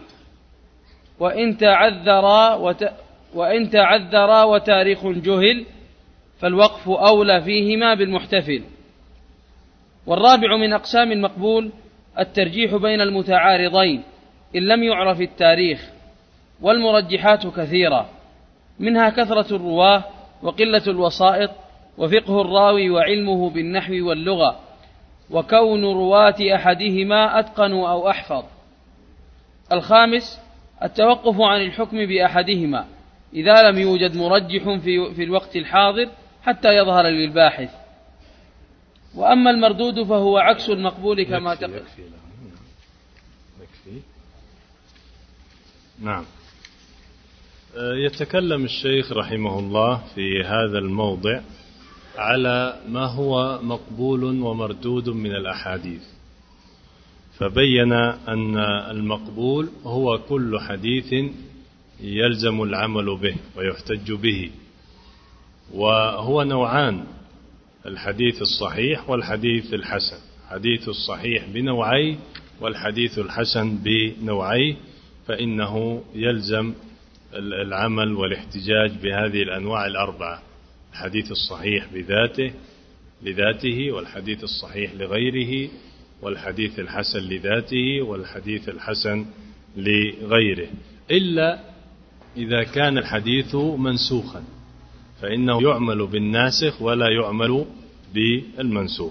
C: وإن تعذرا وتاريخ جهل، فالوقف أولى فيهما بالمحتفل. والرابع من أقسام المقبول الترجيح بين المتعارضين إن لم يعرف التاريخ. والمرجحات كثيرة، منها كثرة الرواه وقلة الوسائط وفقه الراوي وعلمه بالنحو واللغة، وكون رواة أحدهما أتقنوا أو أحفظ. الخامس التوقف عن الحكم بأحدهما إذا لم يوجد مرجح في الوقت الحاضر حتى يظهر للباحث. وأما المردود فهو عكس المقبول كما تقول.
B: نعم. يتكلم الشيخ رحمه الله في هذا الموضع على ما هو مقبول ومردود من الأحاديث، فبين أن المقبول هو كل حديث يلزم العمل به ويحتج به، وهو نوعان: الحديث الصحيح والحديث الحسن. حديث الصحيح بنوعيه والحديث الحسن بنوعيه، فإنه يلزم العمل والاحتجاج بهذه الأنواع الأربعة: الحديث الصحيح لذاته، والحديث الصحيح لغيره، والحديث الحسن لذاته، والحديث الحسن لغيره، إلا إذا كان الحديث منسوخا فإنه يعمل بالناسخ ولا يعمل بالمنسوخ.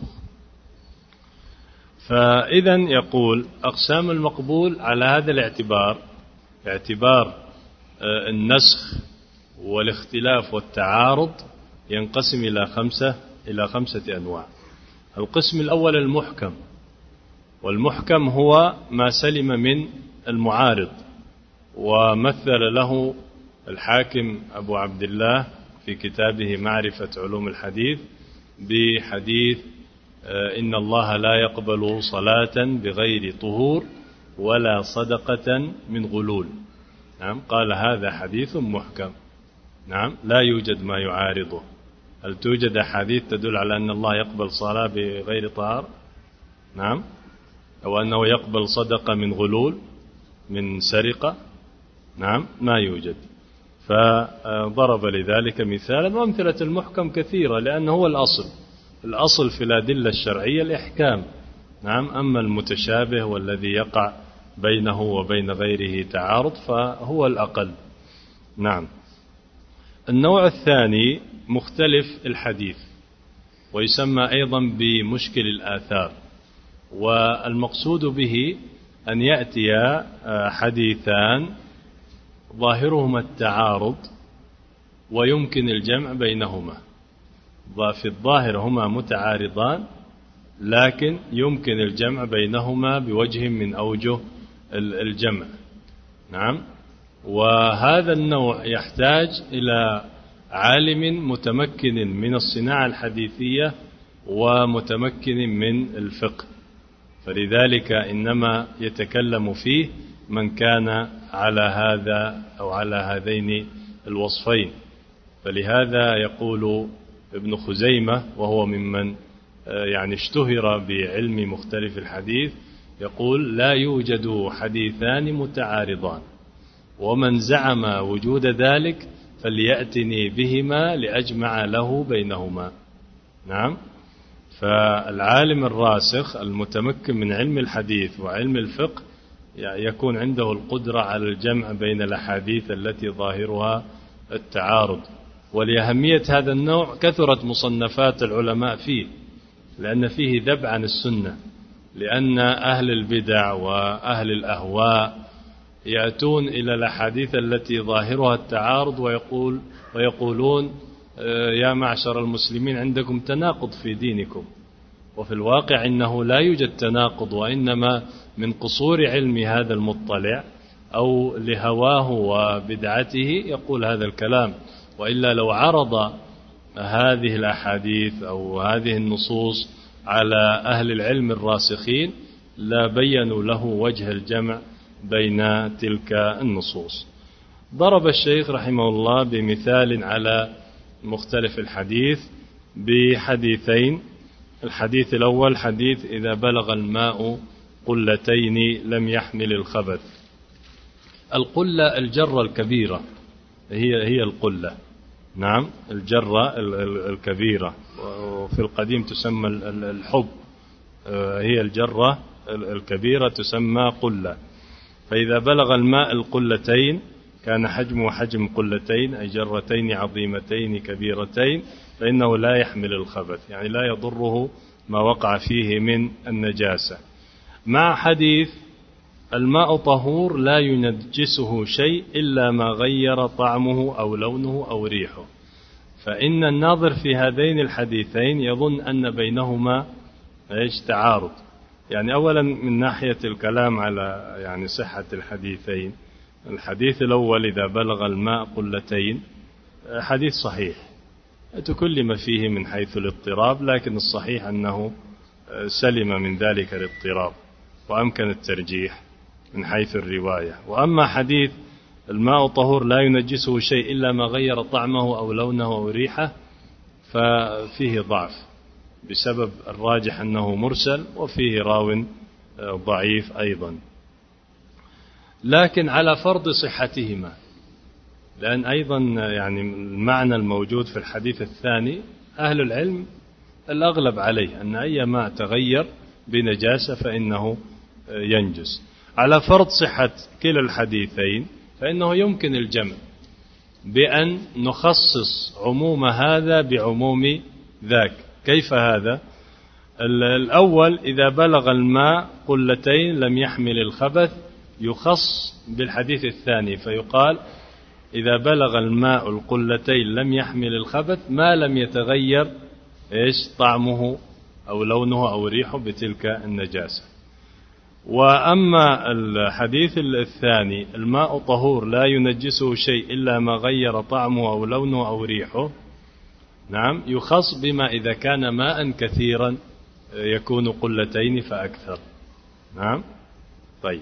B: فإذا يقول أقسام المقبول على هذا الاعتبار النسخ والاختلاف والتعارض ينقسم إلى خمسة أنواع. القسم الأول المحكم، والمحكم هو ما سلم من المعارض، ومثل له الحاكم أبو عبد الله في كتابه معرفة علوم الحديث بحديث إن الله لا يقبل صلاة بغير طهور ولا صدقة من غلول. نعم، قال هذا حديث محكم. نعم، لا يوجد ما يعارضه. هل توجد أحاديث تدل على أن الله يقبل صلاة بغير طهار؟ نعم، أو أنه يقبل صدقة من غلول، من سرقة؟ نعم، ما يوجد. فضرب لذلك مثالا، وأمثلة المحكم كثيرة، لأنه هو الأصل في الأدلة الشرعية الإحكام. نعم، أما المتشابه والذي يقع بينه وبين غيره تعارض فهو الأقل. نعم. النوع الثاني مختلف الحديث، ويسمى أيضا بمشكل الآثار، والمقصود به أن يأتي حديثان ظاهرهما التعارض ويمكن الجمع بينهما. في الظاهر هما متعارضان، لكن يمكن الجمع بينهما بوجه من أوجه الجمع. نعم. وهذا النوع يحتاج إلى عالم متمكن من الصناعة الحديثية ومتمكن من الفقه، فلذلك إنما يتكلم فيه من كان على هذا أو على هذين الوصفين. فلهذا يقول ابن خزيمة وهو ممن يعني اشتهر بعلم مختلف الحديث، يقول: لا يوجد حديثان متعارضان، ومن زعم وجود ذلك فليأتني بهما لأجمع له بينهما. نعم. فالعالم الراسخ المتمكن من علم الحديث وعلم الفقه يكون عنده القدرة على الجمع بين الأحاديث التي ظاهرها التعارض. ولأهمية هذا النوع كثرت مصنفات العلماء فيه، لأن فيه ذب عن السنة، لأن أهل البدع وأهل الأهواء يأتون إلى الأحاديث التي ظاهرها التعارض ويقولون: يا معشر المسلمين عندكم تناقض في دينكم. وفي الواقع إنه لا يوجد تناقض، وإنما من قصور علم هذا المطلع أو لهواه وبدعته يقول هذا الكلام. وإلا لو عرض هذه الأحاديث أو هذه النصوص على أهل العلم الراسخين لا بينوا له وجه الجمع بين تلك النصوص. ضرب الشيخ رحمه الله بمثال على مختلف الحديث بحديثين. الحديث الأول حديث: إذا بلغ الماء قلتين لم يحمل الخبث. القلة الجرة الكبيرة هي القلة. نعم، الجرة الكبيرة، وفي القديم تسمى الحب، هي الجرة الكبيرة تسمى قلة. فإذا بلغ الماء القلتين كان حجمه حجم قلتين، أي جرتين عظيمتين كبيرتين، فإنه لا يحمل الخبث، يعني لا يضره ما وقع فيه من النجاسة. مع حديث: الماء طهور لا ينجسه شيء إلا ما غير طعمه أو لونه أو ريحه. فإن الناظر في هذين الحديثين يظن أن بينهما تعارض. يعني أولا من ناحية الكلام على يعني صحة الحديثين، الحديث الأول: إذا بلغ الماء قلتين، حديث صحيح تكلم فيه من حيث الاضطراب، لكن الصحيح أنه سلم من ذلك الاضطراب وأمكن الترجيح من حيث الرواية. وأما حديث: الماء طهور لا ينجسه شيء إلا ما غير طعمه أو لونه أو ريحه، ففيه ضعف بسبب الراجح أنه مرسل، وفيه راو ضعيف أيضا، لكن على فرض صحتهما، لأن أيضا يعني المعنى الموجود في الحديث الثاني أهل العلم الأغلب عليه أن أي ماء تغير بنجاسة فإنه ينجس. على فرض صحة كلا الحديثين فإنه يمكن الجمع بأن نخصص عموم هذا بعموم ذاك. كيف هذا؟ الأول: إذا بلغ الماء قلتين لم يحمل الخبث، يخص بالحديث الثاني فيقال: إذا بلغ الماء القلتين لم يحمل الخبث ما لم يتغير طعمه أو لونه أو ريحه بتلك النجاسة. وأما الحديث الثاني: الماء طهور لا ينجسه شيء إلا ما غير طعمه أو لونه أو ريحه، نعم، يخص بما إذا كان ماء كثيرا يكون قلتين فأكثر. نعم. طيب.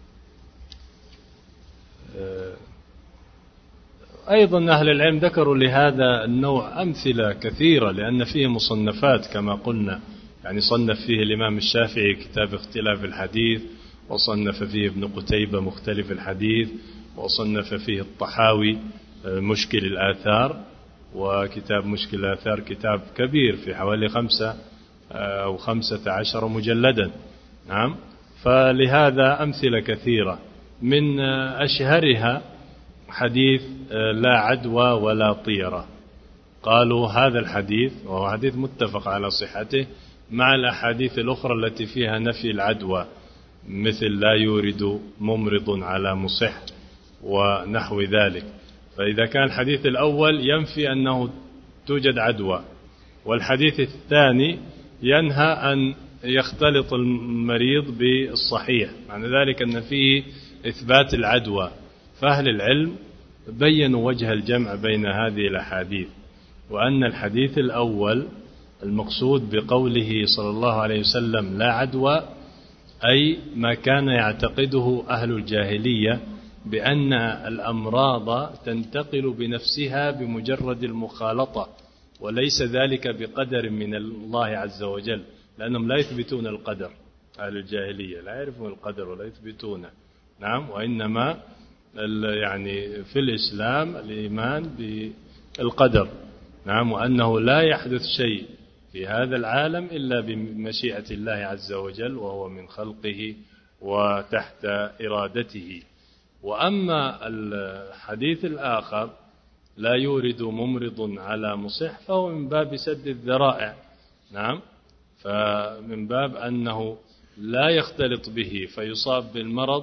B: أيضا أهل العلم ذكروا لهذا النوع أمثلة كثيرة، لأن فيه مصنفات كما قلنا، يعني صنف فيه الإمام الشافعي كتاب اختلاف الحديث، وصنف فيه ابن قتيبة مختلف الحديث، وصنف فيه الطحاوي مشكل الآثار، وكتاب مشكل الآثار كتاب كبير في حوالي 5 أو 15 مجلدا. نعم. فلهذا أمثلة كثيرة، من أشهرها حديث: لا عدوى ولا طيرة. قالوا هذا الحديث، وهو حديث متفق على صحته، مع الأحاديث الأخرى التي فيها نفي العدوى، مثل: لا يورد ممرض على مصح ونحو ذلك. فإذا كان الحديث الأول ينفي أنه توجد عدوى، والحديث الثاني ينهى أن يختلط المريض بالصحيح، معنى ذلك أن فيه إثبات العدوى، فأهل العلم بينوا وجه الجمع بين هذه الأحاديث، وأن الحديث الأول المقصود بقوله صلى الله عليه وسلم لا عدوى، أي ما كان يعتقده أهل الجاهلية بأن الأمراض تنتقل بنفسها بمجرد المخالطة، وليس ذلك بقدر من الله عز وجل، لأنهم لا يثبتون القدر. أهل الجاهلية لا يعرفون القدر ولا يثبتونه. نعم، وإنما يعني في الإسلام الإيمان بالقدر. نعم، وأنه لا يحدث شيء في هذا العالم إلا بمشيئة الله عز وجل، وهو من خلقه وتحت إرادته. وأما الحديث الآخر لا يورد ممرض على مصح، فهو من باب سد الذرائع. نعم، فمن باب أنه لا يختلط به فيصاب بالمرض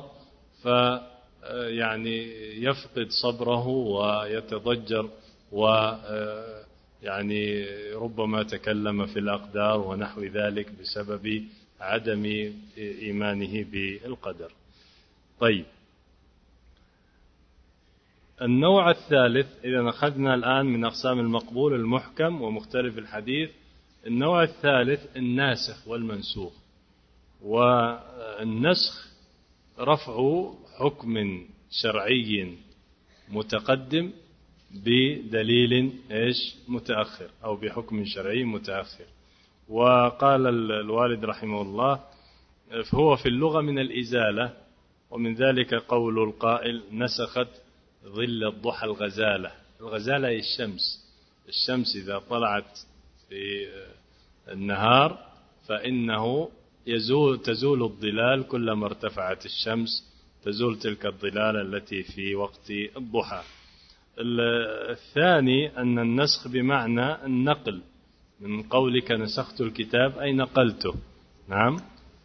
B: يعني يفقد صبره ويتضجر، ويعني ربما تكلم في الأقدار ونحو ذلك بسبب عدم إيمانه بالقدر. طيب، النوع الثالث، إذا أخذنا الآن من أقسام المقبول المحكم ومختلف الحديث. النوع الثالث الناسخ والمنسوخ. والنسخ رفع حكم شرعي متقدم بدليل متأخر، أو بحكم شرعي متأخر. وقال الوالد رحمه الله هو في اللغة من الإزالة، ومن ذلك قول القائل نسخت ظل الضحى الغزالة. الغزالة هي الشمس إذا طلعت في النهار فإنه تزول الظلال، كلما ارتفعت الشمس تزول تلك الظلال التي في وقت الضحى. الثاني أن النسخ بمعنى النقل، من قولك نسخت الكتاب أي نقلته. نعم،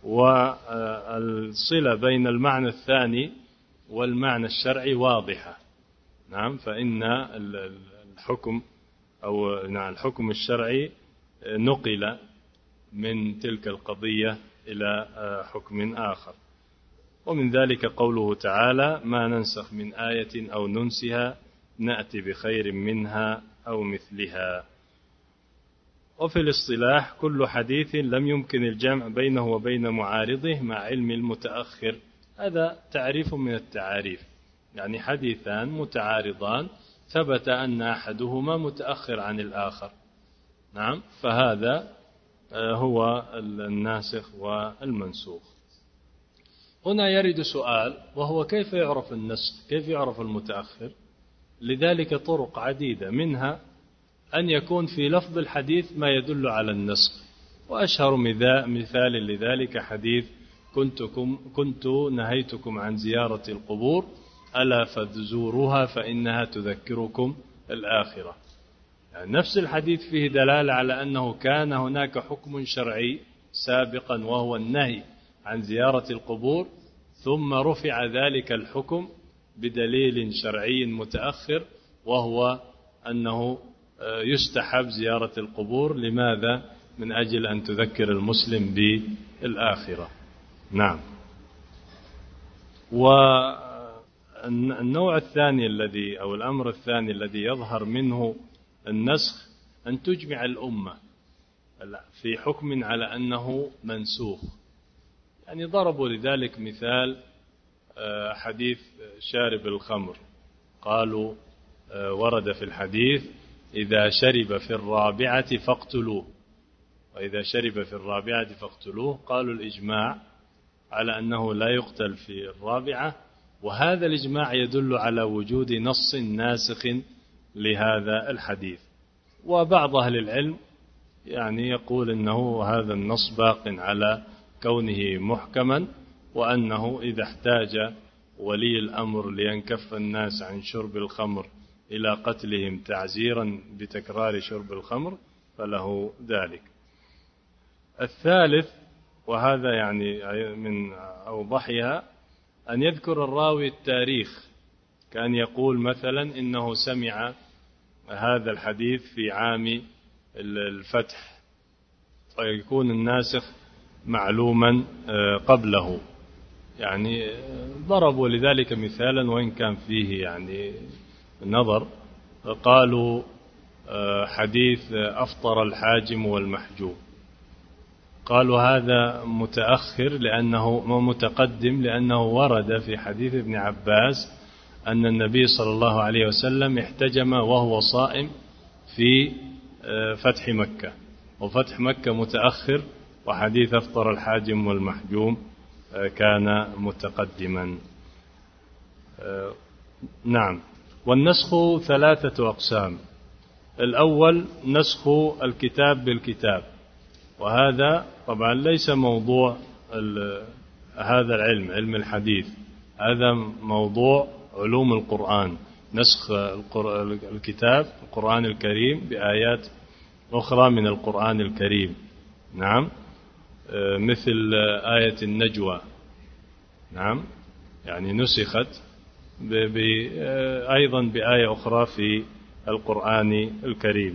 B: والصلة بين المعنى الثاني والمعنى الشرعي واضحة. نعم، فإن الحكم أو الحكم الشرعي نقل من تلك القضية إلى حكم آخر. ومن ذلك قوله تعالى ما ننسخ من آية أو ننسها نأتي بخير منها أو مثلها. وفي الاصطلاح كل حديث لم يمكن الجمع بينه وبين معارضه مع علم المتأخر. هذا تعريف من التعاريف، يعني حديثان متعارضان ثبت أن أحدهما متأخر عن الآخر. نعم، فهذا هو الناسخ والمنسوخ. هنا يرد سؤال، وهو كيف يعرف النسخ؟ كيف يعرف المتأخر؟ لذلك طرق عديدة، منها أن يكون في لفظ الحديث ما يدل على النسخ. وأشهر مثال لذلك حديث كنت نهيتكم عن زيارة القبور ألا فزوروها فإنها تذكركم الآخرة. يعني نفس الحديث فيه دلالة على أنه كان هناك حكم شرعي سابقا وهو النهي عن زيارة القبور، ثم رفع ذلك الحكم بدليل شرعي متأخر، وهو أنه يستحب زيارة القبور. لماذا؟ من أجل أن تذكر المسلم بالآخرة. نعم. والنوع الثاني الذي أو الأمر الثاني الذي يظهر منه النسخ أن تجمع الأمة في حكم على أنه منسوخ. يعني ضربوا لذلك مثال حديث شارب الخمر، قالوا ورد في الحديث إذا شرب في الرابعة فاقتلوه، وإذا شرب في الرابعة فاقتلوه. قالوا الإجماع على أنه لا يقتل في الرابعة، وهذا الإجماع يدل على وجود نص ناسخ لهذا الحديث. وبعض أهل العلم يعني يقول أنه هذا النص باق على كونه محكما، وأنه إذا احتاج ولي الأمر لينكف الناس عن شرب الخمر إلى قتلهم تعزيرا بتكرار شرب الخمر فله ذلك. الثالث، وهذا يعني من أوضحها، أن يذكر الراوي التاريخ، كان يقول مثلا إنه سمع هذا الحديث في عام الفتح، فيكون الناسخ معلوما قبله. يعني ضربوا لذلك مثالا وإن كان فيه يعني نظر. قالوا حديث أفطر الحاجم والمحجوم، قالوا هذا متأخر لأنه متقدم، لأنه ورد في حديث ابن عباس أن النبي صلى الله عليه وسلم احتجم وهو صائم في فتح مكة، وفتح مكة متأخر، وحديث أفطر الحاجم والمحجوم كان متقدما. نعم. والنسخ 3 أقسام. الأول نسخ الكتاب بالكتاب، وهذا طبعا ليس موضوع هذا العلم، علم الحديث، هذا موضوع علوم القرآن. نسخ الكتاب القرآن الكريم بآيات أخرى من القرآن الكريم. نعم. مثل آية النجوى، نعم، يعني نسخت أيضا بآية أخرى في القرآن الكريم.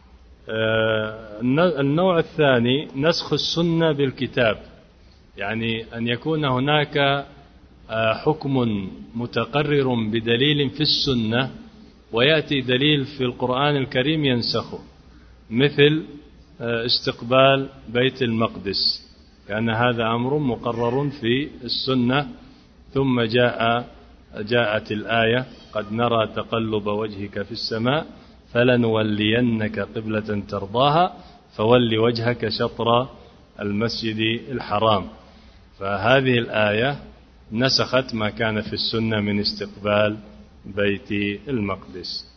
B: النوع الثاني نسخ السنة بالكتاب، يعني أن يكون هناك حكم متقرر بدليل في السنة ويأتي دليل في القرآن الكريم ينسخه، مثل استقبال بيت المقدس، كان هذا أمر مقرر في السنة، ثم جاءت الآية قد نرى تقلب وجهك في السماء فلنولينك قبلة ترضاها فول وجهك شطر المسجد الحرام. فهذه الآية نسخت ما كان في السنة من استقبال بيت المقدس.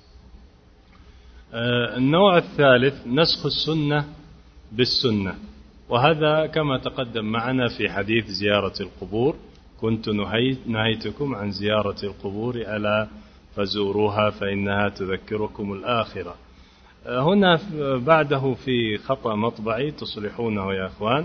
B: النوع الثالث نسخ السنة بالسنة، وهذا كما تقدم معنا في حديث زيارة القبور، كنت نهيتكم عن زيارة القبور ألا فزوروها فإنها تذكركم الآخرة. هنا بعده في خطأ مطبعي تصلحونه يا أخوان،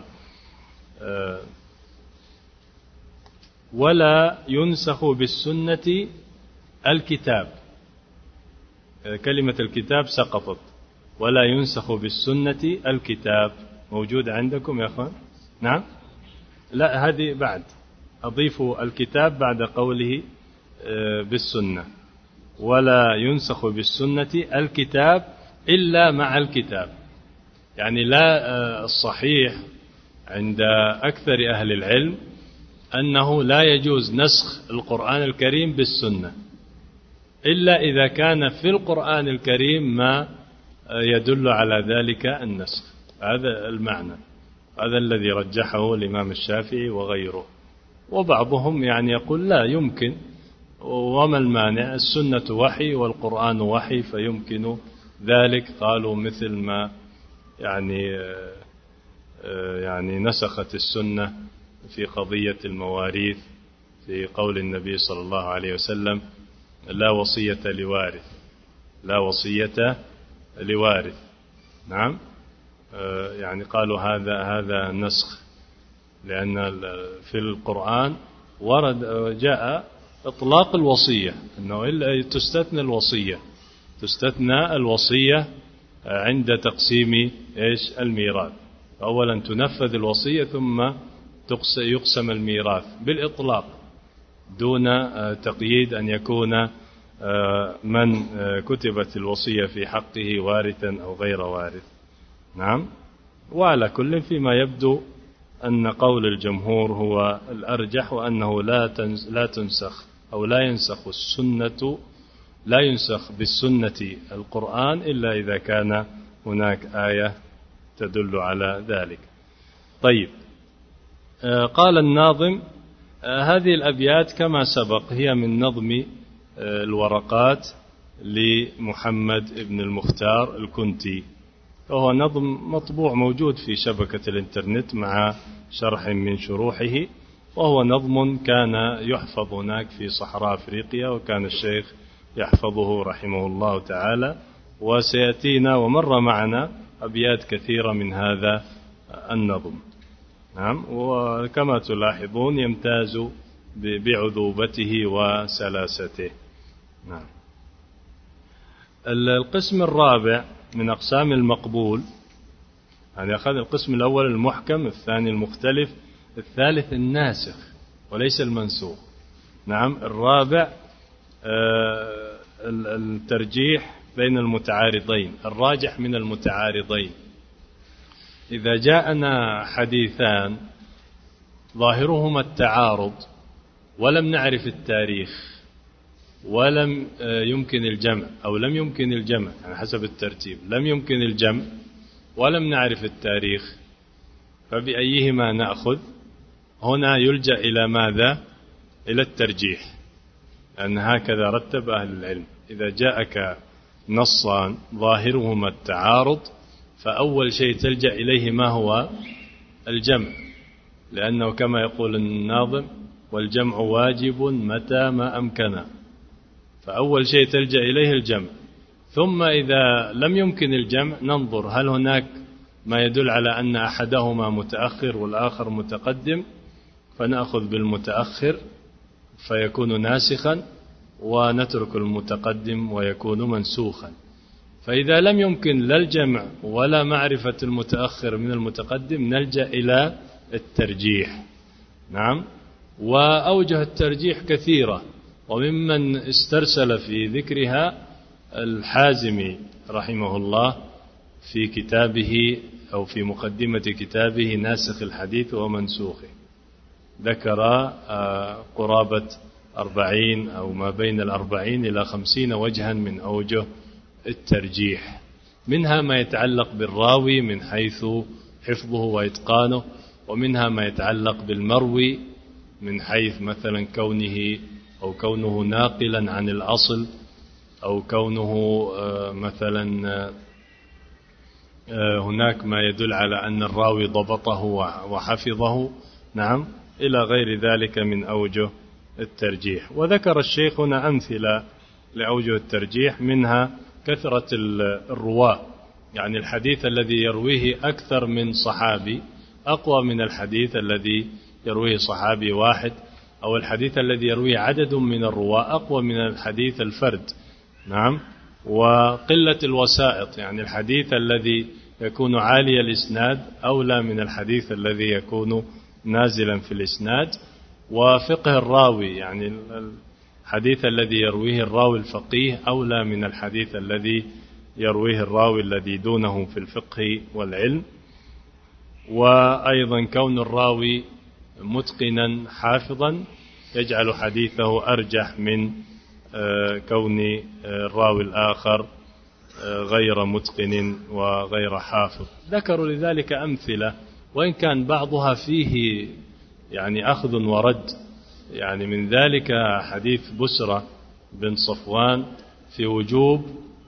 B: ولا ينسخ بالسنة الكتاب، كلمة الكتاب سقطت، ولا ينسخ بالسنة الكتاب، موجود عندكم يا أخوان؟ نعم. لا، هذه بعد أضيف الكتاب بعد قوله بالسنة، ولا ينسخ بالسنة الكتاب إلا مع الكتاب. يعني لا، الصحيح عند أكثر أهل العلم أنه لا يجوز نسخ القرآن الكريم بالسنة إلا إذا كان في القرآن الكريم ما يدل على ذلك النسخ. هذا المعنى، هذا الذي رجحه الإمام الشافعي وغيره. وبعضهم يعني يقول لا يمكن، وما المانع، السنة وحي والقرآن وحي فيمكن ذلك. قالوا مثل ما يعني نسخت السنة في قضية المواريث في قول النبي صلى الله عليه وسلم لا وصية لوارث، لا وصية لوارث. نعم. يعني قالوا هذا نسخ، لأن في القرآن جاء إطلاق الوصية، أنه إلا تستثنى الوصية عند تقسيم الميراث. أولا تنفذ الوصية ثم يقسم الميراث بالإطلاق، دون تقييد أن يكون من كتبت الوصية في حقه وارثا أو غير وارث. نعم. وعلى كل فيما يبدو أن قول الجمهور هو الأرجح، وأنه لا تنسخ أو لا ينسخ السنة، لا ينسخ بالسنة القرآن إلا إذا كان هناك آية تدل على ذلك. طيب. قال الناظم هذه الأبيات كما سبق هي من نظم الورقات لمحمد بن المختار الكنتي، وهو نظم مطبوع موجود في شبكة الإنترنت مع شرح من شروحه، وهو نظم كان يحفظ هناك في صحراء أفريقيا، وكان الشيخ يحفظه رحمه الله تعالى، وسيأتينا ومر معنا أبيات كثيرة من هذا النظم. نعم. وكما تلاحظون يمتاز بعذوبته وسلاسته. نعم. القسم الرابع من أقسام المقبول، يعني أخذ القسم الأول المحكم، الثاني المختلف، الثالث الناسخ. وليس المنسوخ. نعم. الرابع الترجيح بين المتعارضين، الراجح من المتعارضين. إذا جاءنا حديثان ظاهرهما التعارض ولم نعرف التاريخ ولم يمكن الجمع أو لم يمكن الجمع، يعني حسب الترتيب لم يمكن الجمع ولم نعرف التاريخ، فبأيهما نأخذ؟ هنا يلجأ إلى ماذا؟ إلى الترجيح، لأن هكذا رتب أهل العلم. إذا جاءك نصان ظاهرهما التعارض فأول شيء تلجأ إليه ما هو؟ الجمع، لأنه كما يقول الناظم: والجمع واجب متى ما أمكن. فأول شيء تلجأ إليه الجمع، ثم إذا لم يمكن الجمع ننظر هل هناك ما يدل على أن أحدهما متأخر والآخر متقدم، فنأخذ بالمتأخر فيكون ناسخا، ونترك المتقدم ويكون منسوخا. فإذا لم يمكن لا الجمع ولا معرفة المتأخر من المتقدم نلجأ إلى الترجيح. نعم. وأوجه الترجيح كثيرة، وممن استرسل في ذكرها الحازمي رحمه الله في كتابه أو في مقدمة كتابه ناسخ الحديث ومنسوخه، ذكر قرابة 40 أو ما بين 40 إلى 50 وجها من أوجه الترجيح، منها ما يتعلق بالراوي من حيث حفظه وإتقانه، ومنها ما يتعلق بالمروي من حيث مثلا كونه ناقلا عن الأصل، أو كونه مثلا هناك ما يدل على أن الراوي ضبطه وحفظه. نعم. إلى غير ذلك من أوجه الترجيح. وذكر الشيخ هنا أمثلة لأوجه الترجيح، منها كثرة الرواة، يعني الحديث الذي يرويه أكثر من صحابي أقوى من الحديث الذي يرويه صحابي واحد، أو الحديث الذي يرويه عدد من الرواة أقوى من الحديث الفرد. نعم. وقلة الوسائط، يعني الحديث الذي يكون عالي الإسناد أولى من الحديث الذي يكون نازلا في الإسناد. وفقه الراوي، يعني الحديث الذي يرويه الراوي الفقيه أولى من الحديث الذي يرويه الراوي الذي دونه في الفقه والعلم. وأيضا كون الراوي متقنا حافظا يجعل حديثه أرجح من كون الراوي الآخر غير متقن وغير حافظ. ذكروا لذلك أمثلة، وإن كان بعضها فيه يعني أخذ ورد. يعني من ذلك حديث بسرة بن صفوان في وجوب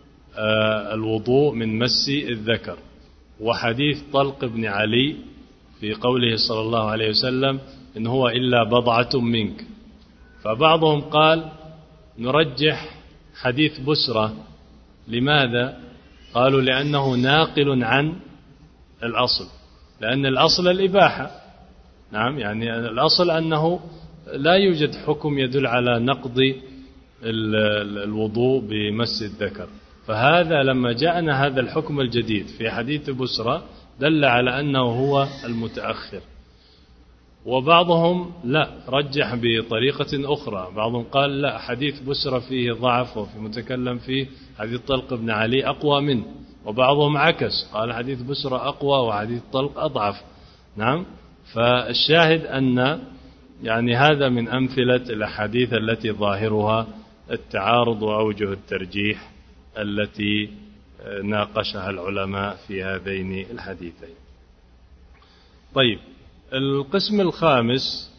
B: الوضوء من مس الذكر، وحديث طلق بن علي في قوله صلى الله عليه وسلم: إن هو إلا بضعة منك. فبعضهم قال نرجح حديث بسرة. لماذا؟ قالوا لأنه ناقل عن الأصل، لأن الأصل الإباحة. نعم. يعني الأصل أنه لا يوجد حكم يدل على نقض الوضوء بمس الذكر، فهذا لما جاءنا هذا الحكم الجديد في حديث بسرة دل على أنه هو المتأخر. وبعضهم لا، رجح بطريقة أخرى. بعضهم قال لا، حديث بسرة فيه ضعف وفي متكلم فيه حديث طلق بن علي أقوى منه. وبعضهم عكس، قال حديث بسرة أقوى وحديث طلق أضعف. نعم. فالشاهد أن يعني هذا من أمثلة الأحاديث التي ظاهرها التعارض وأوجه الترجيح التي ناقشها العلماء في هذين الحديثين. طيب، القسم الخامس: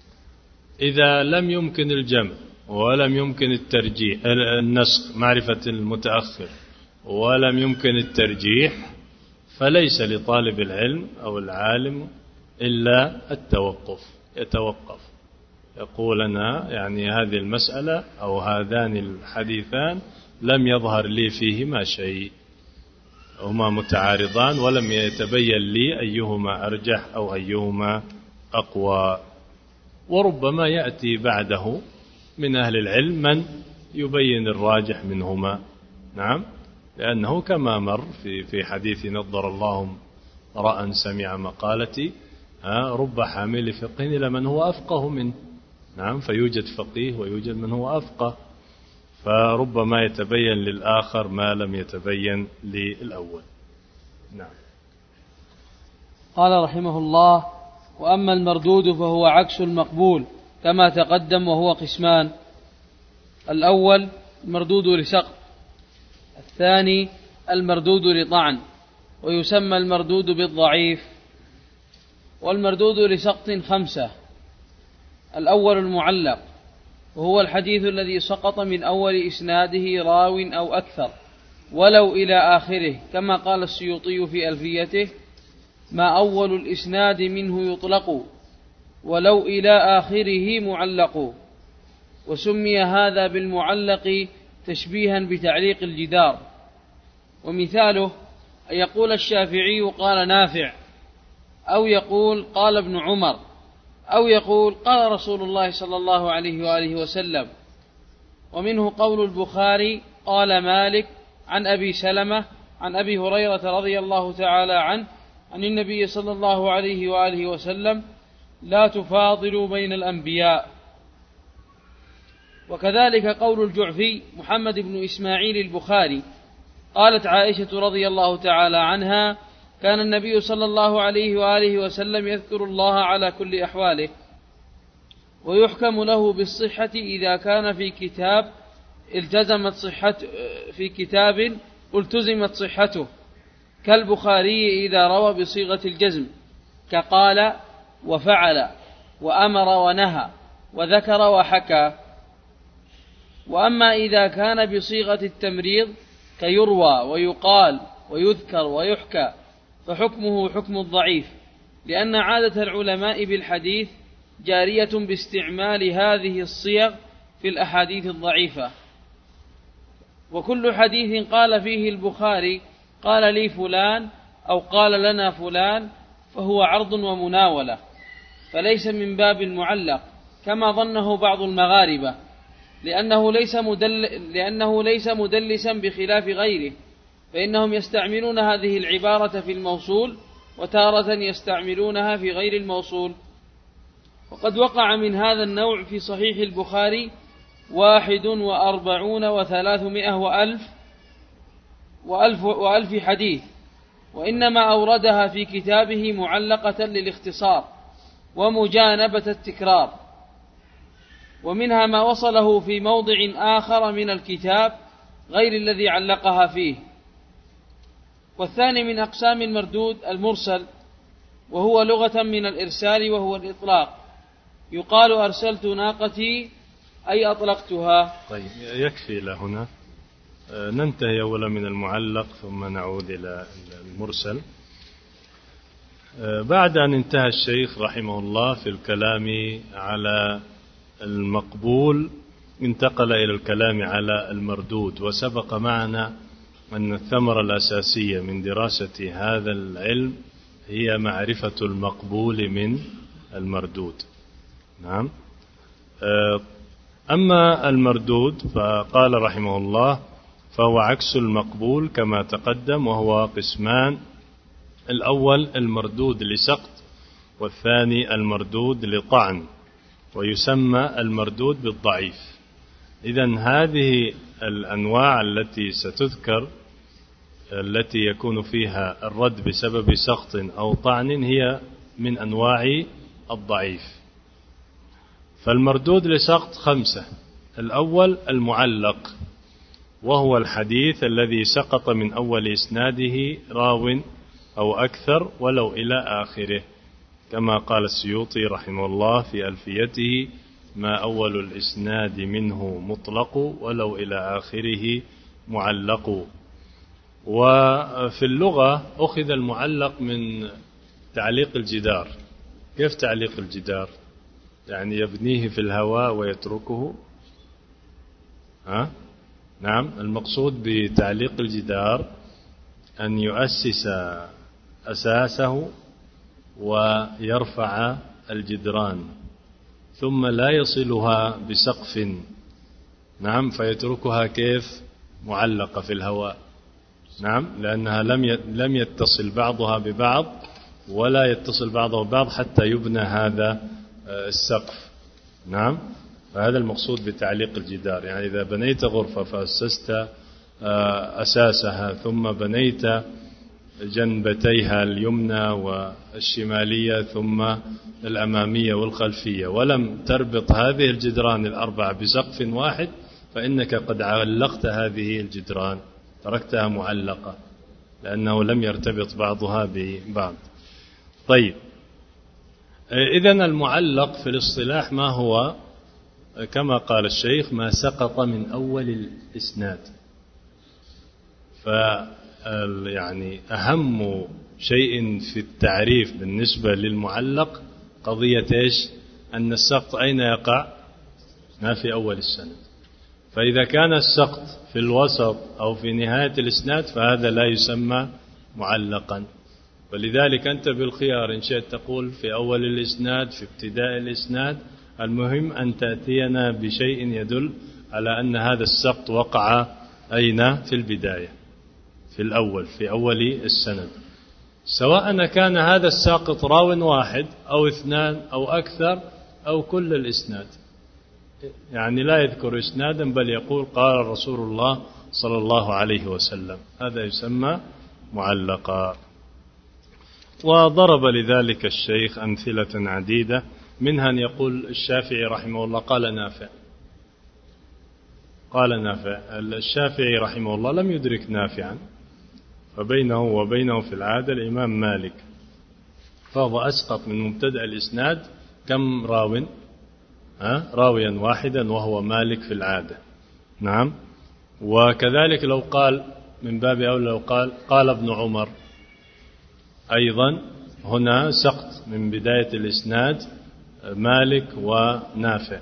B: إذا لم يمكن الجمع ولم يمكن الترجيح النسخ معرفة المتأخر ولم يمكن الترجيح، فليس لطالب العلم أو العالم إلا التوقف. يتوقف، يقول أنا يعني هذه المسألة أو هذان الحديثان لم يظهر لي فيهما شيء، هما متعارضان ولم يتبين لي أيهما أرجح أو أيهما أقوى. وربما يأتي بعده من أهل العلم من يبين الراجح منهما. نعم. لأنه كما مر في حديث نضر الله امرأ سمع مقالتي رب حامل فقه لمن هو أفقه منه. نعم، فيوجد فقيه ويوجد من هو أفقه، فربما يتبين للآخر ما لم يتبين للأول. نعم.
C: قال رحمه الله: وأما المردود فهو عكس المقبول كما تقدم، وهو قسمان: الأول المردود لسقط، الثاني المردود لطعن، ويسمى المردود بالضعيف. والمردود لسقط 5: الأول المعلق، وهو الحديث الذي سقط من أول إسناده راو أو أكثر ولو إلى آخره، كما قال السيوطي في ألفيته: ما أول الإسناد منه يطلق ولو إلى آخره معلق. وسمي هذا بالمعلق تشبيها بتعليق الجدار. ومثاله أن يقول الشافعي قال نافع، أو يقول قال ابن عمر، أو يقول قال رسول الله صلى الله عليه وآله وسلم. ومنه قول البخاري قال مالك عن أبي سلمة عن أبي هريرة رضي الله تعالى عنه عن النبي صلى الله عليه وآله وسلم: لا تفاضلوا بين الأنبياء. وكذلك قول الجعفي محمد بن إسماعيل البخاري: قالت عائشة رضي الله تعالى عنها: كان النبي صلى الله عليه وآله وسلم يذكر الله على كل أحواله، ويحكم له بالصحة إذا كان في كتاب التزمت صحته، كالبخاري إذا روى بصيغة الجزم، كقال وفعل وأمر ونهى وذكر وحكى. وأما إذا كان بصيغة التمريض، كيروى ويقال ويذكر ويحكى، فحكمه حكم الضعيف، لأن عادة العلماء بالحديث جارية باستعمال هذه الصيغ في الأحاديث الضعيفة. وكل حديث قال فيه البخاري قال لي فلان أو قال لنا فلان فهو عرض ومناولة، فليس من باب المعلق كما ظنه بعض المغاربة، لأنه ليس مدلسا بخلاف غيره، فإنهم يستعملون هذه العبارة في الموصول وتارة يستعملونها في غير الموصول. وقد وقع من هذا النوع في صحيح البخاري 41 و300 وألف حديث، وإنما أوردها في كتابه معلقة للاختصار ومجانبة التكرار. ومنها ما وصله في موضع آخر من الكتاب غير الذي علقها فيه. والثاني من أقسام المردود المرسل، وهو لغة من الإرسال، وهو الإطلاق. يقال أرسلت ناقتي أي أطلقتها.
B: طيب يكفي لهنا، ننتهي أولا من المعلق ثم نعود إلى المرسل. بعد أن انتهى الشيخ رحمه الله في الكلام على المقبول، انتقل إلى الكلام على المردود. وسبق معنا أن الثمرة الأساسية من دراسة هذا العلم هي معرفة المقبول من المردود. نعم. أما المردود فقال رحمه الله: فهو عكس المقبول كما تقدم، وهو قسمان: الأول المردود لسقط، والثاني المردود لطعن، ويسمى المردود بالضعيف. إذن هذه الأنواع التي ستذكر التي يكون فيها الرد بسبب سقط أو طعن هي من أنواع الضعيف. فالمردود لسقط 5: الأول المعلق، وهو الحديث الذي سقط من أول إسناده راو أو أكثر ولو إلى آخره، كما قال السيوطي رحمه الله في ألفيته: ما أول الإسناد منه مطلق ولو إلى آخره معلق. وفي اللغة أخذ المعلق من تعليق الجدار. كيف تعليق الجدار؟ يعني يبنيه في الهواء ويتركه. نعم، المقصود بتعليق الجدار أن يؤسس أساسه ويرفع الجدران ثم لا يصلها بسقف، نعم، فيتركها كيف؟ معلقة في الهواء، نعم، لأنها لم يتصل بعضها ببعض ولا يتصل بعضها ببعض حتى يبنى هذا السقف. نعم، فهذا المقصود بتعليق الجدار. يعني إذا بنيت غرفة فأسست أساسها ثم بنيت جنبتيها اليمنى والشمالية ثم الأمامية والخلفية ولم تربط هذه الجدران الأربعة بسقف واحد فإنك قد علقت هذه الجدران، تركتها معلقة لأنه لم يرتبط بعضها ببعض. طيب، إذن المعلق في الاصطلاح ما هو؟ كما قال الشيخ: ما سقط من أول الإسناد. يعني أهم شيء في التعريف بالنسبة للمعلق قضية إيش؟ أن السقط أين يقع؟ ما في أول السند. فإذا كان السقط في الوسط أو في نهاية الإسناد فهذا لا يسمى معلقا. ولذلك أنت بالخيار إن شئت تقول في أول الإسناد، في ابتداء الإسناد، المهم أن تأتينا بشيء يدل على أن هذا السقط وقع أين؟ في البداية، في الأول، في أول السند، سواء كان هذا الساقط راو واحد أو اثنان أو أكثر أو كل الإسناد. يعني لا يذكر إسنادا بل يقول قال رسول الله صلى الله عليه وسلم، هذا يسمى معلقا. وضرب لذلك الشيخ أمثلة عديدة، منها أن يقول الشافعي رحمه الله قال نافع. الشافعي رحمه الله لم يدرك نافعا، فبينه وبينه في العادة الإمام مالك، فهو أسقط من مبتدأ الإسناد كم راو؟ راويا واحدا وهو مالك في العادة. نعم. وكذلك لو قال من باب أولى لو قال ابن عمر، أيضا هنا سقط من بداية الإسناد مالك ونافع.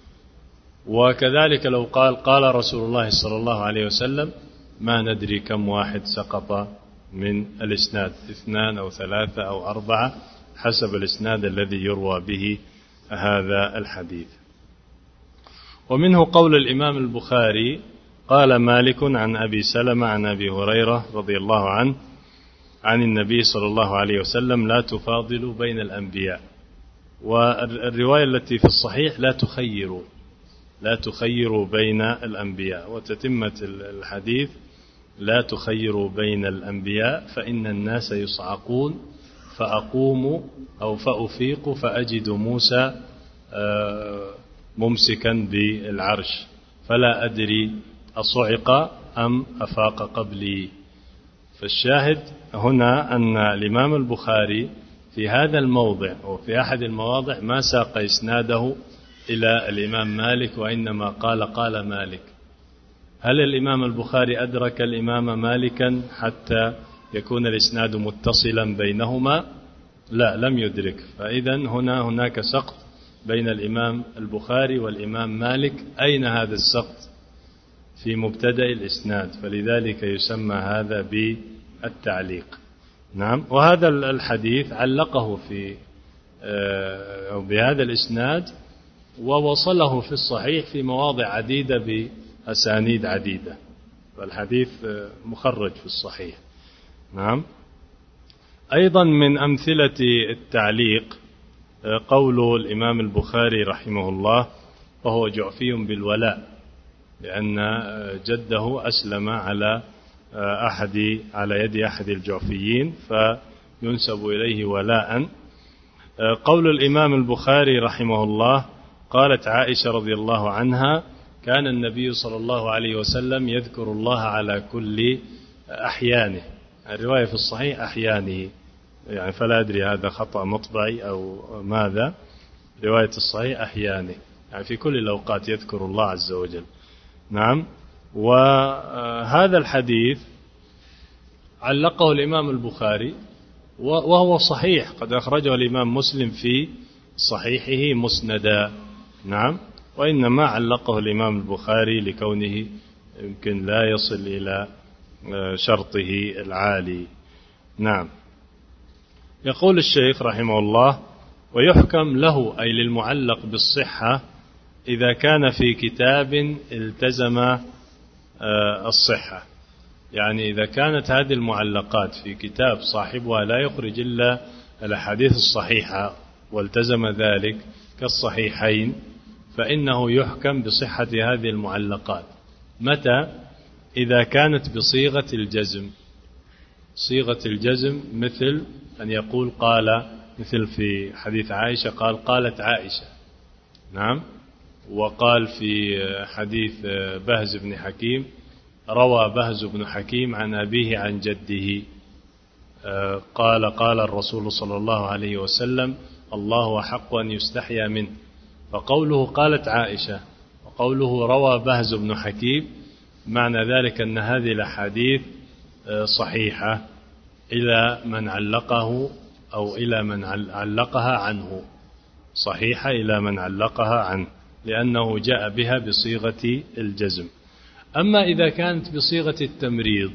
B: وكذلك لو قال رسول الله صلى الله عليه وسلم، ما ندري كم واحد سقط من الإسناد، 2 أو 3 أو 4 حسب الإسناد الذي يروى به هذا الحديث. ومنه قول الإمام البخاري: قال مالك عن أبي سلمة عن أبي هريرة رضي الله عنه عن النبي صلى الله عليه وسلم: لا تفاضلوا بين الأنبياء. والرواية التي في الصحيح: لا تخيروا بين الأنبياء. وتتمة الحديث: لا تخيروا بين الأنبياء فإن الناس يصعقون فأقوم أو فأفيق فأجد موسى ممسكا بالعرش فلا أدري أصعق أم أفاق قبلي. فالشاهد هنا أن الإمام البخاري في هذا الموضع وفي أحد المواضع ما ساق إسناده إلى الإمام مالك، وإنما قال مالك. هل الإمام البخاري أدرك الإمام مالكا حتى يكون الإسناد متصلا بينهما؟ لا، لم يدرك. فإذا هناك سقط بين الإمام البخاري والإمام مالك. أين هذا السقط؟ في مبتدأ الإسناد، فلذلك يسمى هذا بالتعليق. نعم. وهذا الحديث علقه في أو بهذا الإسناد ووصله في الصحيح في مواضع عديدة بأسانيد عديدة، فالحديث مخرج في الصحيح. نعم. أيضا من أمثلة التعليق قول الإمام البخاري رحمه الله: وهو جعفي بالولاء، لأن جده أسلم على يد أحد الجعفيين فينسب إليه ولاء. قول الإمام البخاري رحمه الله: قالت عائشة رضي الله عنها: كان النبي صلى الله عليه وسلم يذكر الله على كل أحيانه. الرواية في الصحيح أحيانه، يعني فلا أدري هذا خطأ مطبعي أو ماذا. رواية الصحيح أحيانه، يعني في كل الأوقات يذكر الله عز وجل. نعم. وهذا الحديث علقه الإمام البخاري وهو صحيح، قد أخرجه الإمام مسلم في صحيحه مسندا. نعم. وإنما علقه الإمام البخاري لكونه يمكن لا يصل إلى شرطه العالي. نعم. يقول الشيخ رحمه الله: ويحكم له أي للمعلق بالصحة إذا كان في كتاب التزم الصحة. يعني إذا كانت هذه المعلقات في كتاب صاحبها لا يخرج إلا الأحاديث الصحيحة والتزم ذلك كالصحيحين فإنه يحكم بصحة هذه المعلقات. متى؟ إذا كانت بصيغة الجزم. صيغة الجزم مثل أن يقول قال، مثل في حديث عائشة قال قالت عائشة، نعم. وقال في حديث بهز بن حكيم روى بهز بن حكيم عن أبيه عن جده قال قال الرسول صلى الله عليه وسلم الله أحق أن يستحيا منه. فقوله قالت عائشة وقوله روى بهز بن حكيم معنى ذلك أن هذه الأحاديث صحيحة إلى من علقه أو إلى من علقها عنه، صحيحة إلى من علقها عنه، لأنه جاء بها بصيغة الجزم. أما إذا كانت بصيغة التمريض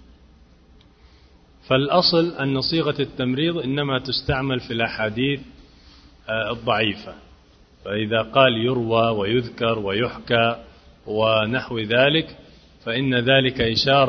B: فالأصل أن صيغة التمريض إنما تستعمل في الأحاديث الضعيفة. فإذا قال يروى ويذكر ويحكى ونحو ذلك فإن ذلك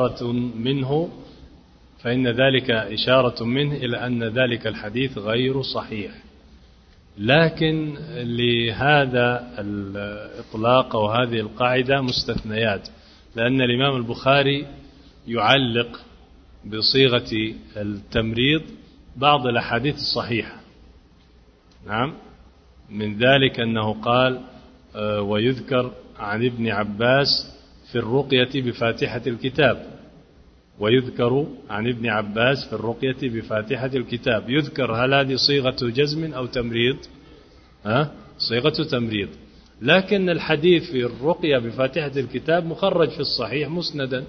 B: إشارة منه إلى أن ذلك الحديث غير صحيح. لكن لهذا الإطلاق أو هذه القاعدة مستثنيات، لأن الإمام البخاري يعلق بصيغة التمريض بعض الأحاديث الصحيحة، نعم. من ذلك أنه قال ويذكر عن ابن عباس في الرقية بفاتحة الكتاب، ويذكر عن ابن عباس في الرقية بفاتحة الكتاب. يذكر، هل هذه صيغة جزم أو تمريض؟ صيغة تمريض. لكن الحديث في الرقية بفاتحة الكتاب مخرج في الصحيح مسندا،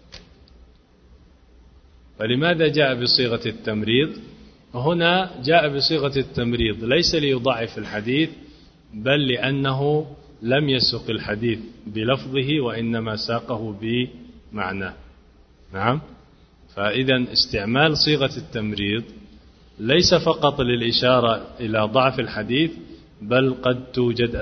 B: فلماذا جاء بصيغة التمريض؟ هنا جاء بصيغة التمريض ليس ليضعف الحديث، بل لأنه لم يسق الحديث بلفظه وإنما ساقه بمعناه، نعم. فإذا استعمال صيغة التمريض ليس فقط للإشارة إلى ضعف الحديث، بل قد توجد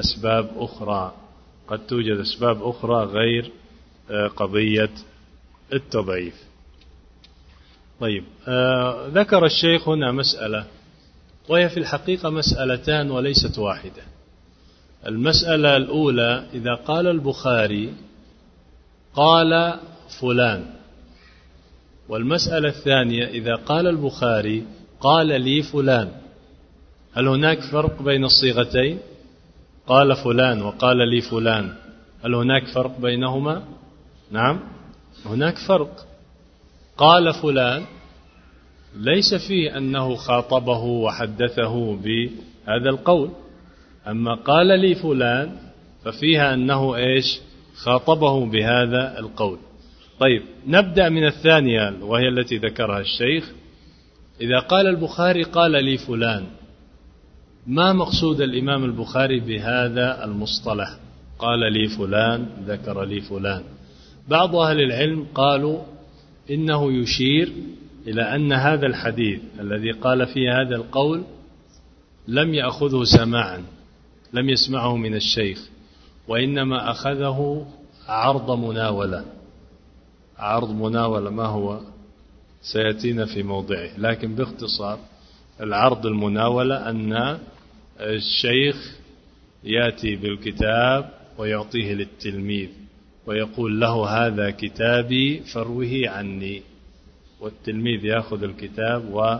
B: أسباب أخرى غير قضية التضعيف. طيب، ذكر الشيخ هنا مسألة، وهي في الحقيقة مسألتان وليست واحدة. المسألة الأولى إذا قال البخاري قال فلان، والمسألة الثانية إذا قال البخاري قال لي فلان، هل هناك فرق بين الصيغتين؟ قال فلان وقال لي فلان، هل هناك فرق بينهما؟ نعم، هناك فرق. قال فلان ليس فيه أنه خاطبه وحدثه بهذا القول، أما قال لي فلان ففيها أنه خاطبه بهذا القول. طيب، نبدأ من الثانية وهي التي ذكرها الشيخ. إذا قال البخاري قال لي فلان، ما مقصود الإمام البخاري بهذا المصطلح قال لي فلان ذكر لي فلان؟ بعض أهل العلم قالوا إنه يشير إلى أن هذا الحديث الذي قال فيه هذا القول لم يأخذه سماعا، لم يسمعه من الشيخ، وإنما أخذه عرض مناولة. عرض مناولة ما هو؟ سيأتينا في موضعه، لكن باختصار العرض المناولة أن الشيخ يأتي بالكتاب ويعطيه للتلميذ ويقول له هذا كتابي فروه عني، والتلميذ يأخذ الكتاب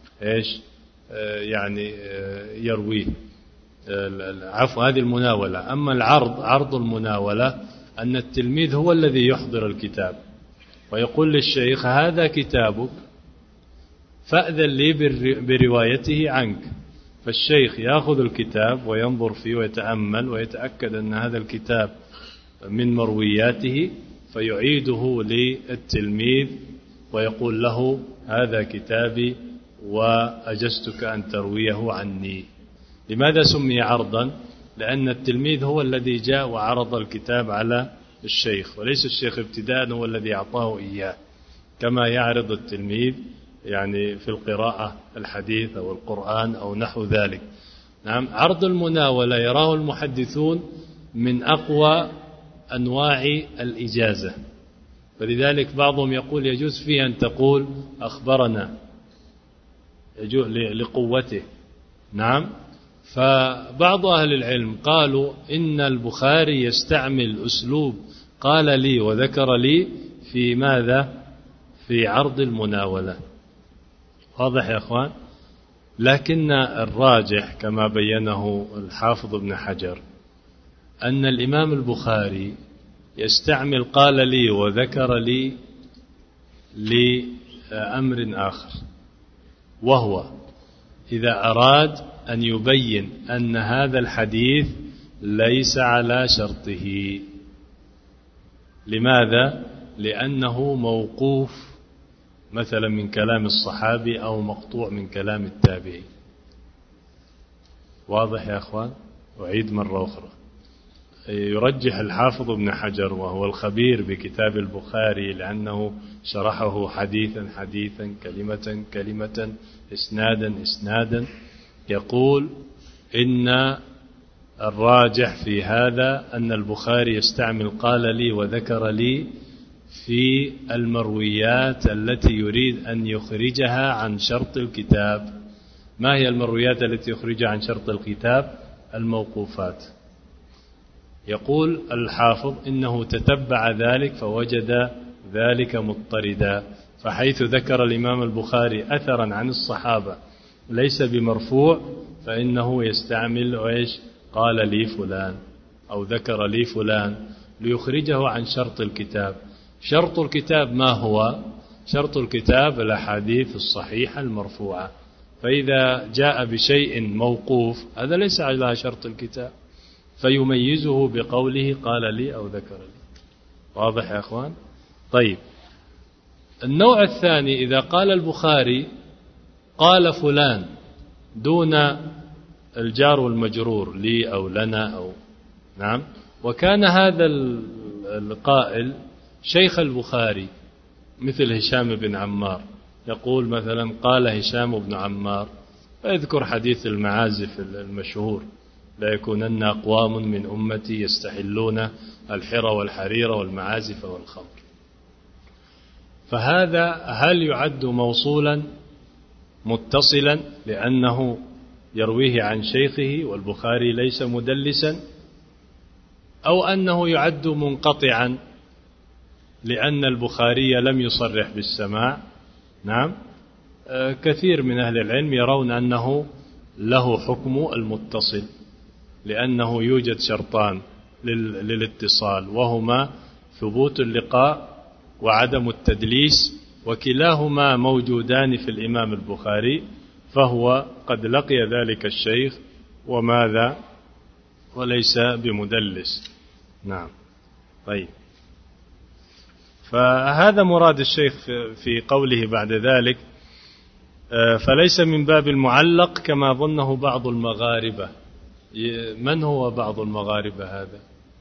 B: يرويه. عفوا، هذه المناولة. أما العرض، عرض المناولة أن التلميذ هو الذي يحضر الكتاب ويقول للشيخ هذا كتابك فأذن لي بروايته عنك، فالشيخ يأخذ الكتاب وينظر فيه ويتأمل ويتأكد أن هذا الكتاب من مروياته، فيعيده للتلميذ ويقول له هذا كتابي وأجزتك أن ترويه عني. لماذا سمي عرضا؟ لأن التلميذ هو الذي جاء وعرض الكتاب على الشيخ، وليس الشيخ ابتداء هو الذي أعطاه إياه، كما يعرض التلميذ في القراءة الحديث أو القرآن أو نحو ذلك. نعم، عرض المناولة يراه المحدثون من أقوى أنواع الإجازة، فلذلك بعضهم يقول يجوز فيه أن تقول أخبرنا لقوته. نعم، فبعض أهل العلم قالوا إن البخاري يستعمل أسلوب قال لي وذكر لي في ماذا؟ في عرض المناولة. واضح يا أخوان؟ لكن الراجح كما بينه الحافظ ابن حجر أن الإمام البخاري يستعمل قال لي وذكر لي لأمر آخر، وهو إذا أراد أن يبين أن هذا الحديث ليس على شرطه. لماذا؟ لأنه موقوف مثلا من كلام الصحابي أو مقطوع من كلام التابعي. واضح يا أخوان؟ أعيد مرة أخرى. يرجح الحافظ ابن حجر وهو الخبير بكتاب البخاري لأنه شرحه حديثا حديثا كلمة كلمة إسنادا إسنادا، يقول إن الراجح في هذا أن البخاري يستعمل قال لي وذكر لي في المرويات التي يريد أن يخرجها عن شرط الكتاب. ما هي المرويات التي يخرجها عن شرط الكتاب؟ الموقوفات. يقول الحافظ إنه تتبع ذلك فوجد ذلك مضطردا، فحيث ذكر الإمام البخاري أثرا عن الصحابة ليس بمرفوع فإنه يستعمل إيش؟ قال لي فلان أو ذكر لي فلان ليخرجه عن شرط الكتاب. شرط الكتاب ما هو؟ شرط الكتاب الأحاديث الصحيحة المرفوعة، فإذا جاء بشيء موقوف هذا ليس على شرط الكتاب فيميزه بقوله قال لي أو ذكر لي. واضح يا أخوان؟ طيب، النوع الثاني إذا قال البخاري قال فلان دون الجار والمجرور لي أو لنا أو نعم، وكان هذا القائل شيخ البخاري مثل هشام بن عمار، يقول مثلا قال هشام بن عمار، فيذكر حديث المعازف المشهور لا يكونن أقوام من أمتي يستحلون الحرى والحرير والمعازف والخمر. فهذا هل يعد موصولا متصلا لأنه يرويه عن شيخه والبخاري ليس مدلسا، أو أنه يعد منقطعا لأن البخاري لم يصرح بالسماع؟ نعم، كثير من أهل العلم يرون أنه له حكم المتصل، لأنه يوجد شرطان للاتصال وهما ثبوت اللقاء وعدم التدليس، وكلاهما موجودان في الإمام البخاري، فهو قد لقي ذلك الشيخ وماذا وليس بمدلس. نعم. طيب، فهذا مراد الشيخ في قوله بعد ذلك فليس من باب المعلق كما ظنه بعض المغاربة. من هو بعض المغاربة هذا؟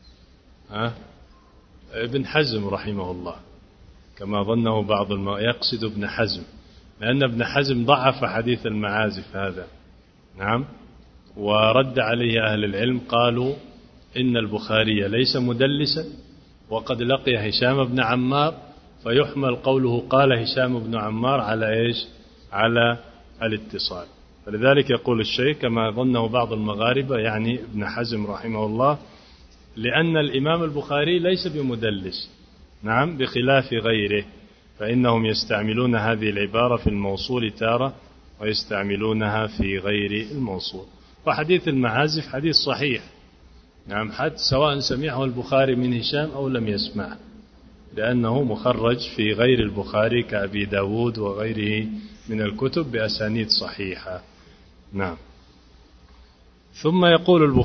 B: ابن حزم رحمه الله، كما ظنه بعض يقصد ابن حزم، لأن ابن حزم ضعف حديث المعازف هذا. نعم، ورد عليه أهل العلم قالوا إن البخاري ليس مدلسا وقد لقي هشام بن عمار، فيحمل قوله قال هشام بن عمار على إيش؟ على الاتصال. فلذلك يقول الشيخ كما ظنه بعض المغاربة، يعني ابن حزم رحمه الله، لأن الإمام البخاري ليس بمدلس. نعم، بخلاف غيره فإنهم يستعملون هذه العبارة في الموصول تارة ويستعملونها في غير الموصول. وحديث المعازف حديث صحيح، نعم، حتى سواء سمعه البخاري من هشام أو لم يسمع، لأنه مخرج في غير البخاري كأبي داود وغيره من الكتب بأسانيد صحيحة. نعم. ثم يقول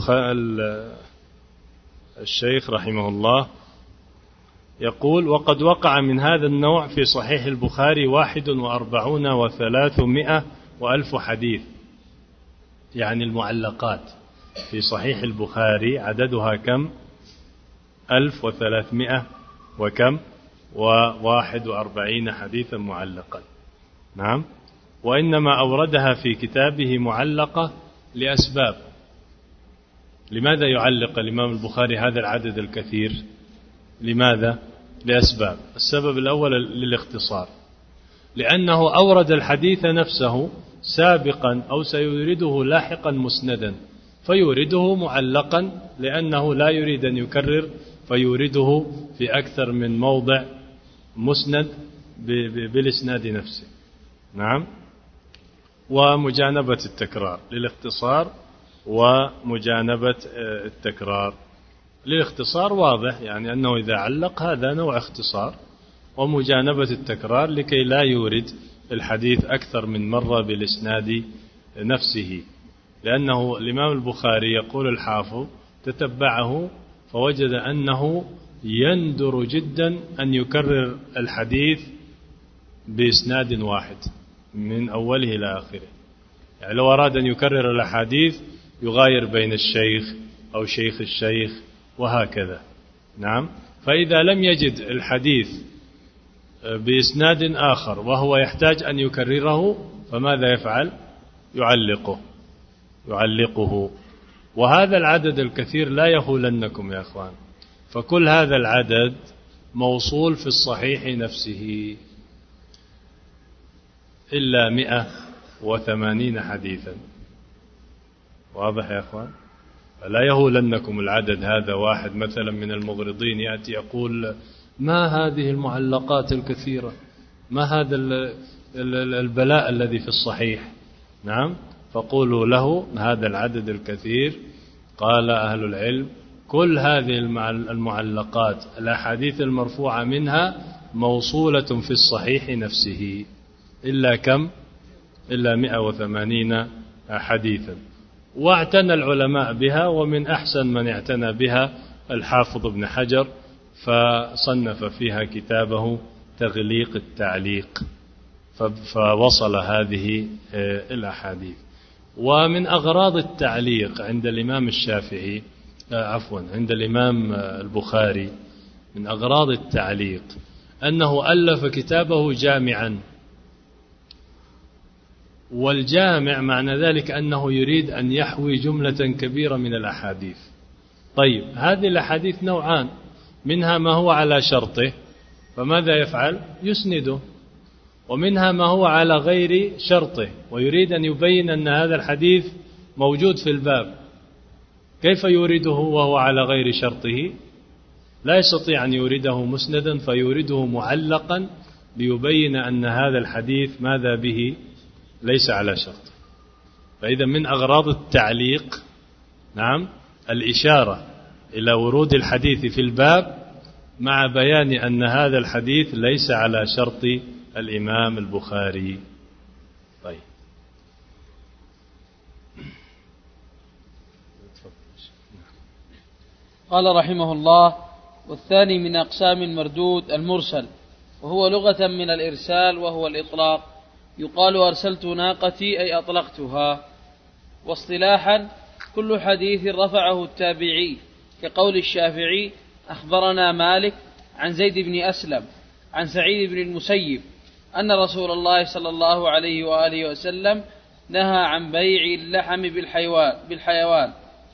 B: الشيخ رحمه الله، يقول وقد وقع من هذا النوع في صحيح البخاري 41 و300 وألف حديث، يعني المعلقات في صحيح البخاري عددها كم؟ 1300 وكم؟ و41 حديثا معلقا. نعم، وإنما أوردها في كتابه معلقة لأسباب. لماذا يعلق الإمام البخاري هذا العدد الكثير؟ لماذا؟ لأسباب. السبب الأول للاختصار، لأنه أورد الحديث نفسه سابقا أو سيورده لاحقا مسندا، فيورده معلقا لأنه لا يريد أن يكرر، فيورده في أكثر من موضع مسند بالإسناد نفسه. نعم. ومجانبة التكرار للاختصار، ومجانبة التكرار للاختصار واضح، يعني أنه إذا علق هذا نوع اختصار، ومجانبة التكرار لكي لا يورد الحديث أكثر من مرة بالإسناد نفسه، لأنه الإمام البخاري يقول الحافظ تتبعه فوجد أنه يندر جدا أن يكرر الحديث بإسناد واحد من أوله إلى آخره، يعني لو أراد أن يكرر الأحاديث يغاير بين الشيخ أو شيخ الشيخ وهكذا. نعم. فإذا لم يجد الحديث بإسناد آخر وهو يحتاج أن يكرره فماذا يفعل؟ يعلقه. وهذا العدد الكثير لا يهولنكم يا أخوان، فكل هذا العدد موصول في الصحيح نفسه إلا 180 حديثا. واضح يا أخوان؟ فلا يهولنكم العدد هذا. واحد مثلا من المغرضين يأتي يقول ما هذه المعلقات الكثيرة، ما هذا البلاء الذي في الصحيح. نعم. فقولوا له هذا العدد الكثير، قال أهل العلم كل هذه المعلقات الأحاديث المرفوعة منها موصولة في الصحيح نفسه إلا كم؟ إلا 180 حديثا. واعتنى العلماء بها، ومن أحسن من اعتنى بها الحافظ ابن حجر، فصنف فيها كتابه تغليق التعليق، فوصل هذه الأحاديث. ومن أغراض التعليق عند الإمام الشافعي عند الإمام البخاري، من أغراض التعليق أنه ألف كتابه جامعا، والجامع معنى ذلك أنه يريد أن يحوي جملة كبيرة من الأحاديث. طيب هذه الأحاديث نوعان، منها ما هو على شرطه فماذا يفعل؟ يسنده، ومنها ما هو على غير شرطه ويريد أن يبين أن هذا الحديث موجود في الباب. كيف يورده وهو على غير شرطه؟ لا يستطيع أن يورده مسندا، فيورده معلقا ليبين أن هذا الحديث ماذا به؟ ليس على شرطه. فإذا من أغراض التعليق نعم الإشارة إلى ورود الحديث في الباب مع بيان أن هذا الحديث ليس على شرط الإمام البخاري. طيب
C: قال رحمه الله: والثاني من أقسام المردود المرسل، وهو لغة من الإرسال وهو الإطلاق، يقال أرسلت ناقتي أي أطلقتها. واصطلاحا كل حديث رفعه التابعي، كقول الشافعي: أخبرنا مالك عن زيد بن أسلم عن سعيد بن المسيب أن رسول الله صلى الله عليه وآله وسلم نهى عن بيع اللحم بالحيوان،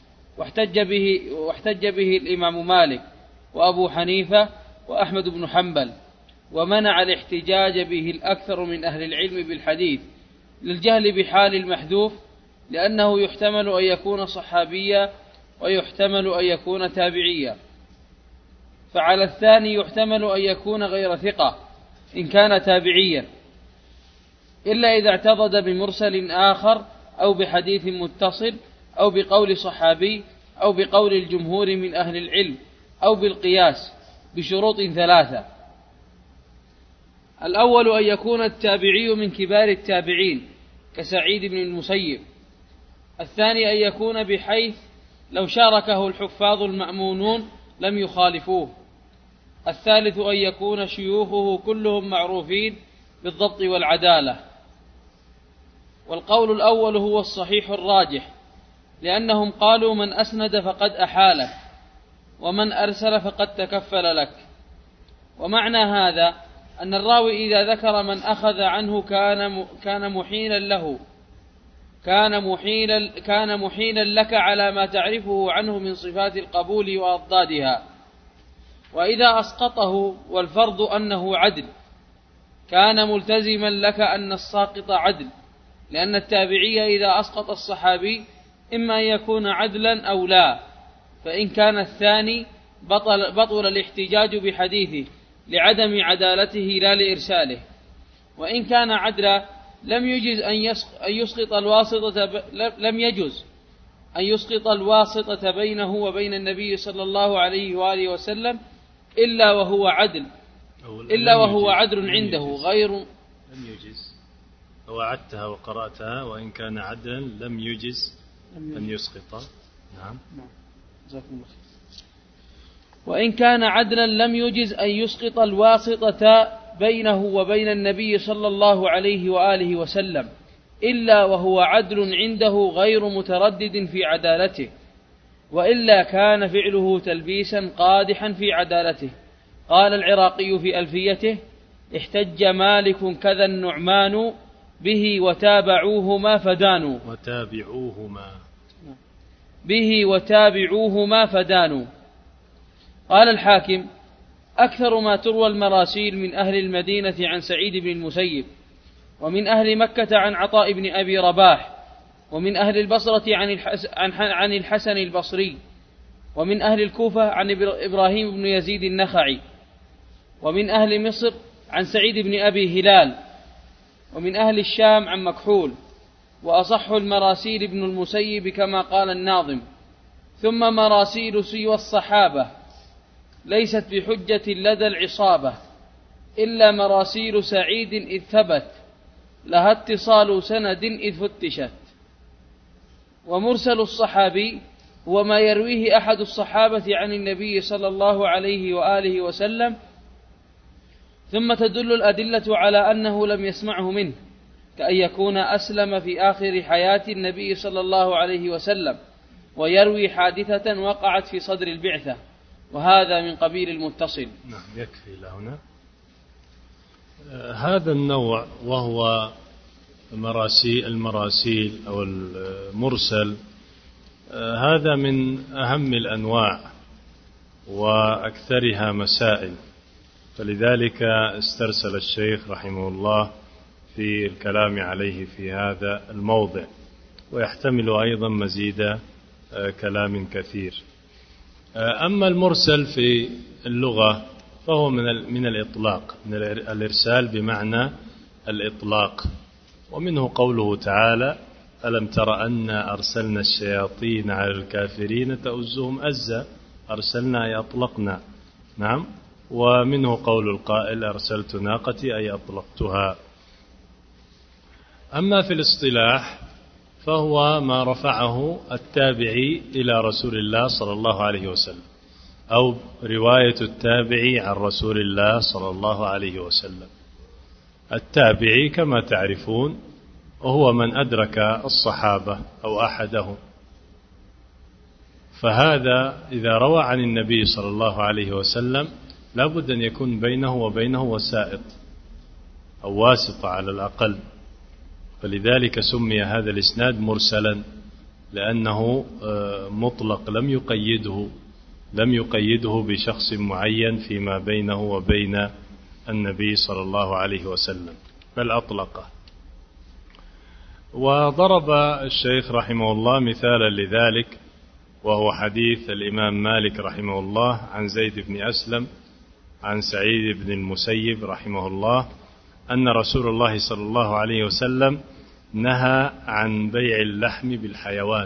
C: واحتج به الإمام مالك وأبو حنيفة وأحمد بن حنبل، ومنع الاحتجاج به الأكثر من أهل العلم بالحديث للجهل بحال المحذوف، لأنه يحتمل أن يكون صحابيا ويحتمل أن يكون تابعيا. فعلى الثاني يحتمل أن يكون غير ثقة إن كان تابعيا، إلا إذا اعتضد بمرسل آخر أو بحديث متصل أو بقول صحابي أو بقول الجمهور من أهل العلم أو بالقياس بشروط ثلاثة: الأول أن يكون التابعي من كبار التابعين كسعيد بن المسيب. الثاني أن يكون بحيث لو شاركه الحفاظ المأمونون لم يخالفوه. الثالث أن يكون شيوخه كلهم معروفين بالضبط والعدالة. والقول الأول هو الصحيح الراجح، لأنهم قالوا من أسند فقد أحالك، ومن أرسل فقد تكفل لك. ومعنى هذا أن الراوي إذا ذكر من أخذ عنه كان محيلا له، كان محيلا لك على ما تعرفه عنه من صفات القبول وأضدادها. وإذا أسقطه والفرض أنه عدل كان ملتزما لك أن الساقط عدل، لأن التابعي إذا أسقط الصحابي إما أن يكون عدلا أو لا، فإن كان الثاني بطل الاحتجاج بحديثه لعدم عدالته لا لإرساله. وإن كان عدلا لم يجز أن يسقط الواسطة بينه وبين النبي صلى الله عليه وآله وسلم إلا وهو عدل عنده غير.
B: لم يجز، وعدتها وقرأتها، وإن كان عدلا لم يجز أن يسقط. نعم.
C: وإن كان عدلا لم يجز أن يسقط الواسطة بينه وبين النبي صلى الله عليه وآله وسلم إلا وهو عدل عنده غير متردد في عدالته، وإلا كان فعله تلبيسا قادحا في عدالته. قال العراقي في ألفيته: احتج مالك كذا النعمان به وتابعوهما فدانوا. قال الحاكم: أكثر ما تروى المراسيل من أهل المدينة عن سعيد بن المسيب، ومن أهل مكة عن عطاء بن أبي رباح، ومن أهل البصرة عن الحسن البصري، ومن أهل الكوفة عن إبراهيم بن يزيد النخعي، ومن أهل مصر عن سعيد بن أبي هلال، ومن أهل الشام عن مكحول. وأصح المراسيل ابن المسيب كما قال الناظم. ثم مراسيل سوى الصحابة ليست بحجة لدى العصابة، إلا مراسيل سعيد إذ ثبت لها اتصال سند إذ فتشت. ومرسل الصحابي هو ما يرويه أحد الصحابة عن النبي صلى الله عليه وآله وسلم ثم تدل الأدلة على أنه لم يسمعه منه، كأن يكون أسلم في آخر حياة النبي صلى الله عليه وسلم ويروي حادثة وقعت في صدر البعثة، وهذا من قبيل المتصل.
B: نعم، يكفي لهنا. هذا النوع وهو المراسيل أو المرسل، هذا من أهم الأنواع وأكثرها مسائل، فلذلك استرسل الشيخ رحمه الله في الكلام عليه في هذا الموضع، ويحتمل أيضا مزيد كلام كثير. أما المرسل في اللغة فهو من الإطلاق، من الإرسال بمعنى الإطلاق، ومنه قوله تعالى: ألم تر أنا أرسلنا الشياطين على الكافرين تؤزهم أزا، أرسلنا أي أطلقنا. نعم. ومنه قول القائل: أرسلت ناقتي أي أطلقتها. أما في الاصطلاح فهو ما رفعه التابعي إلى رسول الله صلى الله عليه وسلم، أو رواية التابعي عن رسول الله صلى الله عليه وسلم. التابعي كما تعرفون وهو من أدرك الصحابة أو أحدهم، فهذا إذا روى عن النبي صلى الله عليه وسلم لا بد أن يكون بينه وبينه وسائط أو واسطة على الأقل، فلذلك سمي هذا الإسناد مرسلا، لأنه مطلق لم يقيده بشخص معين فيما بينه وبين النبي صلى الله عليه وسلم، بل أطلقه. وضرب الشيخ رحمه الله مثالا لذلك، وهو حديث الإمام مالك رحمه الله عن زيد بن أسلم عن سعيد بن المسيب رحمه الله أن رسول الله صلى الله عليه وسلم نهى عن بيع اللحم بالحيوان.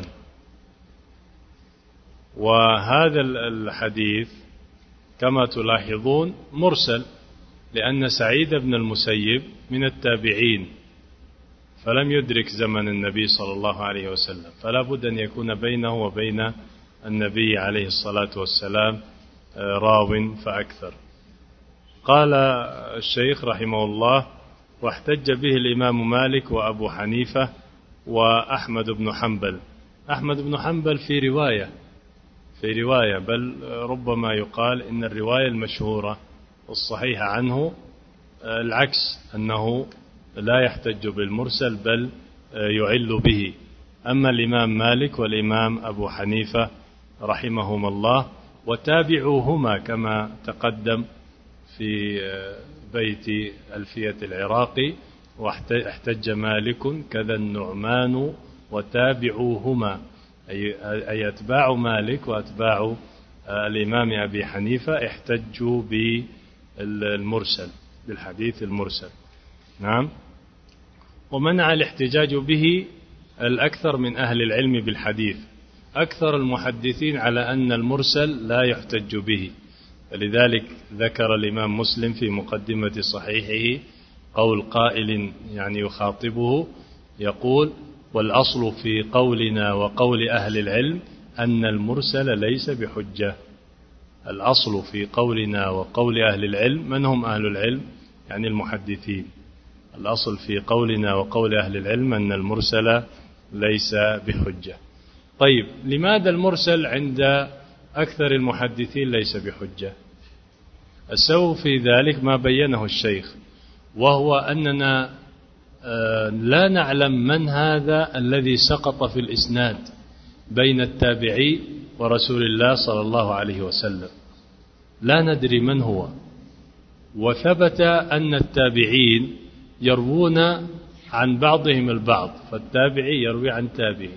B: وهذا الحديث كما تلاحظون مرسل، لأن سعيد بن المسيب من التابعين فلم يدرك زمن النبي صلى الله عليه وسلم، فلا بد أن يكون بينه وبين النبي عليه الصلاة والسلام راو فأكثر. قال الشيخ رحمه الله: واحتج به الإمام مالك وأبو حنيفة وأحمد بن حنبل. أحمد بن حنبل في رواية بل ربما يقال إن الرواية المشهورة والصحيحة عنه العكس، أنه لا يحتج بالمرسل بل يعل به. أما الإمام مالك والإمام أبو حنيفة رحمهما الله وتابعوهما كما تقدم في بيت ألفية العراقي: واحتج مالك كذا النعمان وتابعوهما، أي أتباع مالك وأتباع الإمام أبي حنيفة احتجوا بالمرسل، بالحديث المرسل. نعم. ومنع الاحتجاج به الأكثر من أهل العلم بالحديث، أكثر المحدثين على أن المرسل لا يحتج به، فلذلك ذكر الإمام مسلم في مقدمة صحيحه قول قائل يعني يخاطبه يقول: والأصل في قولنا وقول أهل العلم أن المرسل ليس بحجة. الأصل في قولنا وقول أهل العلم، من هم أهل العلم؟ يعني المحدثين. الأصل في قولنا وقول أهل العلم أن المرسل ليس بحجة. طيب، لماذا المرسل عند أكثر المحدثين ليس بحجة؟ السبب في ذلك ما بينه الشيخ، وهو أننا لا نعلم من هذا الذي سقط في الإسناد بين التابعي ورسول الله صلى الله عليه وسلم، لا ندري من هو. وثبت أن التابعين يروون عن بعضهم البعض، فالتابعي يروي عن تابعي.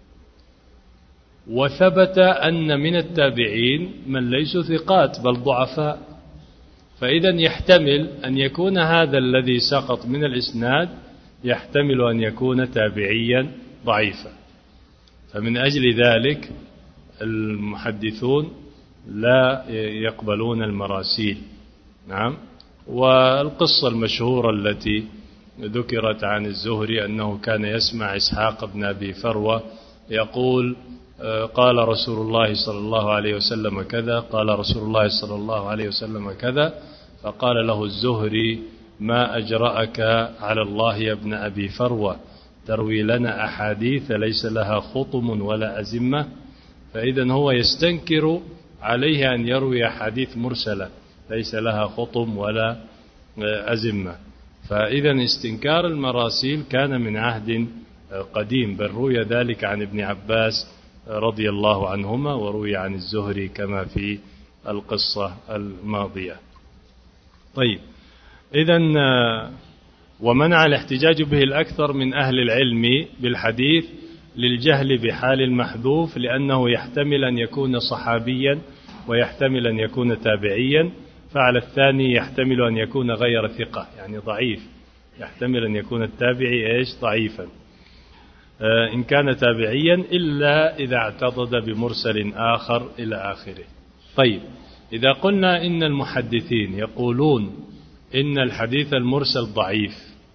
B: وثبت أن من التابعين من ليسوا ثقات بل ضعفاء، فإذا يحتمل أن يكون هذا الذي سقط من الإسناد يحتمل أن يكون تابعيا ضعيفا. فمن أجل ذلك المحدثون لا يقبلون المراسيل. نعم. والقصة المشهورة التي ذكرت عن الزهري أنه كان يسمع إسحاق بن أبي فروة يقول: قال رسول الله صلى الله عليه وسلم كذا، قال رسول الله صلى الله عليه وسلم كذا، فقال له الزهري: ما أجرأك على الله يا ابن أبي فروة، تروي لنا أحاديث ليس لها خطم ولا أزمة. فإذا هو يستنكر عليه أن يروي أحاديث مرسلة ليس لها خطم ولا أزمة. فإذا استنكار المراسيل كان من عهد قديم، بل روي ذلك عن ابن عباس رضي الله عنهما، وروي عن الزهري كما في القصة الماضية. طيب، إذا ومنع الاحتجاج به الأكثر من أهل العلم بالحديث للجهل بحال المحذوف، لأنه يحتمل أن يكون صحابيا ويحتمل أن يكون تابعيا، فعلى الثاني يحتمل أن يكون غير ثقة يعني ضعيف، يحتمل أن يكون التابعي ضعيفا إن كان تابعيا، إلا إذا اعتضد بمرسل آخر إلى آخره. طيب، إذا قلنا إن المحدثين يقولون إن الحديث المرسل ضعيف،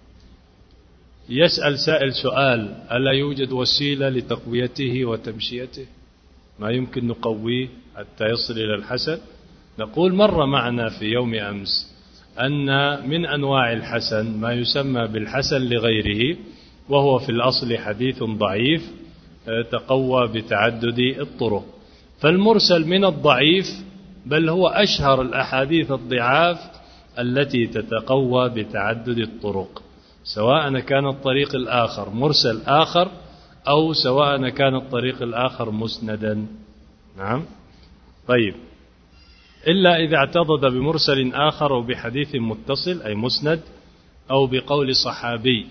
B: يسأل سائل سؤال: ألا يوجد وسيلة لتقويته وتمشيته؟ ما يمكن نقويه حتى يصل إلى الحسن؟ نقول: مر معنا في يوم أمس أن من أنواع الحسن ما يسمى بالحسن لغيره، وهو في الأصل حديث ضعيف تقوى بتعدد الطرق. فالمرسل من الضعيف، بل هو أشهر الأحاديث الضعاف التي تتقوى بتعدد الطرق، سواء كان الطريق الآخر مرسل آخر أو سواء كان الطريق الآخر مسندا. نعم. طيب، إلا إذا اعتضد بمرسل آخر أو بحديث متصل أي مسند أو بقول صحابي.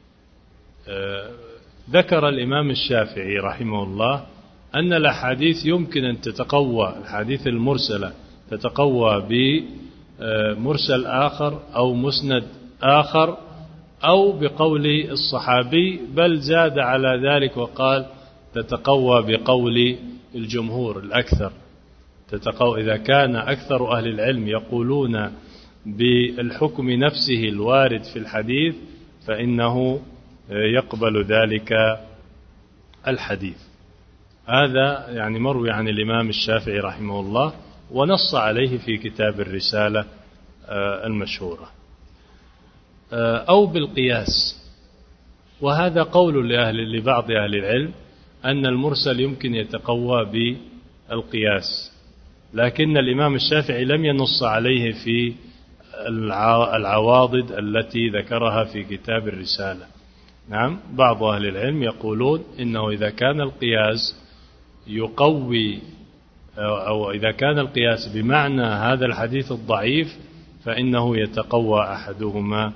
B: ذكر الإمام الشافعي رحمه الله أن الأحاديث يمكن أن تتقوى، الحديث المرسلة تتقوى بمرسل آخر أو مسند آخر أو بقول الصحابي، بل زاد على ذلك وقال تتقوى بقول الجمهور الأكثر. تتقوى إذا كان أكثر أهل العلم يقولون بالحكم نفسه الوارد في الحديث، فإنه يقبل ذلك الحديث. هذا يعني مروي عن الإمام الشافعي رحمه الله، ونص عليه في كتاب الرسالة المشهورة. أو بالقياس، وهذا قول لبعض أهل العلم أن المرسل يمكن يتقوى بالقياس، لكن الإمام الشافعي لم ينص عليه في العواضد التي ذكرها في كتاب الرسالة. نعم. بعض أهل العلم يقولون إنه إذا كان القياس يقوي أو إذا كان القياس بمعنى هذا الحديث الضعيف، فإنه يتقوى أحدهما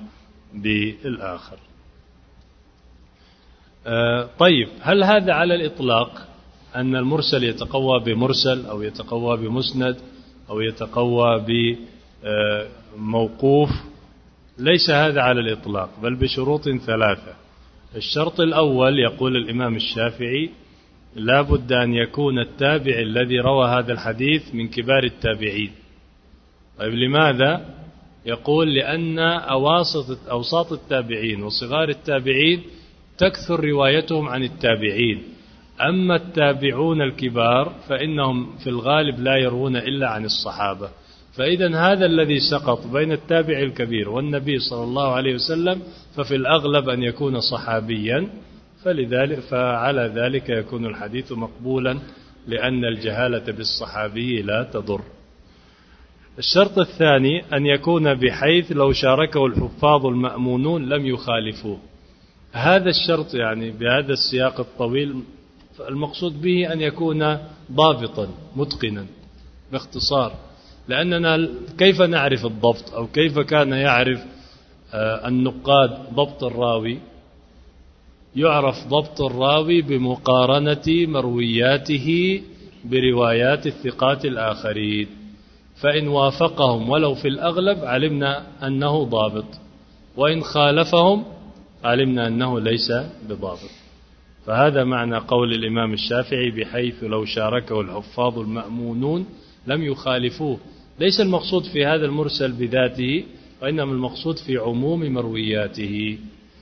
B: بالآخر. طيب، هل هذا على الإطلاق؟ أن المرسل يتقوى بمرسل أو يتقوى بمسند أو يتقوى بموقوف، ليس هذا على الإطلاق، بل بشروط ثلاثة. الشرط الأول يقول الإمام الشافعي لا بد أن يكون التابع الذي روى هذا الحديث من كبار التابعين. طيب لماذا؟ يقول لأن أوساط التابعين وصغار التابعين تكثر روايتهم عن التابعين، أما التابعون الكبار فإنهم في الغالب لا يروون إلا عن الصحابة. فإذا هذا الذي سقط بين التابع الكبير والنبي صلى الله عليه وسلم ففي الأغلب أن يكون صحابيا، فعلى ذلك يكون الحديث مقبولا، لأن الجهالة بالصحابي لا تضر. الشرط الثاني أن يكون بحيث لو شاركه الحفاظ المأمونون لم يخالفوه. هذا الشرط يعني بهذا السياق الطويل المقصود به أن يكون ضابطا متقنا باختصار، لأننا كيف نعرف الضبط أو كيف كان يعرف النقاد ضبط الراوي؟ يعرف ضبط الراوي بمقارنة مروياته بروايات الثقات الآخرين، فإن وافقهم ولو في الأغلب علمنا أنه ضابط، وإن خالفهم علمنا أنه ليس بضابط. فهذا معنى قول الإمام الشافعي بحيث لو شاركه الحفاظ المأمونون لم يخالفوه. ليس المقصود في هذا المرسل بذاته، وإنما المقصود في عموم مروياته.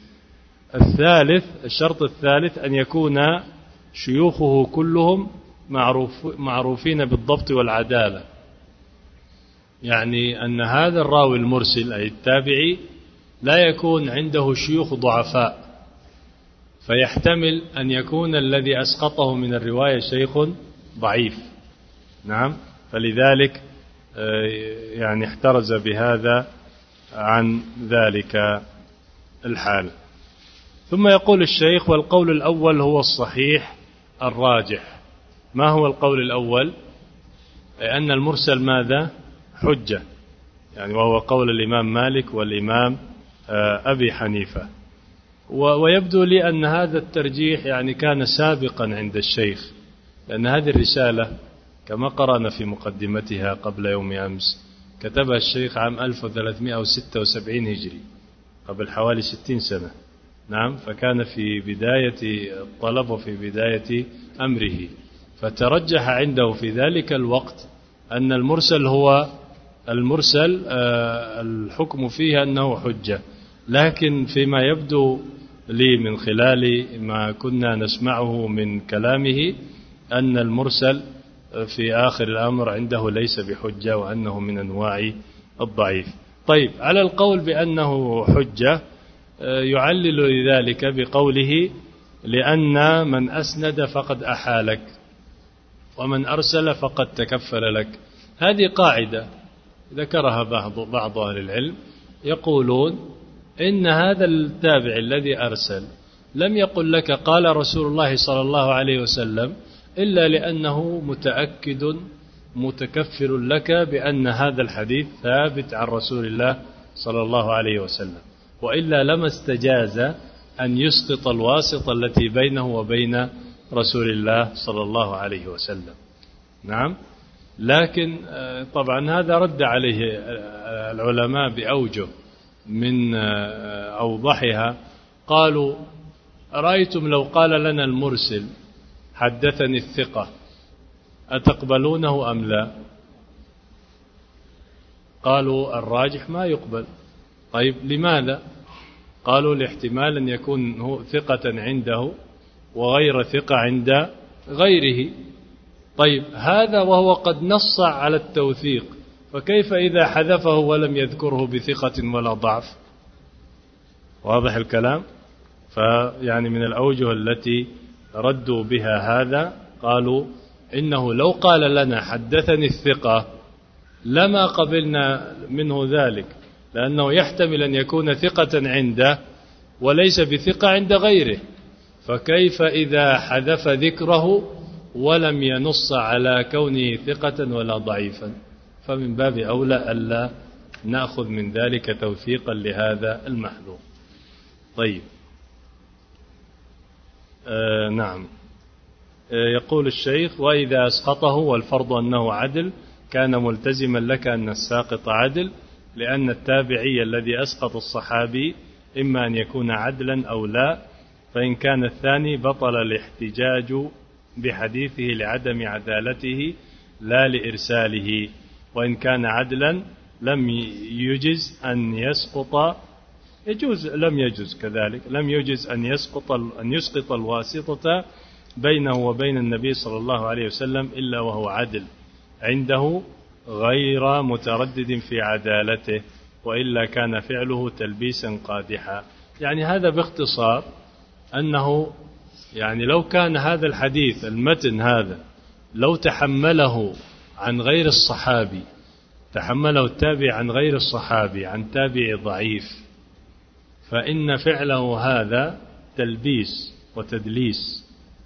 B: الشرط الثالث أن يكون شيوخه كلهم معروفين بالضبط والعدالة، يعني أن هذا الراوي المرسل أي التابعي لا يكون عنده شيوخ ضعفاء، فيحتمل أن يكون الذي أسقطه من الرواية شيخ ضعيف. نعم، فلذلك يعني احترز بهذا عن ذلك الحال. ثم يقول الشيخ: والقول الأول هو الصحيح الراجح. ما هو القول الأول؟ أن المرسل ماذا؟ حجة، يعني وهو قول الإمام مالك والإمام أبي حنيفة. ويبدو لي أن هذا الترجيح يعني كان سابقا عند الشيخ، لأن هذه الرسالة كما قرأنا في مقدمتها قبل يوم أمس كتبها الشيخ عام 1376 هجري، قبل حوالي 60 سنة. نعم، فكان في بداية الطلب وفي بداية أمره، فترجح عنده في ذلك الوقت أن المرسل هو المرسل الحكم فيه أنه حجة. لكن فيما يبدو لي من خلال ما كنا نسمعه من كلامه أن المرسل في آخر الأمر عنده ليس بحجة، وأنه من أنواع الضعيف. طيب، على القول بأنه حجة يعلل لذلك بقوله: لأن من أسند فقد أحالك، ومن أرسل فقد تكفل لك. هذه قاعدة ذكرها بعض أهل العلم، يقولون إن هذا التابع الذي أرسل لم يقل لك قال رسول الله صلى الله عليه وسلم إلا لأنه متأكد متكفل لك بأن هذا الحديث ثابت عن رسول الله صلى الله عليه وسلم، وإلا لما استجاز أن يسقط الواسطة التي بينه وبين رسول الله صلى الله عليه وسلم. نعم، لكن طبعا هذا رد عليه العلماء بأوجه، من أوضحها قالوا: أرأيتم لو قال لنا المرسل حدثني الثقة أتقبلونه أم لا؟ قالوا: الراجح ما يقبل. طيب، لماذا؟ قالوا: لاحتمال أن يكون ثقة عنده وغير ثقة عند غيره. طيب، هذا وهو قد نص على التوثيق، فكيف إذا حذفه ولم يذكره بثقة ولا ضعف؟ واضح الكلام؟ فيعني من الأوجه التي ردوا بها هذا قالوا: إنه لو قال لنا حدثني الثقة لما قبلنا منه ذلك، لأنه يحتمل أن يكون ثقة عنده وليس بثقة عند غيره، فكيف إذا حذف ذكره ولم ينص على كونه ثقة ولا ضعيفا؟ فمن باب أولى ألا نأخذ من ذلك توثيقا لهذا المحذوف. طيب، نعم، يقول الشيخ: وإذا أسقطه والفرض أنه عدل كان ملتزما لك أن الساقط عدل، لأن التابعي الذي أسقط الصحابي إما أن يكون عدلا أو لا، فإن كان الثاني بطل الاحتجاج بحديثه لعدم عدالته لا لإرساله، وإن كان عدلا لم يجز أن يسقط، لم يجز كذلك، لم يجز أن يسقط الواسطة بينه وبين النبي صلى الله عليه وسلم إلا وهو عدل عنده غير متردد في عدالته، وإلا كان فعله تلبيسا قادحا. يعني هذا باختصار أنه يعني لو كان هذا الحديث المتن هذا لو تحمله عن غير الصحابي، تحمله التابع عن غير الصحابي عن تابع ضعيف، فإن فعله هذا تلبيس وتدليس،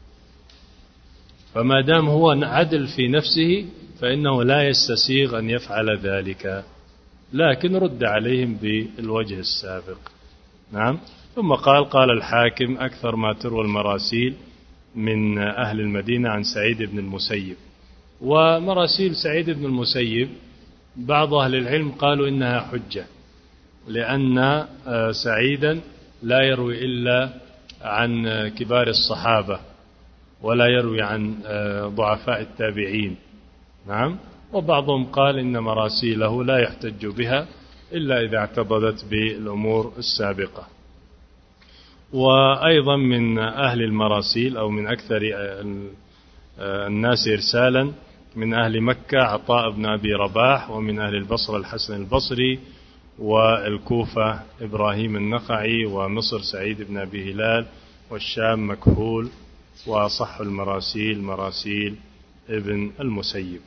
B: فما دام هو عدل في نفسه فإنه لا يستسيغ أن يفعل ذلك، لكن رد عليهم بالوجه السابق. نعم. ثم قال الحاكم: أكثر ما تروى المراسيل من أهل المدينة عن سعيد بن المسيب. ومراسيل سعيد بن المسيب بعض أهل العلم قالوا إنها حجة، لأن سعيدا لا يروي إلا عن كبار الصحابة ولا يروي عن ضعفاء التابعين. نعم. وبعضهم قال إن مراسيله لا يحتج بها إلا إذا اعتضدت بالأمور السابقة. وأيضا من أهل المراسيل أو من أكثر الناس إرسالا من أهل مكة عطاء بن أبي رباح، ومن أهل البصرة الحسن البصري، والكوفة إبراهيم النخعي، ومصر سعيد بن أبي هلال، والشام مكحول، وصح المراسيل مراسيل ابن المسيب.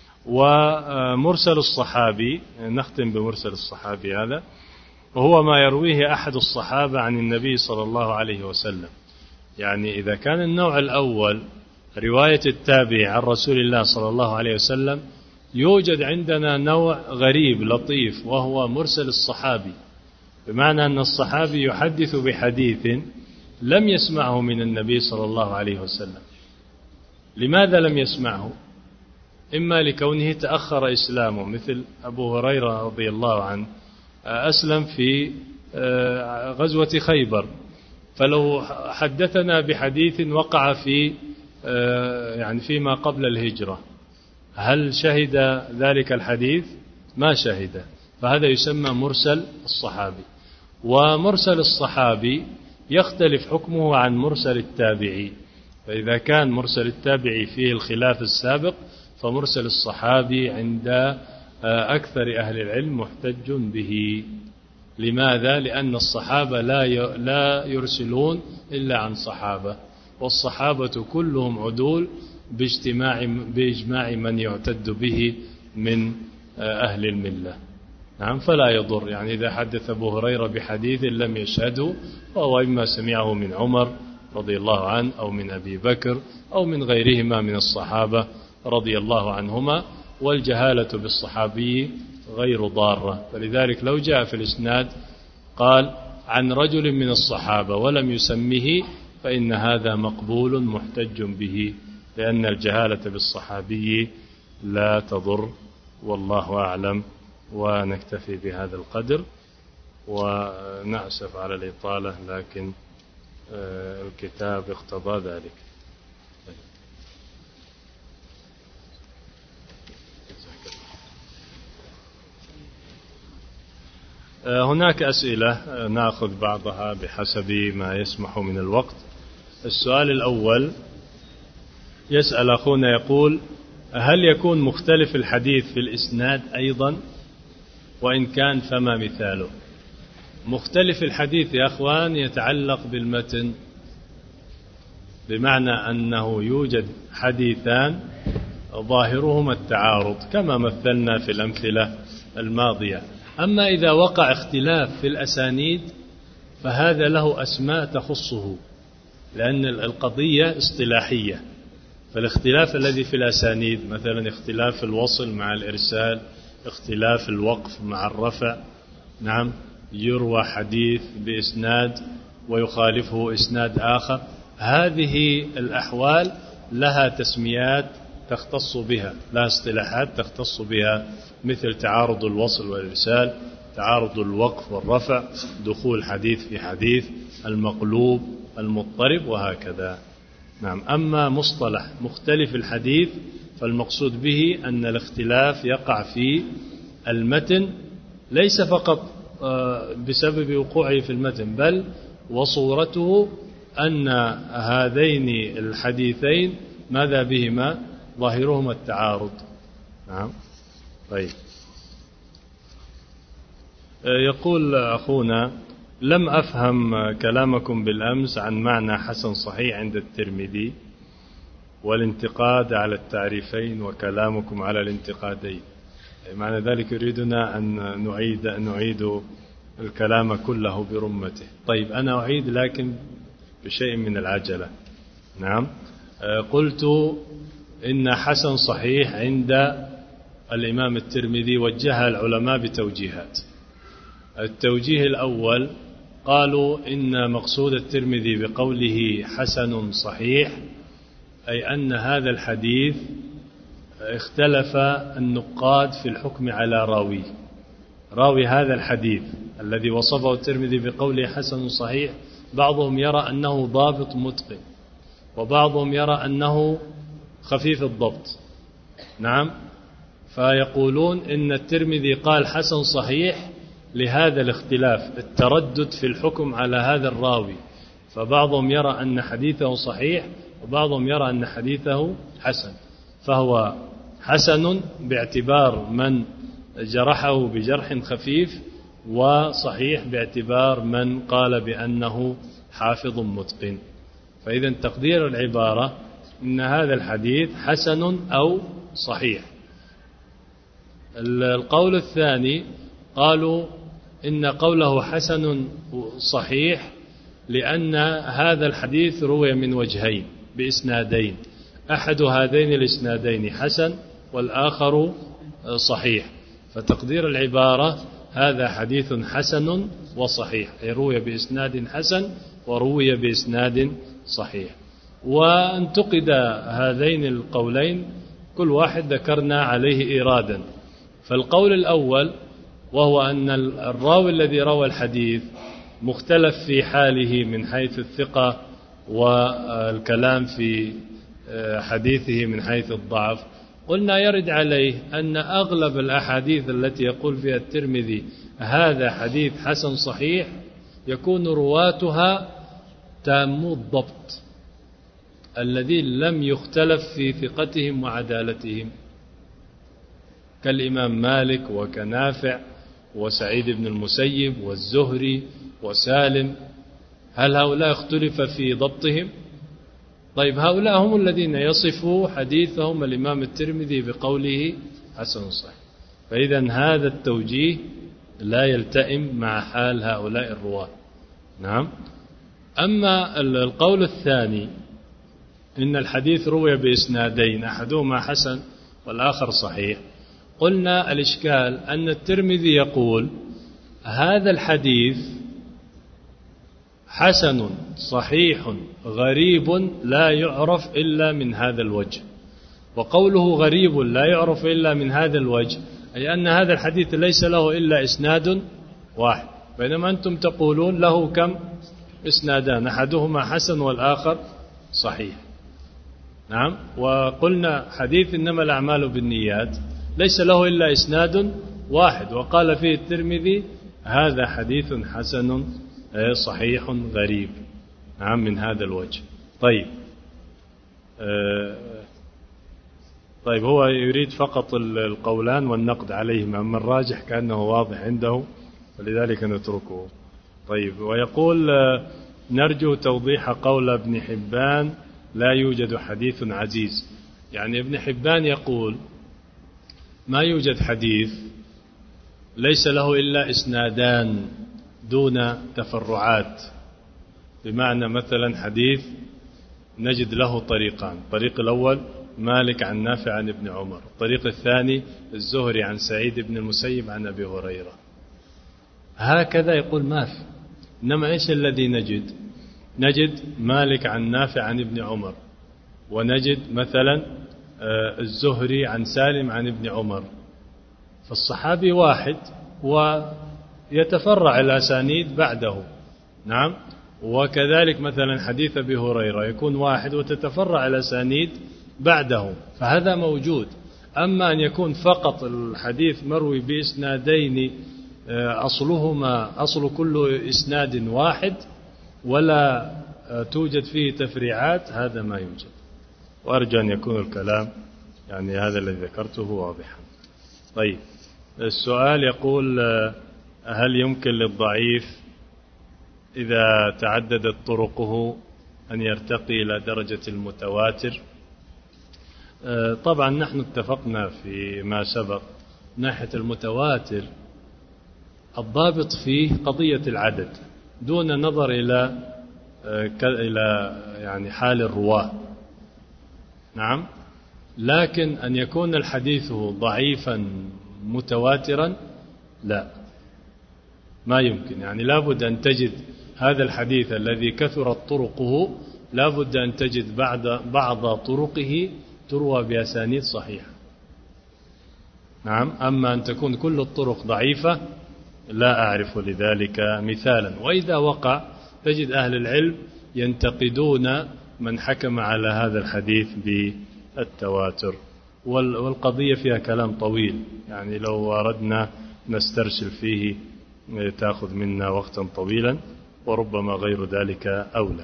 B: ومرسل الصحابي، نختم بمرسل الصحابي هذا، وهو ما يرويه أحد الصحابة عن النبي صلى الله عليه وسلم. يعني إذا كان النوع الأول رواية التابع عن رسول الله صلى الله عليه وسلم، يوجد عندنا نوع غريب لطيف وهو مرسل الصحابي، بمعنى أن الصحابي يحدث بحديث لم يسمعه من النبي صلى الله عليه وسلم. لماذا لم يسمعه؟ إما لكونه تأخر إسلامه، مثل أبو هريرة رضي الله عنه أسلم في غزوة خيبر، فلو حدثنا بحديث وقع في يعني فيما قبل الهجرة، هل شهد ذلك الحديث؟ ما شهد، فهذا يسمى مرسل الصحابي. ومرسل الصحابي يختلف حكمه عن مرسل التابعي، فإذا كان مرسل التابعي فيه الخلاف السابق، فمرسل الصحابي عند أكثر أهل العلم محتج به. لماذا؟ لأن الصحابة لا يرسلون إلا عن صحابة، والصحابة كلهم عدول بإجماع من يعتد به من أهل الملة. نعم. فلا يضر، يعني إذا حدث أبو هريرة بحديث لم يشهده، فهو إما سمعه من عمر رضي الله عنه أو من أبي بكر أو من غيرهما من الصحابة رضي الله عنهما، والجهالة بالصحابي غير ضارة. فلذلك لو جاء في الإسناد قال عن رجل من الصحابة ولم يسمه، فإن هذا مقبول محتج به، لأن الجهالة بالصحابي لا تضر. والله أعلم. ونكتفي بهذا القدر، ونأسف على الإطالة، لكن الكتاب اقتضى ذلك. هناك أسئلة نأخذ بعضها بحسب ما يسمح من الوقت. السؤال الأول يسأل أخونا يقول: هل يكون مختلف الحديث في الإسناد أيضا؟ وإن كان فما مثاله؟ مختلف الحديث يا أخوان يتعلق بالمتن، بمعنى أنه يوجد حديثان ظاهرهما التعارض كما مثلنا في الأمثلة الماضية. أما إذا وقع اختلاف في الأسانيد فهذا له أسماء تخصه، لأن القضية اصطلاحية. فالاختلاف الذي في الأسانيد مثلا اختلاف الوصل مع الإرسال، اختلاف الوقف مع الرفع. نعم. يروى حديث بإسناد ويخالفه إسناد آخر. هذه الأحوال لها تسميات تختص بها، لها اصطلاحات تختص بها، مثل تعارض الوصل والإرسال، تعارض الوقف والرفع، دخول حديث في حديث، المقلوب، المضطرب، وهكذا. نعم. أما مصطلح مختلف الحديث فالمقصود به أن الاختلاف يقع في المتن، ليس فقط بسبب وقوعه في المتن، بل وصورته أن هذين الحديثين ماذا بهما؟ ظاهرهما التعارض. نعم. طيب. يقول أخونا: لم أفهم كلامكم بالأمس عن معنى حسن صحيح عند الترمذي والانتقاد على التعريفين وكلامكم على الانتقادين. معنى ذلك يريدنا أن نعيد الكلام كله برمته. طيب، أنا أعيد لكن بشيء من العجلة. نعم. قلت إن حسن صحيح عند الإمام الترمذي وجهها العلماء بتوجيهات. التوجيه الأول قالوا إن مقصود الترمذي بقوله حسن صحيح أي أن هذا الحديث اختلف النقاد في الحكم على راوي هذا الحديث الذي وصفه الترمذي بقوله حسن صحيح. بعضهم يرى أنه ضابط متقن، وبعضهم يرى أنه خفيف الضبط. نعم. فيقولون إن الترمذي قال حسن صحيح لهذا الاختلاف، التردد في الحكم على هذا الراوي، فبعضهم يرى أن حديثه صحيح وبعضهم يرى أن حديثه حسن، فهو حسن باعتبار من جرحه بجرح خفيف، وصحيح باعتبار من قال بأنه حافظ متقن. فإذا تقدير العبارة إن هذا الحديث حسن أو صحيح. القول الثاني قالوا إن قوله حسن صحيح لأن هذا الحديث روي من وجهين بإسنادين، أحد هذين الإسنادين حسن والآخر صحيح، فتقدير العبارة هذا حديث حسن وصحيح، أي روي بإسناد حسن وروي بإسناد صحيح. وانتقد هذين القولين كل واحد ذكرنا عليه إيرادا. فالقول الأول وهو أن الراوي الذي روى الحديث مختلف في حاله من حيث الثقة والكلام في حديثه من حيث الضعف. قلنا يرد عليه أن أغلب الأحاديث التي يقول فيها الترمذي هذا حديث حسن صحيح يكون رواتها تامو الضبط الذين لم يختلف في ثقتهم وعدالتهم، كالإمام مالك وكنافع وسعيد بن المسيب والزهري وسالم. هل هؤلاء اختلف في ضبطهم؟ طيب، هؤلاء هم الذين يصفوا حديثهم الإمام الترمذي بقوله حسن صحيح. فإذا هذا التوجيه لا يلتئم مع حال هؤلاء الرواة. نعم. أما القول الثاني إن الحديث روي بإسنادين أحدهما حسن والآخر صحيح، قلنا الإشكال أن الترمذي يقول هذا الحديث حسن صحيح غريب لا يعرف إلا من هذا الوجه، وقوله غريب لا يعرف إلا من هذا الوجه أي أن هذا الحديث ليس له إلا إسناد واحد، بينما أنتم تقولون له كم إسنادان، أحدهما حسن والآخر صحيح. نعم. وقلنا حديث إنما الأعمال بالنيات ليس له إلا إسناد واحد، وقال فيه الترمذي هذا حديث حسن صحيح غريب. نعم، من هذا الوجه. طيب هو يريد فقط القولان والنقد عليهما، أما الراجح كأنه واضح عنده فلذلك نتركه. طيب، ويقول نرجو توضيح قول ابن حبان لا يوجد حديث عزيز. يعني ابن حبان يقول ما يوجد حديث ليس له إلا إسنادان دون تفرعات، بمعنى مثلا حديث نجد له طريقان، الطريق الأول مالك عن نافع عن ابن عمر، الطريق الثاني الزهري عن سعيد بن المسيب عن أبي هريرة. هكذا يقول ما في. إنما إيش الذي نجد مالك عن نافع عن ابن عمر، ونجد مثلا الزهري عن سالم عن ابن عمر، فالصحابي واحد ويتفرع الأسانيد بعده. نعم. وكذلك مثلا حديث أبي هريرة يكون واحد وتتفرع الأسانيد بعده، فهذا موجود. أما أن يكون فقط الحديث مروي بإسنادين أصلهما أصل كل إسناد واحد ولا توجد فيه تفريعات، هذا ما يوجد. وأرجو أن يكون الكلام يعني هذا الذي ذكرته واضحا. طيب، السؤال يقول: هل يمكن للضعيف إذا تعددت طرقه أن يرتقي إلى درجة المتواتر؟ طبعا نحن اتفقنا في ما سبق ناحية المتواتر الضابط فيه قضية العدد دون نظر إلى يعني حال الرواة. نعم. لكن أن يكون الحديث ضعيفا متواترا لا، ما يمكن. يعني لابد أن تجد هذا الحديث الذي كثرت طرقه لابد أن تجد بعض طرقه تروى بأسانيد صحيحة. نعم. أما أن تكون كل الطرق ضعيفة لا أعرف لذلك مثالا. وإذا وقع تجد أهل العلم ينتقدون من حكم على هذا الحديث بالتواتر، والقضية فيها كلام طويل، يعني لو أردنا نسترسل فيه تأخذ منا وقتا طويلا، وربما غير ذلك أولى.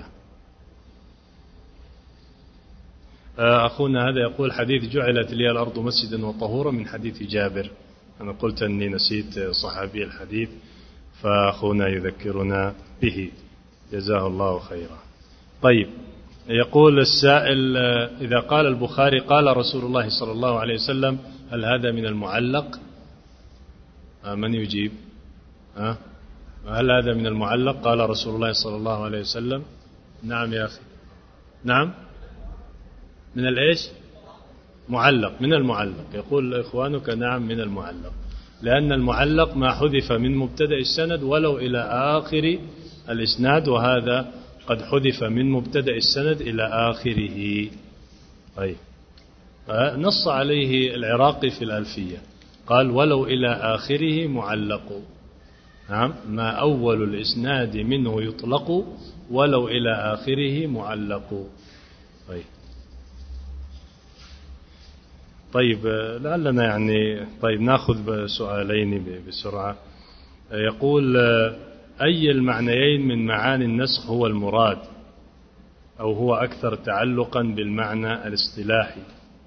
B: أخونا هذا يقول: حديث جعلت لي الأرض مسجدا وطهورا من حديث جابر. أنا قلت أني نسيت صحابي الحديث، فأخونا يذكرنا به، جزاه الله خيرا. طيب، يقول السائل: إذا قال البخاري قال رسول الله صلى الله عليه وسلم، هل هذا من المعلق؟ من يجيب؟ هل هذا من المعلق؟ قال رسول الله صلى الله عليه وسلم. نعم يا أخي. نعم، من الإيش؟ معلق، من المعلق. يقول إخوانك نعم من المعلق، لأن المعلق ما حذف من مبتدأ السند ولو إلى آخر الإسناد، وهذا قد حذف من مبتدأ السند إلى آخره. طيب، نص عليه العراقي في الألفية، قال: ولو إلى آخره معلق. نعم، ما أول الإسناد منه يطلق ولو إلى آخره معلق. طيب لعلنا يعني نأخذ سؤالين بسرعة. يقول: أي المعنيين من معاني النسخ هو المراد، أو هو أكثر تعلقا بالمعنى الاصطلاحي؟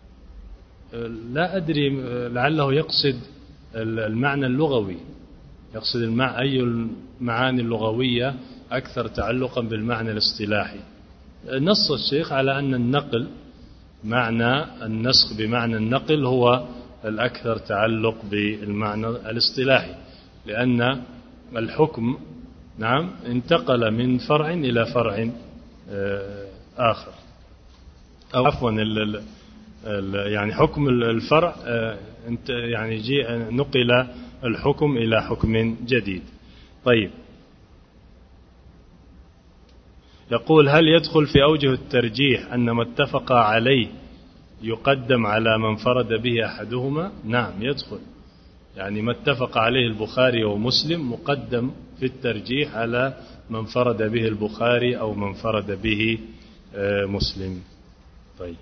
B: لا أدري، لعله يقصد المعنى اللغوي، يقصد أي المعاني اللغوية أكثر تعلقا بالمعنى الاصطلاحي. نص الشيخ على أن النقل، معنى النسخ بمعنى النقل، هو الأكثر تعلق بالمعنى الاصطلاحي، لأن الحكم نعم انتقل من فرع إلى فرع آخر، أو عفوا يعني حكم الفرع يعني نقل الحكم إلى حكم جديد. طيب، يقول: هل يدخل في أوجه الترجيح أن ما اتفق عليه يقدم على من فرد به أحدهما؟ نعم يدخل، يعني ما اتفق عليه البخاري ومسلم مقدم في الترجيح على من فرد به البخاري أو من فرد به مسلم. طيب،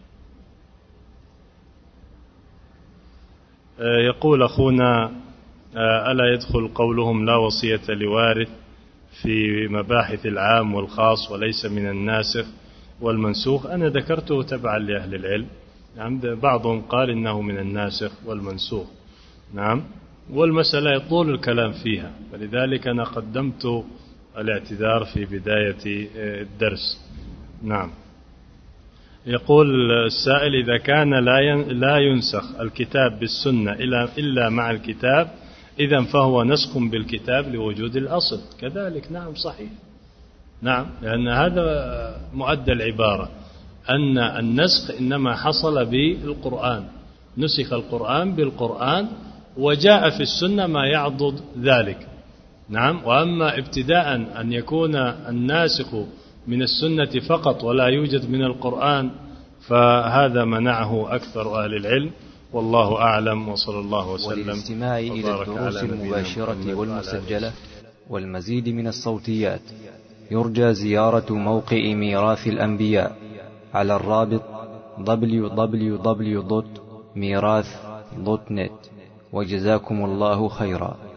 B: يقول أخونا: ألا يدخل قولهم لا وصية لوارث في مباحث العام والخاص وليس من الناسخ والمنسوخ؟ أنا ذكرته تبعا لأهل العلم. نعم، بعضهم قال إنه من الناسخ والمنسوخ. نعم، والمسألة يطول الكلام فيها، فلذلك أنا قدمت الاعتذار في بداية الدرس. نعم. يقول السائل: إذا كان لا ينسخ الكتاب بالسنة إلا مع الكتاب، إذن فهو نسخ بالكتاب لوجود الأصل. كذلك نعم صحيح. نعم، لأن هذا مؤدى العبارة، أن النسخ إنما حصل بالقرآن، نسخ القرآن بالقرآن، وجاء في السنة ما يعضد ذلك. نعم. وأما ابتداء أن يكون الناسخ من السنة فقط ولا يوجد من القرآن، فهذا منعه أكثر أهل العلم، والله أعلم، وصلى الله وسلم.
A: وللاستماع إلى الدروس المباشرة والمسجلة والمزيد من الصوتيات يرجى زيارة موقع ميراث الأنبياء على الرابط www.mirath.net. وجزاكم الله خيرا.